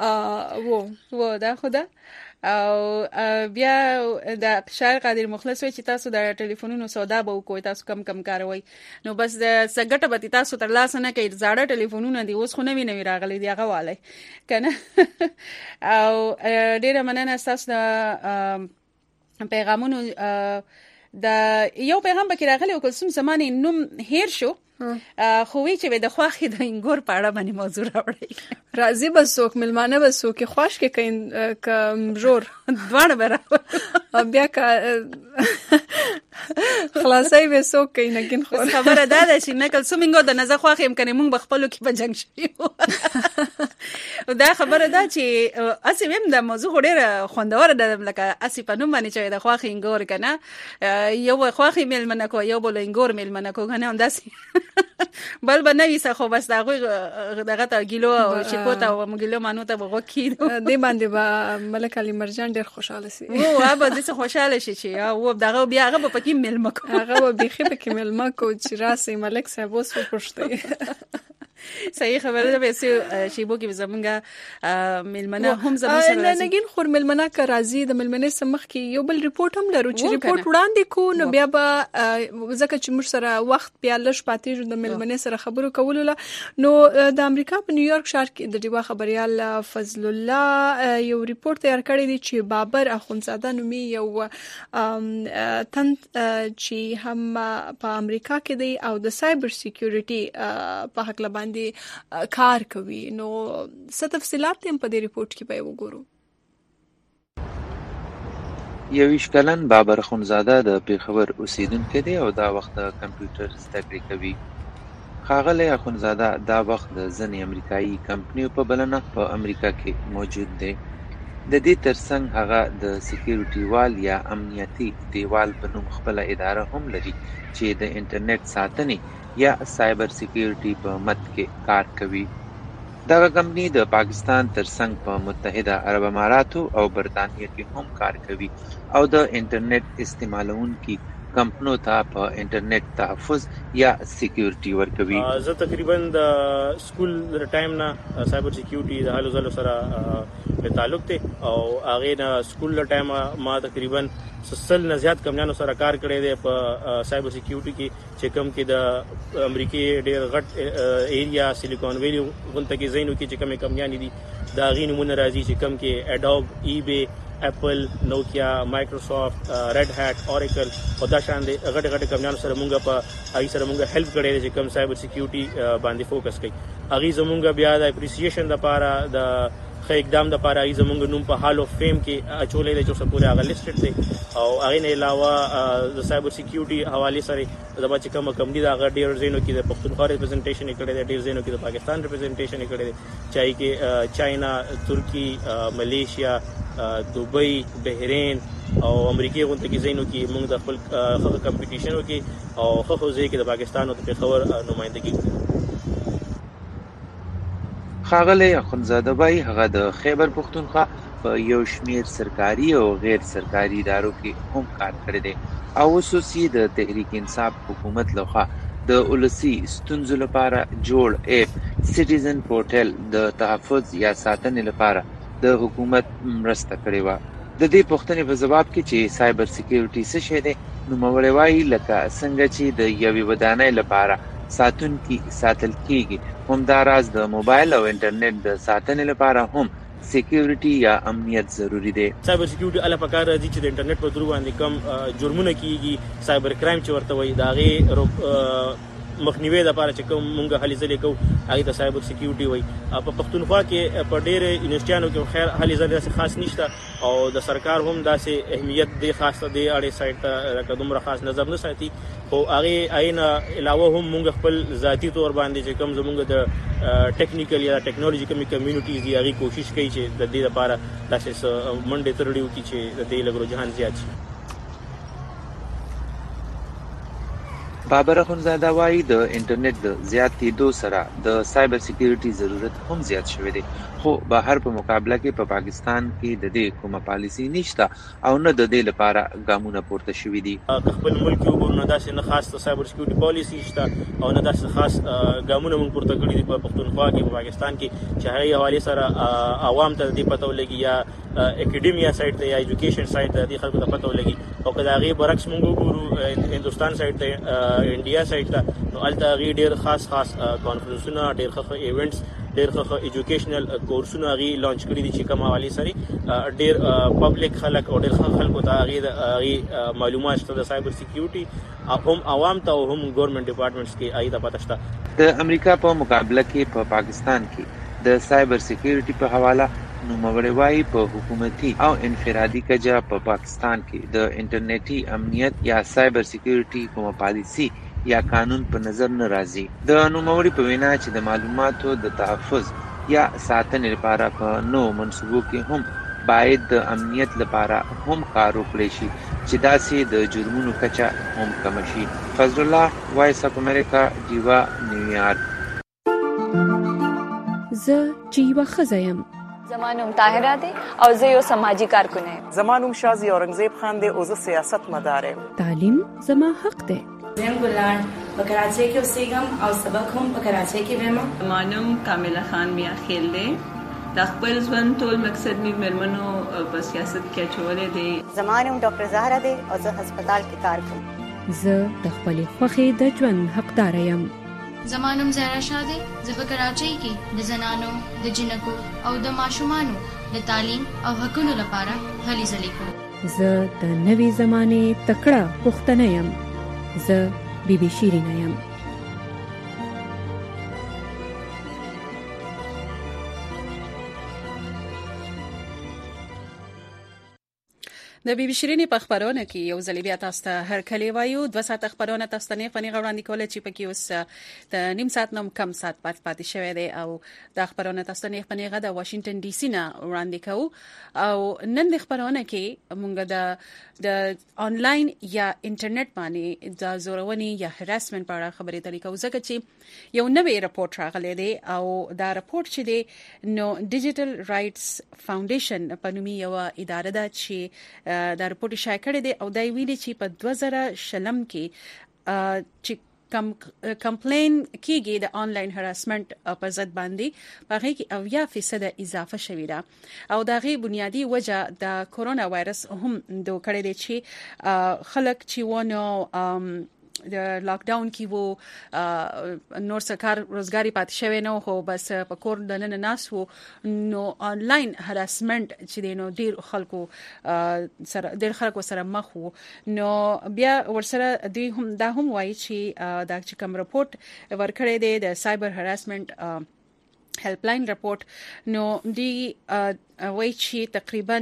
وو دا خدا او بیا د شاعر قادر مخلص وی چې تاسو د ټلیفونونو سودا به وکوي تاسو کم کاروي نو بس د سګټه به تاسو تر لاس نه کوي زاړه ټلیفونونه دی اوس خو نوی راغلي دی هغه والي کنه او ډیره مننه تاسو د پیغامونو د یو پیغام به راغلی او کوم زمانه نوم هیر شو خو وی چې د خواخې د انګور په اړه باندې موضوع راوړی راځي بسوک ملمانه بسوک خوښ کې کین جوړ دوړ برابر بیا کا خلاصای بسوک کین نګین خو خبره ده چې نکل سومینګو د نزه خواخې امکانې مونږ بخپلو کې په جنگ شي دا خبره ده چې اسی ویم د موضوع ډېر خوندور ده لکه اسی په نوم باندې چې د خواخې انګور کنه یو خواخې ملمنه کو یو بل انګور ملمنه کو کنه همداسي بل بنوي څه بس دغه ته ګیلو او شپوتا او مګیلو مانو ته وګکی دی باندې با ملک علي مرجان ډیر خوشاله سي او هغه د څه خوشاله شي چې او دغه بیا هغه په کې ملمکو هغه به خې په کې ملمکو چې راسي ملک صاحب اوس پښته صحیح خبره ده به شیبو کې زمونږه ملمنه هم زموږ سره نه نګین خور ملمنه کا راضي د ملمنه سمخ کې یو بل ریپورت هم لرو چې ریپورت وړاندې کو نو بیا به ځکه چې موږ سره وخت بیا لږ پاتې جو د ملمنه سره خبرو کولو نو د امریکا په نیویارک ښار کې د ډیوا خبريال فضل الله یو ریپورت تیار کړی دی چې بابر اخونزاده نومي یو تن چې هم په امریکا کې دی او د سایبر سکیورټي په حق باندې کار کوي نو څه تفصيلات هم په دې ریپورت کې به وګورو 21 کلن بابر اخونزاده د پیښور اوسیدونکی دی او دا وخت د کمپیوټر زده کړې کوي ښاغلی اخونزاده دا وخت د ځینې امریکایي کمپنیو په بلنه په امریکا کې موجود دی د دې ترڅنګ هغه د سکیورټي وال یا امنیتي دیوال په نوم خپله اداره هم لري چې د انټرنیټ ساتنې یا سایبر سکیورټي په مد کې کار کوي دغه کمپنی د پاکستان ترڅنګ په متحده عرب اماراتو او برطانیه کې هم کار کوي او د انټرنیټ استعمالونکي کمپنو ته په انټرنیټ تحفظ یا سکیورټي ورکوي. زه تقریبا د سکول ټایم نه سایبر سکیورټي د حالو زلو سره په تعلق ته او هغه نه سکول ټایم ما تقریبا سل نه زیات کمپنیانو سره کار کړی دی په سایبر سکیورټي کې چې کوم کې د امریکای ډېر غټ ایریا سیلیکون ویلی غونډه کې زینو کې چې کومه کمپنیان دي دا غي نمونه راځي چې کوم کې اډوب ایبی اپل نوکیا مایکروسافت ریډ هات اوریکل او دا شان دي غټ غټ کمپنیانو سره مونږه په هغه سره مونږه هیلپ کړی دی چې کوم سایبر سکیورټي باندې فوکس کوي. هغه زمونږه بیا د اپریسیشن لپاره د خې اقدام د لپاره ای زمونږ نوم په هال اف فیم کې اچولې د 400 هغه لیسټډ دی او هغه نه علاوه د سایبر سکیورټي حواله سره د بچ کوم کمپنی دا غ ډیر زینو کې د پښتونخوا ریپرزنټیشن کړي دی ډیر زینو کې د پاکستان ریپرزنټیشن کړي دی چای کې چاینا ترکی ملیشیا دوبۍ بحرین او امریکای غونډه کې زینو کې موږ د خپل کمپټیشن وکي او خو ځای کې د پاکستان او د پیښور نمائندګي. ښاغلی اخندزاده وایي هغه د خیبر پښتونخوا په یو شمیر سرکاري او غیر سرکاري ادارو کې هم کار کړی دی او اوس یې د تحریک انصاف حکومت لخوا د ولسي ستونزو لپاره جوړ اپ سټیزن پورټل د تحفظ یا ساتنې لپاره د حکومت مرسته کړې وه. د دې پوښتنې په ځواب کې چې سایبر سکیورټي څه شی دی نوموړی وایي لکه څنګه چې د یوې ودانۍ لپاره ساتونکي ساتل کیږي همداراز د موبایل او انټرنیټ د ساتنې لپاره هم سکیورټي یا امنیت ضروری دی. سایبر سکیورټي اله پکار راځي چې د انټرنیټ په درو باندې کم جرمونه کیږي سایبر کرایم چې ورته وایي داغه مخنیوي د لپاره چې کوم مونږه هلي ځلې کوو هغه د سایبر سکیورټي وایي. په پښتونخوا کې په ډېر یونیورسيټیانو کې خیر هلي ځلې خاص نشته او د سرکار هم داسې اهمیت دی خاصه دی اړې سایت ته کومه خاص نظر نه ساتي خو هغه عینه علاوه هم مونږ خپل ذاتی تور باندې چې کوم زمونږ د ټیکنیکل یا ټیکنالوژي کومې کمیونټیز دی هغه کوشش کوي چې د دې لپاره داسې منډه ترړیو کې چې د دې لګرو جهان زیات شي. بابر اخندزاده وایي د انټرنیټ د زیاتېدو سره د سایبر سکیورټي ضرورت هم زیات شوی دی خو بهر په مقابله کې په پاکستان کې د دې کومه پالیسي نشته او نه د دې لپاره ګامونه پورته شوي دي. خپل ملک یو نه داسې نه خاص سایبر سکیورټي پالیسي شته او نه داسې خاص ګامونه موږ پورته کړی دي په پښتونخوا کې په پاکستان کې چې هغه حواله سره عوام ته دې پته ولګي یا اکیډمیا سایت ته یا ایجوکیشن سایت ته دې خلکو ته پته ولګي او کله هغه برعکس موږ وګورو هندستان سایت ته انډیا سایت ته نو الته هغه ډیر خاص کانفرنسونه ډیر ښه ایونټس ډیر ښه ایجوکیشنل کورسونه هغه لانچ کړی دي چې کوم حواله سره ډیر پبلک خلک او ډیر خلکو ته هغه معلومات شته د سایبر سکیورټي هم عوام ته او هم ګورنمنت ډپارټمنټس کې آی ته پته شته. د امریکا په مقابله کې په پاکستان کې د سایبر سکیورټي په حواله نوموړی وایي په حکومتي او انفرادي کجا په پاکستان کې د انټرنیټي امنیت یا سایبر سکیورټي کومه پالیسي یا قانون په نظر نه راځي. د نوموړي په وینا چې د معلوماتو د تحفظ یا ساتنې لپاره په نو منصوبو کې هم باید د امنیت لپاره هم کار وکړي شي چې داسې د جرمونو کچه هم کم شي. فضل الله وایس اف امریکا دیوا نیویارک. زه چې یوه ښځه یم زمانوم طاهره دی او زه یو سماجی کارکن یم. زمانوم شازی اورنګزیب خان دی او زه سیاست مدار یم. تعلیم زما حق دی. زم ګلان په کراچۍ کې اوسېږم او سبق هم په کراچۍ کې وایم. زمانوم کامله خان میا خیل دی د خپل ژوند ټول مقصد می مرمنو په سیاست کې اچولې دی. زمانوم ډاکټر زهرا دی او زه هسپتال کې کار کوم. زه د خپل خوښې د ژوند حقدار یم. زمانوم زهرا شاه دی زه په کراچۍ کې د زنانو د جنکو او د ماشومانو د تعلیم او حقوقو لپاره هلې ځلې کوم. زه د نوې زمانې تکړه پښتنه یم. زه بیبي شیرینه یم. د بي بي شيرينې په خبرونه کې یو ځل بیا تاسو ته هر کلی وایو 2 ساعت خبرونه تاسو ته نه فني غوړاندې کول چې پکې اوس د نیم ساعت نوم کم ساعت پاتې شوی دی او د خبرونه تاسو ته نه فني غا د واشنگټن ډي سي نه وړاندې کوو او نن د خبرونه کې مونږ د انلاین یا انټرنیټ باندې د زورونی یا هراسمنت په اړه خبرې ترې کوو ځکه چې یو نوې راپورټ راغلی دی او دا راپورټ چې دی نو ډیجیټل رائټس فاونډیشن په نومي یو اداره ده چې دا رپورت شایع کړی دی او دا ویلي چې په 2020 کې چې کمپلین کیږي د آنلاین هراسمنت په ضد باندې هغه کې 80% اضافه شوې ده او دا غي بنیادی وجه د کورونا وایرس هم دوه کړی دی چې خلک چې ونه د لاک ډاون کې وو نور سرکار روزګاری پاتې شوی نو خو بس په کور د نن ناس وو نو آنلاین هراسمنت چې دینو ډیر خلکو سره مخ وو نو بیا ورسره دوی هم دا هم وایي چې دا چې کوم رپورت ورکړی دی د سایبر هراسمنت هیلپ لاین رپورت نو دی وایي چې تقریبا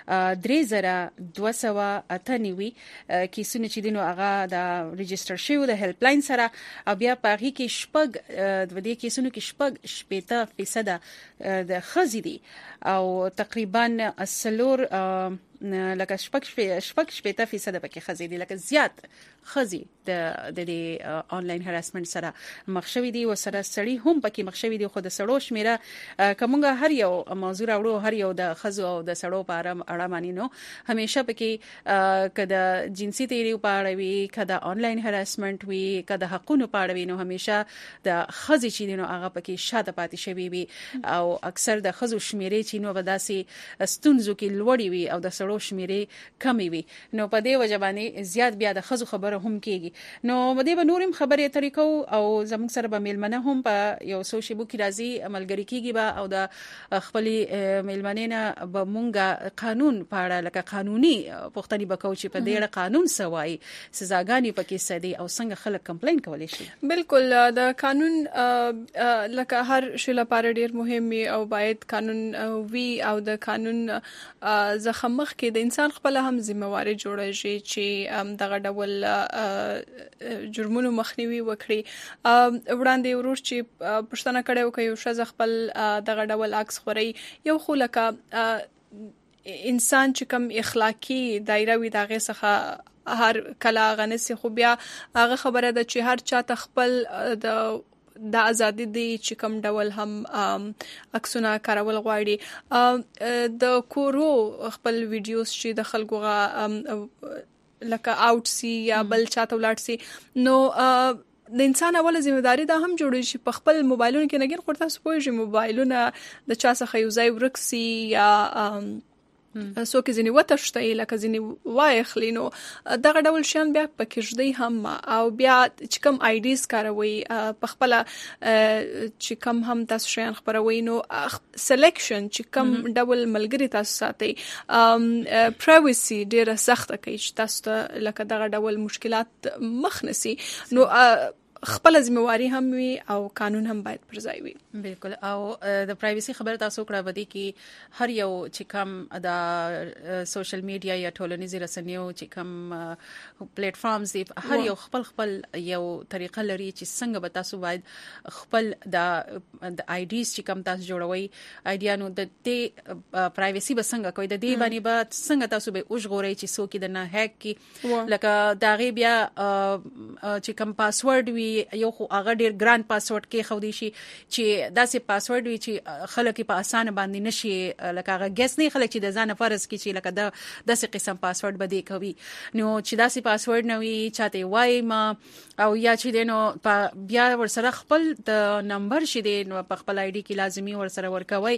3298 کیسونه چې دینو هغه د ريجستره شوی د هیلپ لاین سره او بیا په هغه کې شپږ د دې کیسونو کې 80% د خزي دي او تقریبا اسلور لکه شپږ فیصد پکې خزي دي لکه زیات خزي د آنلاین هراسمنت سره مخشوي دي او سره سړي هم پکې مخشوي دي خو د سړو شمیره کومه هر یو موضوع راوړو هر یو د خزو او د سړو په اړه مانی نو همیشه پکې کده جنسي تیری په اړه وي کده آنلاین هراسمنت وي کده حقوقو په اړه وي نو همیشه د خزي چې دینو هغه پکې شاته پاتې شوی وي او اکثر د خزو شمیره چې نو وداسي ستونزو کې لوړی وي او د سړو شمیره کمی وي نو په دې وجه باندې زیات بیا د خزو خبره هم کیږي نو مده به نورم خبرې طریقو او زموږ سره به میلمنه هم په یو سوشي بو کې راځي عملګری کیږي به او د خپل میلمنه به مونږه قانون په اړه لکه قانوني پوښتنې وکړو چې په دې اړه قانون سوای سزاګانی پکې سدي او څنګه خلک کمپلین کولی شي بالکل د قانون لکه هر شی لپاره ډیر مهم او باید قانون وی او د قانون زخمخ کې د انسان خپل هم ذمہواری جوړه شي چې دغه ډول جرمونو مخنیوي وکړي وړاندې ورور چې پښتنه کړي او کوي شزه خپل دغه ډول عکس خوري یو خو لکه انسان چې کوم اخلاقی دایره وي دغه څخه هر کلا غنسي خو بیا هغه خبره ده چې هر چا تخپل د ازادي دی چې کوم ډول هم عکسونه کارول غواړي د کورو خپل ویډیوز چې د خلکو لکه آوټ سي یا بل چاته ولاړ سي نو د انسان اوله ځمېداري دا هم جوړوي چې په خپل موبایلونو کې نګین خورته سپوږی موبایلونه د چا څخه یو ځای ورکسي یا څوک ځنی وتشتي لکه ځنی وایخلی نو دغه ډول شان بیا پکېږدي هم او بیا چې کوم آیډیز کاروي په خپل چې کوم هم تاسو شین خبروي نو سلیکشن چې کوم ډول ملګری تاسو ساتي پرایویسي ډیره سخته کوي چې تاسو لکه دغه ډول مشکلات مخ نسی نو خپل ذمہواری هم وي او قانون هم باید پر ځای وي بالکل او د پرایویسي خبره تاسو کړه ودی کې هر یو چې کوم د سوشل میډیا یا ټولنیزي رسنیو چې کوم پلیټ فارمز دي هر یو خپل یو طریقه لري چې څنګه به تاسو باید خپل د آیډیز چې کوم تاسو جوړوي آیډیا نو د دې پرایویسي به څنګه کوي د دې باندې به څنګه تاسو به اوښغوري چې څوک د نه هک کی لکه دا غي بیا چې کوم پاسورډ وي یو خو هغه ډیر ګران پاسورډ کې خو دي شي چې داسې پاسورډ وي چې خلک په اسانه باندې نشي لکه هغه ګس نه خلک چې د ځان فرض کې چې لکه داسې قسم پاسورډ بده کوي نو چې داسې پاسورډ نه وي چاته وای ما او یا چې دینو بیا ورسره خپل د نمبر شې دی نو په خپل آی ډي کې لازمي ورسره ورکوي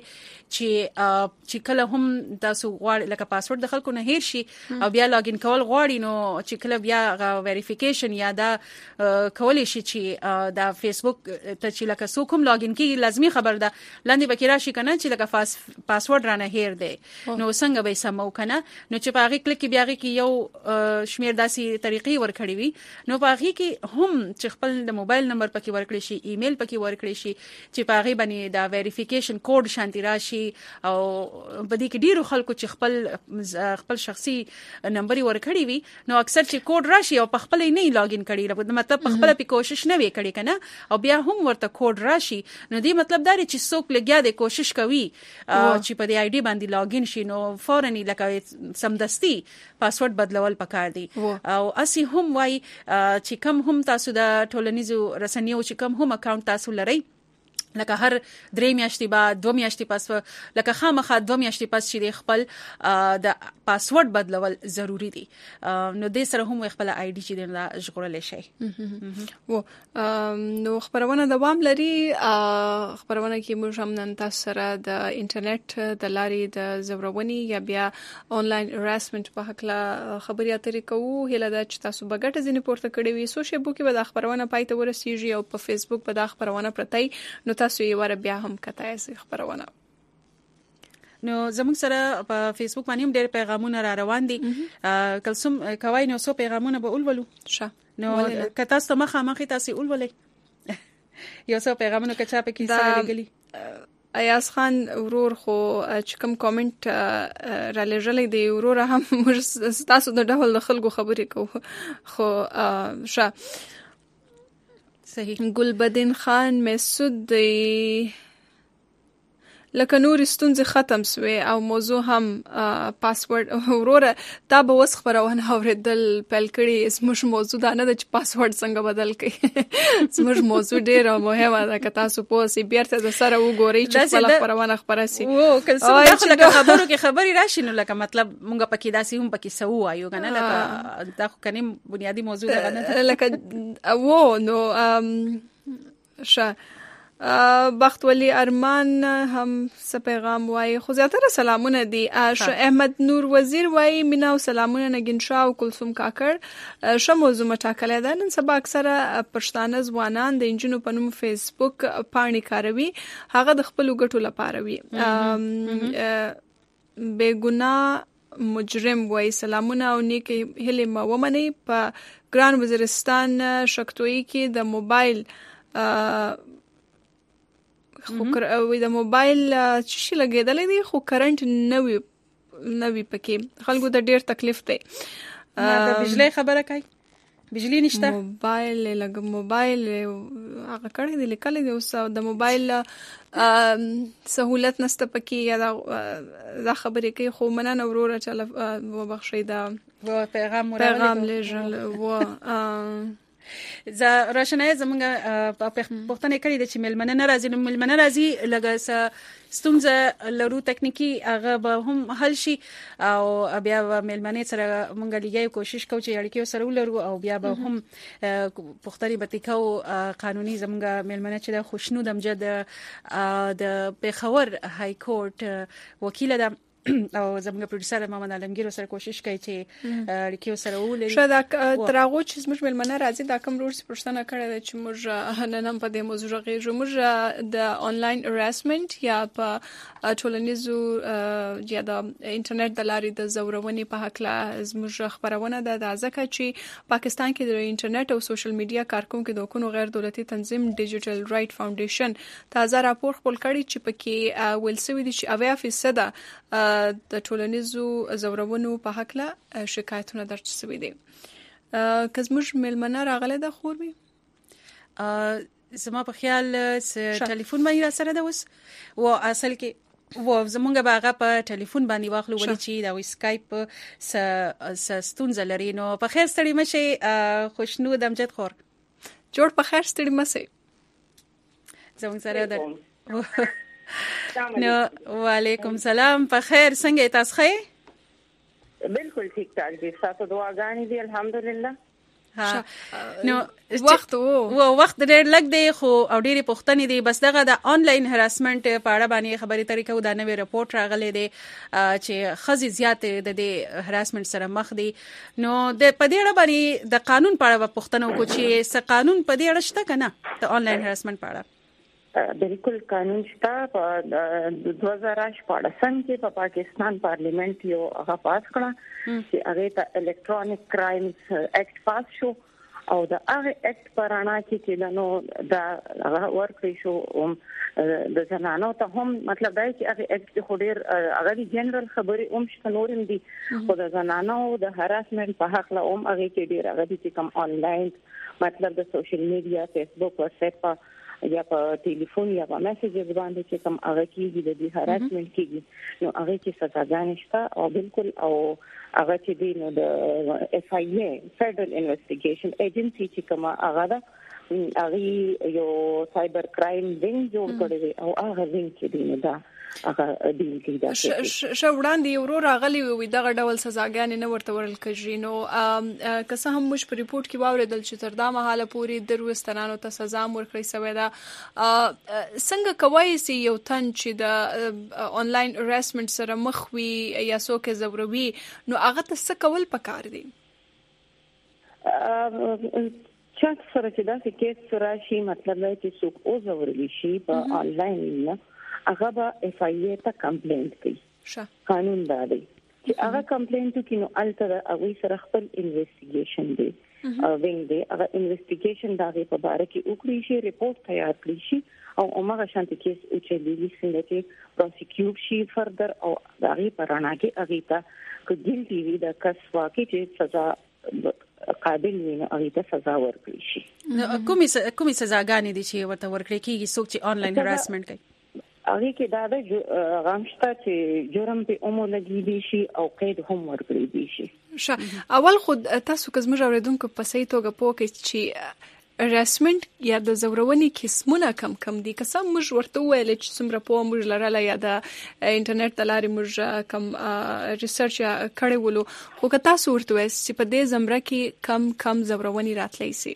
چې کله هم تاسو غواړئ لکه پاسورډ د خلکو نه هیر شي او بیا لاګین کول غواړي نو چې کله بیا ویریفیکیشن یا دا کولی شي چې دا فیسبوک ته چې لکه څوک هم لاګین کیږي لازمي خبر ده لاندې بکې راشي کنه چې لکه پاسورډ رانه هیر دی نو څنګه به سمو کنه نو چې په هغه کلیک کې بیا کې یو شمیر داسي طریقې ورکړې وي نو په هغه کې هم چې خپل د موبایل نمبر پکې ورکړي شي ایمیل پکې ورکړي شي چې په هغه باندې دا ویریفیکیشن کوډ شانتي راشي او بدی کې ډیرو خلکو چې خپل شخصي نمبر ورکړي وي نو اکثر چې کوډ راشي او په خپل نه لاګین کړي مطلب په خپل په کوشش نه وکړي کنه او بیا هم ورته کوډ راشي نو دی مطلب دا چې څوک لګیا دی کوشش کوي چې په دې آی ډي باندې لاګین شي نو فورن لکه سمدستي پاسورډ بدلول پکار دي او اسی هم وای چې کم هم تاسو د ټولنیزو رسنیو چې کم هم اکاونټ تاسو لرئ لکه هر 3 میاشتې بعد 2 میاشتې پس لکه خامخا 2 میاشتې پس چې خپل د پاسورډ بدلول ضروری دي نو د سره هم خپل آی ډي چې د ژغورل شي نو خبرونه دوام لري خبرونه کې موږ هم نن تاسو سره د انټرنیټ د لارې د زورونی یا بیا آنلاین هراسمنت په حق لا خبري اترې کوو هله دا چې تاسو بغټ ځینې پورته کړی وي سوشل بوک کې به د خبرونه پای ته ورسیږي او په فیسبوک په د خبرونه پرتای نو تاسو یې ور بیا هم کتای شئ خبرونه نو زموږ سره په فیسبوک باندې هم ډېر پیغامونه را روان دي کلسم کوي نو سو پیغامونه به اولولو نو کته ست مخه تاسو اولولې یو سو پیغامونه کچا په کې سره لګلی ایاز خان ورور خو چې کوم کامنټ را لېږلې دی ورور هم تاسو د ډول خلکو خبرې کوو خو شه صحیح ګلبدین خان مسعود دی لکه نور ستونزې ختم سوي او موضوع هم پاسورډ وروره دا به وس خبرونه اوریدل پل کړي اسمش موضوع دا نه د پاسورډ څنګه بدل کړي اسمش موضوع ډیر مهمه ده که تاسو په سی بیرته د سره وګورئ چې خپل خبرونه خبره سي او کله لکه خبرو کې خبري راشي نو لکه مطلب مونږ پکې داسي هم پکې سو وایو کنه لکه دا خو کني بنیادی موضوع ده نه لکه و نو شه بخت ولی ارمان هم څه پیغام وای خو زیاتره سلامونه دي احمد نور وزیر وای مینا او سلامونه نگین شاه او کلثوم کاکړ ش موضوع مټاکل ده نن سبا اکثره پښتانه ځوانان د انجینو په نوم فیسبوک پاڼې کاروي هغه د خپل ګټو لپاره وي بے ګناه مجرم وای سلامونه او نیک هله ما ومني په ګران وزیرستان شکتوئی کې د موبایل خو د موبایل چې شي لګیدلې دي خو کرنٹ نوي پکې خلکو ته ډیر تکلیف دی د بجلی خبره کوي بجلی نشته موبایل هغه کړي دي لیکل دي اوس د موبایل سہولت نشته پکې یا دا خبرې کوي خو مننه وروره چې وبخښي دا پیغام لېږل ز راشنای زمونږ په پښتنه کړی د چې ملمنه ناراضي نو ملمنه راضي لګه ستونزه لرو تکنیکی هغه به هم حل شي او بیا ملمنه سره مونږ لګي کوشش کوو چې اړیکې سره ولرو او بیا به هم پښتني بتیکو قانوني زمونږ ملمنه چې د خوشنود امجد د پیښور های کورټ وکیل ده او زموږ پروډوسر محمد عالمگیر سره کوشش کوي چې اړیکې سره ولري شاید ترغو چې زموږ ملمنه راځي دا کوم روز پښتنه کړی دی چې موږ نن هم په دې موضوع راغیږو موږ د آنلاین هراسمنت یا په ټولنیزو یا د انټرنیټ د لارې د زورونې په حق لا زموږ خبرونه ده د ځکه چې پاکستان کې د انټرنیټ او سوشل میډیا کارکونکو د حقوقو غیر دولتي تنظیم ډیجیټل رائټ فاونډیشن تازه راپور خپل کړی چې پکې ویل شوی دی چې 80% د ټولنیزو زورونو په حق لا شکایتونه درج شوي دي که زموږ ملمنه راغله د خوربي زما په خیال ټلیفون باندې سره ده اوس و اصل کې و زمونږ باغه په ټلیفون باندې واخلو ولې چې دا سکایپ ستونزه لري نو په خیر ستړي مشه خوشنود امجد خور جوړ په خیر ستړي مشه زمونږ سره ده نو وعلیکم سلام په خیر څنګه تاسو ښه بالکل ٹھیک ٹھاک دي تاسو دعاګانې دي الحمدلله نو وخت ډېر لګ دی خو او ډېری پوښتنې دي بس دغه د آنلاین هراسمنت په اړه باندې خبرې ترې کوو دا نوې رپورت راغلی دی چې خزي زیات د دې هراسمنت سره مخ دي نو د په دې اړه باندې د قانون په اړه پوښتنه وکړو چې څه قانون په دې اړه شته کنه د آنلاین هراسمنت په اړه بالکل قانون شته په 2014 کې په پاکستان پارلیمنت یو هغه پاس کړه چې هغه ته الکترونیک کرایمز اکټ پاس شو او د هغه اکټ پرانا کې نو دا هغه ورکړی شو د زنانو ته هم مطلب دا چې هغه اکټ خو ډیر هغه جنرال خبري شته نورم دي خو د زنانو د هراسمنت په حق لا هغه کې ډیر هغه چې کوم آنلاین مطلب د سوشل میډیا فیسبوک واتس اپ یا په ټلیفون یا په میسجز باندې چې کوم هغه کېږي د دې هراسمنت کېږي نو هغه کې سزاګانې شته او بالکل او هغه چې دی نو د اف آی ای فدرال انویسټیګیشن ایجنسی چې کوم هغه ده هغه یو سایبر کرایم وینګ جوړ کړی دی او هغه وینګ کې دی دا هغه ډیل کې دا شو وړاندې یو ورو راغلی وي دغه ډول سزاګانې نه ورته ورل کېږي نو که څه هم موږ په ریپورت کې واوریدل چې تر دا مهاله پورې دروستانانو ته سزا ورکړی شوې ده څنګه کوي چې یو تن چې د انلاین هراسمنت سره مخ وي یا څوک زوروي نو هغه ته څه کول پکار دي چات سره چې دا کیس راشي مطلب دی چې څوک او زورلی شي په انلاین نه هغه به اف آی ای ته کمپلینټ کوي قانون دا دی چې هغه کمپلینټ کوي نو الته هغه سره خپل انویسټیګیشن دی وینګ دی هغه انویسټیګیشن دا په باره کې وکړي شي ریپورت تیار کړي شي او هغه شانتي کیس چې لیلی څنګه چې پروسیکیوټ شي فردر او هغه پرانا کې هغه ته ګیلټي وي د کس واقعي چې سزا قابل وي نو هغه ته سزا ورکړي شي کومي سزاګانې دي چې ورته ورکړي کیږي څوک چې انلاین هراسمنت کوي هغه کې دا د غامشته چې جرم په عمر لګي دي شي او قید هم ورکړي دي شي اول خود تاسو که زموږ اوریدونکو په صحیح توګه پوهیږئ چې هراسمنت یا د زورونې قسمونه کم دي که څه موږ ورته ویل چې څومره په موږ لرله یا د انټرنیټ د لارې موږ کم ریسرچ کړی ولو خو که تاسو ورته وایئ چې په دې زمره کې کم زورونې راتلی سي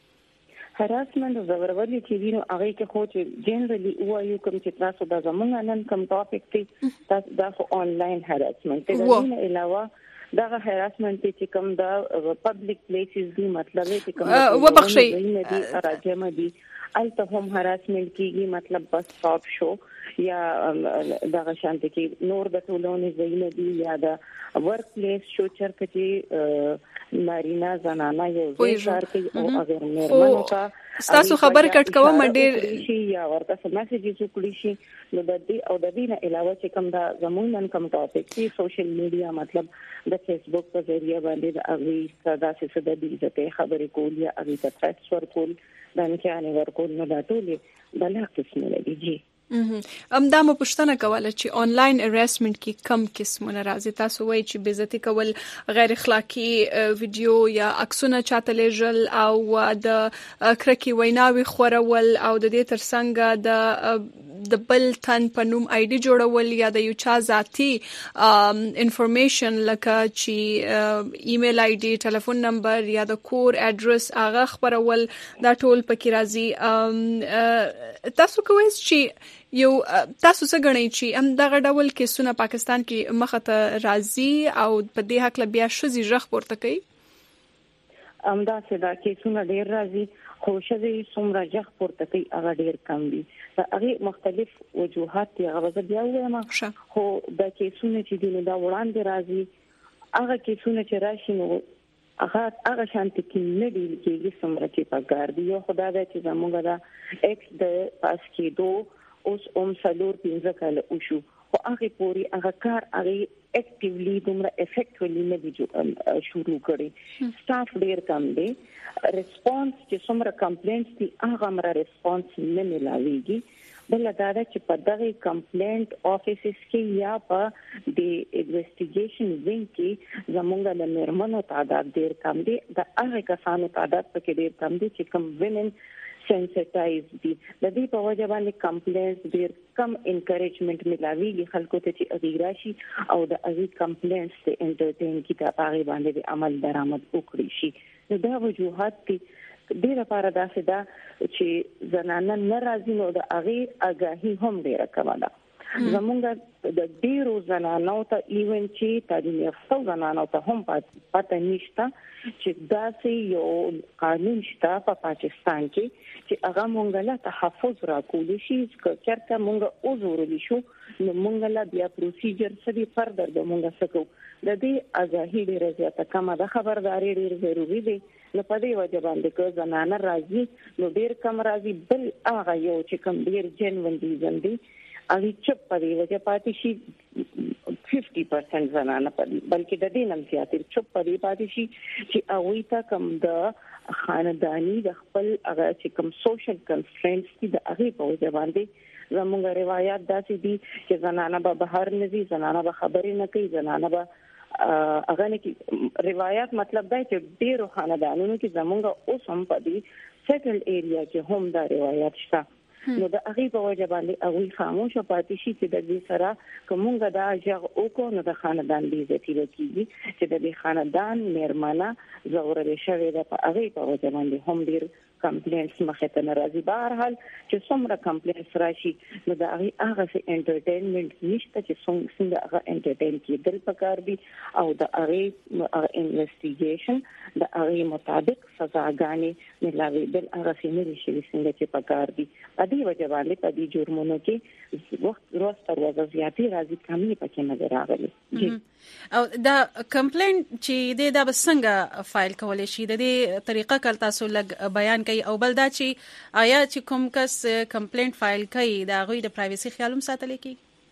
هراسمنت زورولي چې وینو هغه کې خو چې جنرالي وایو کوم چې تاسو د زمونږ نن کوم ټاپک دی تاسو د انلاین هراسمنت د دې علاوه دا هراسمنت چې کوم د پبلک پلیسز دی مطلب چې کوم وبخشي راځم دي الته هم هراسمنت کیږي مطلب بس سټاپ شو یا دغه شانت کې نور د ټولونې ځایونه دي یا د ورک پلیس شو چرته چې نارینا زنانه یو ځای کار کوي او اگر مېرمنو ته تاسو خبر کټ کوم ډیر شي یا ورته میسجز وکړي شي نو د دې او د دې نه علاوه چې کوم دا زمونږ کوم ټاپک دی سوشل میډیا مطلب د فیسبوک په ذریعہ باندې د اغوی صدا څخه د دې ته خبرې کول یا اغوی ته ټیکس ورکول د امکان ورکول نو دا ټول بل قسم لري دا مو پوښتنه کوله چې انلاین هراسمنت کې کم قسمونه راځي تاسو وایي چې بې عزتي کول غیر اخلاقی ویډیو یا عکسونه چاته لیږل او د کرکي ویناوي خورول او د دې ترڅنګ د بل تن په نوم آی ډي جوړول یا د یو چا ذاتي انفارمیشن لکه چې ایمیل آی ډي ټلیفون نمبر یا د کور اډرس هغه خبرول دا ټول پکې راځي تاسو کوئ چې یو تاسو څه غنئ چې هم دغه ډول کیسونه پاکستان کې مخه ته راځي او په دې حق له بیا شذي ژغ پورته کوي امدا سدا کیسونه ډیر راځي خو شذي څومره ژغ پورته کوي هغه ډیر کم دي هغه مختلف وجوهات دي هغه بیا وایم خو د کیسونه چې دینه دا وړاندې راځي هغه کیسونه چې راشي نو هغه شانتي کې نه دی کېږي څومره چې پکار دی یو خدای دې چې زموږ دا ایکس د پاس کې دوه اوس سالور 15 کال وشو خو هغه پوری هغه کار هغه اکټیولی دومره افیکټولی نه دی شروع کړي سټاف ډیر کم دی ریسپانس چې څومره کمپلینټس دي هغه مر ریسپانس نه ملاويږي بل دا چې په دغه کمپلینټ افیسز کې یا په د انویسټیګیشن وینګ کې زمونږ د مرمنو تعداد ډیر کم دی د هغه کسانو تعداد پکې ډیر کم دی چې کوم وینن سنسټایز دي د دې په وجه باندې کمپلینټس ډیر کم انکریجمنٹ ملاويږي خلکو ته چې اغیراشي او د اغي کمپلینټس ته انټرټین کی ته هغه باندې عمل درآمد وکړي شي نو دا وجوهات دي ډیره لپاره دا سدا چې زنانه ناراضي نو د اغي اگاهي هم ډیره کوله زمونږ د ډیرو زنانو ته ایون چې تعلیم یافته زنانو ته هم پته نشته چې دا سي یو قانون شته په پاکستان کې چې هغه مونږ له تحفظ راکول شي چې چرته مونږ اوزورلی شو نو مونږ له بیا پروسیجر سړي فردر د مونږ سکو د دې اگاهي ډیره زیاته کومه د خبرداري ډیره ضروری دی نو په دې وجه باندې که زنانه راځي نو ډیر کم راځي بل هغه یو چې کوم ډیر جنون دي زندي اغه چپ پدې وجه پاتې شي 50% زنانه بلکې د دې نم زیاتې چپ پدې پاتې شي چې هغه ته کم د خاندانی د خپل هغه چې کوم سوشل کنسټرینټس دي د هغه په وجه باندې زموږ روایت داسې دي چې زنانه به بهر نه دي زنانه به خبرې نه کوي زنانه به هغه نه کی روایت مطلب دا چې ډیرو خاندانونو کې زموږ اوس هم پدې سیټل ایریا کې هم دا روایت شته. نو د هغه په وجه باندې هغه خاموش پاتې شي چې د دې سره کومه دا ځای او کو نو د خاندان دې عزت لري چې د دې خاندان مېرمنه زورل شوی د هغه په وجه باندې هم ډیر کمپلینټس مخه ته ناراضي. بهرحال چې څومره کمپلینټس راشي نو د هغه سي انټرټینمنت نشته چې څنګه هغه انټرټین کیدل پکار دي او د هغه انویسټیګیشن د هغه مطابق سزاګانې ملاوي بل هغه سي نه شي څنګه چې پکار دي. په دې وجه باندې په دې جرمونو کې وخت روز تر ورځې زیاتې راځي کمی پکې نه راغلي. او دا کمپلینټ چې دا بسنګ فایل کولای شي د دې طریقه کول تاسو لګ بیان کوي او بل دا چې آیا چې کوم کس کمپلینټ فایل کوي دا غوي د پرایویسي خیالوم ساتل کی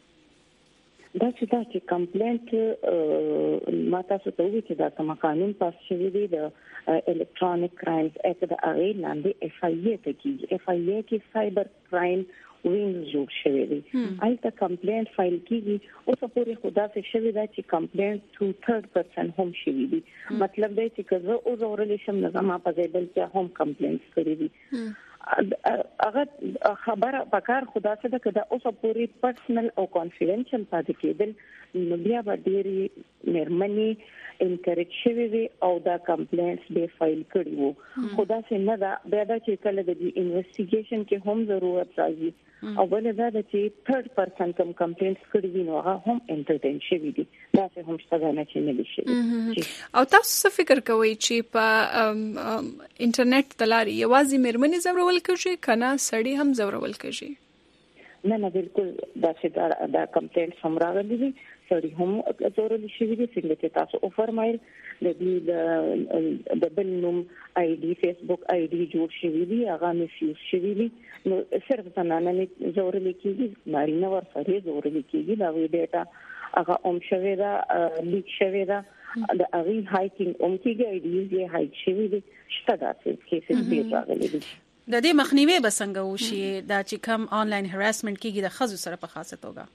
دا چې کمپلینټ ما تاسو ته وی چې دا کوم قانون پاس شوی دی د الکترونیک کرایمز اکټ د هغه لاندې اف آی ای ته کې سایبر کرایم وینګ جوړ شوی دی. البته کمپلینټ فایل کیږي او څه پورې خدا څخه شوی دا چې کمپلینټ ټو تھرد پرسن هم شوی دی. مطلب دا چې کزه او زورل شم نه ما په ځای بل چې هم کمپلینټ کړی دی. هغه خبره پکار خدا څخه دا کدا او څه پورې پرسنل او کانفیډنشل پاتې کېدل نو بیا به ډېری مېرمنې انکریج شوی وي او دا کمپلینټس به فایل کړي وو. خدا څخه نه دا بیا دا چې کله د انویسټیګیشن کې هم ضرورت راځي او بل دا چې تھرد پرسن کوم کمپلینټس کړي دي نو هغه هم انټرټین شوی دي. دا څه هم څنګه نه چې نه شي. او تاسو څه فکر کوئ چې په انټرنیټ تلاري یوازې مېرمنې زورول کوي کنه سړی هم زورول کوي؟ نه بالکل دا چې دا کمپلینټ هم راغلي دي سړی هم زورل شوی دي. څنګه چې تاسو او فرمایل د دې د بل نوم آی ډي فیسبوک آی ډي جوړ شوی دي هغه میسیوز شوی دي نو صرف زنانه نه زورل کیږي نارینه ورسره زورل کیږي دا وی ډیټا هغه شوی دا لیک شوی دا د هغه هایکینګ کیږي آی ډي یې هایک شوی دي شته دا چې کیسز به راغلي دي. د دې مخنیوي بسنګ وشي دا چې کوم آنلاین هراسمنت کیږي د خزو سره په خاصه توګه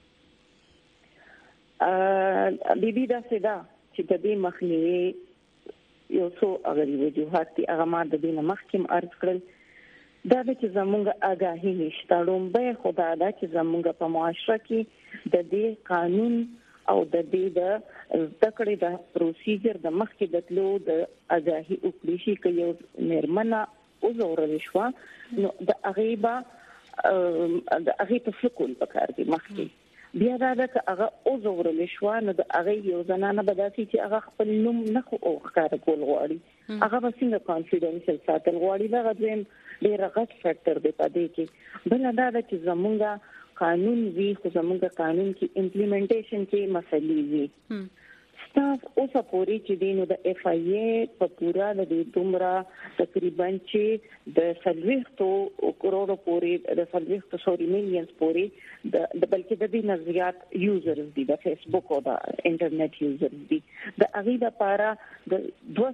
بیبي دا سدا چې د دې مخنیوي یو څو اغلی وجوهات دي هغه ما د دې مخکیم عرض کړل دا چې زمونږ آگاهی نشته. لومبه خدا دا چې زمونږ په معاشره کې د دې قانون او د دې د تکړه د پروسیجر د مخکې د تلو د آگاهی او کلیشي کې یو مېرمنه او زورل شو نو د اغیبا د اغیب فکر پکار دي مخکې بیا دا چې هغه او زورل شو نو د هغه یو زنانه بداسي چې هغه خپل نوم نه خو ښکار کول غواړي هغه به څنګه کانفیډنشل ساتل غواړي دا غوښتل ډیر غټ فیکٹر دی پدې کې بل دا چې زمونږه قانون وی خو زمونږه قانون کې امپلیمنټیشن کې مسلې وي تاسو اوس پوری چې دینو د اف آی ای په پورا د دومره تقریبا چې د 30 کروڑ پوری د 30 میلیونز پوری د بلکې د دې نزيات یوزرز دي د فیسبوک او د انټرنیټ یوزرز دي د اغه د پارا د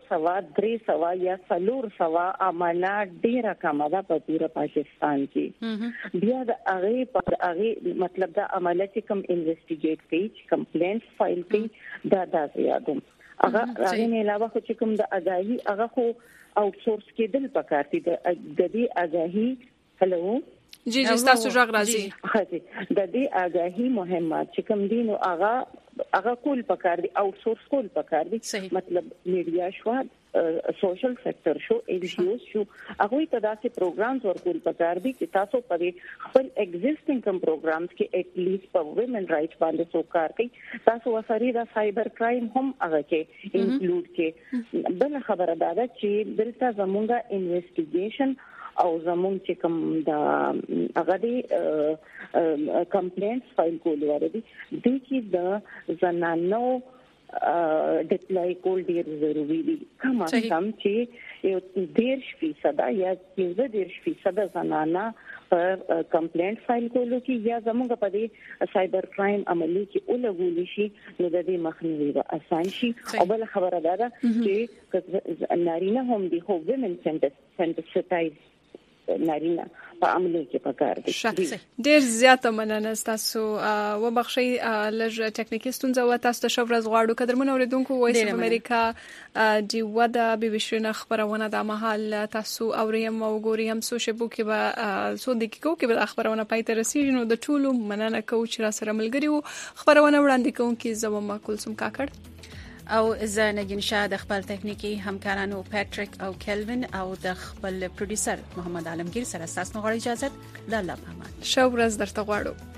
200 یا 400 عمله ډیره کمه ده په پورا پاکستان کې بیا د اغه مطلب د عمله چې کوم انویسټیګیټ کوي کمپلینټ فایل کوي دا زیادم هغه نه علاوه خو چې کوم د اگاهی هغه خو اوټ سورس کېدل پکارتي د دې اگاهی هلو جی تاسو ژغ راځي د دې اگاهی مهمه چې کوم دین او هغه کول پکار دي اوټ سورس کول پکار دي مطلب میډیا شو سوشل سېکټر شو ان جی او شو هغه ته داسې پروګرامز ورکول پکار دي چې تاسو په خپل ایگزیسټینګ کوم پروګرامز کې اټ لیست په وومن رائټس باندې څوکار کوي تاسو وساري دا سایبر کرایم هم هغه کې انکلود کې بل خبره ده چې دلته زمونږه انویسټیګیشن او زمونږ چې کوم دا هغه دي کمپلینټس فایل کول ورته دي چې د زنانو ډیپلای کول ډیر ضروری دي کوم چې یو 10% یا 10% زنانه پر کمپلینټ فایل کولو کې یا زموږ په دې سایبر کرایم عملی کې ولګول شي نو د دې مخنیوي به آسان شي او بل خبره ده چې نارینه هم دي خو ومن سنټسایز نارینه په عملي کې پکار دي. ډیر زیاته مننه تاسو و بخښي لږ ټکنیکی ستونزه و تاسو ته شوبرز غواړو قدرمن اوریدونکو وایس اف امریکا دی ودا بي بي شنه خبرونه د محل تاسو اوریم او ګوریم سوشل کې به سو دقیقو کې به خبرونه پاتې رسیدي. نو د ټولو مننه کوم چې را سره ملګری وو خبرونه وړاندې کوم کې زما کلثوم کاکړ او زه نگین شاه د خپل تکنیکی همکارانو پاتریک او کلوین او د خپل پروډوسر محمد عالمگیر سره تاسو غواړم اجازه د الله په امان. شو ورځ درته غواړو.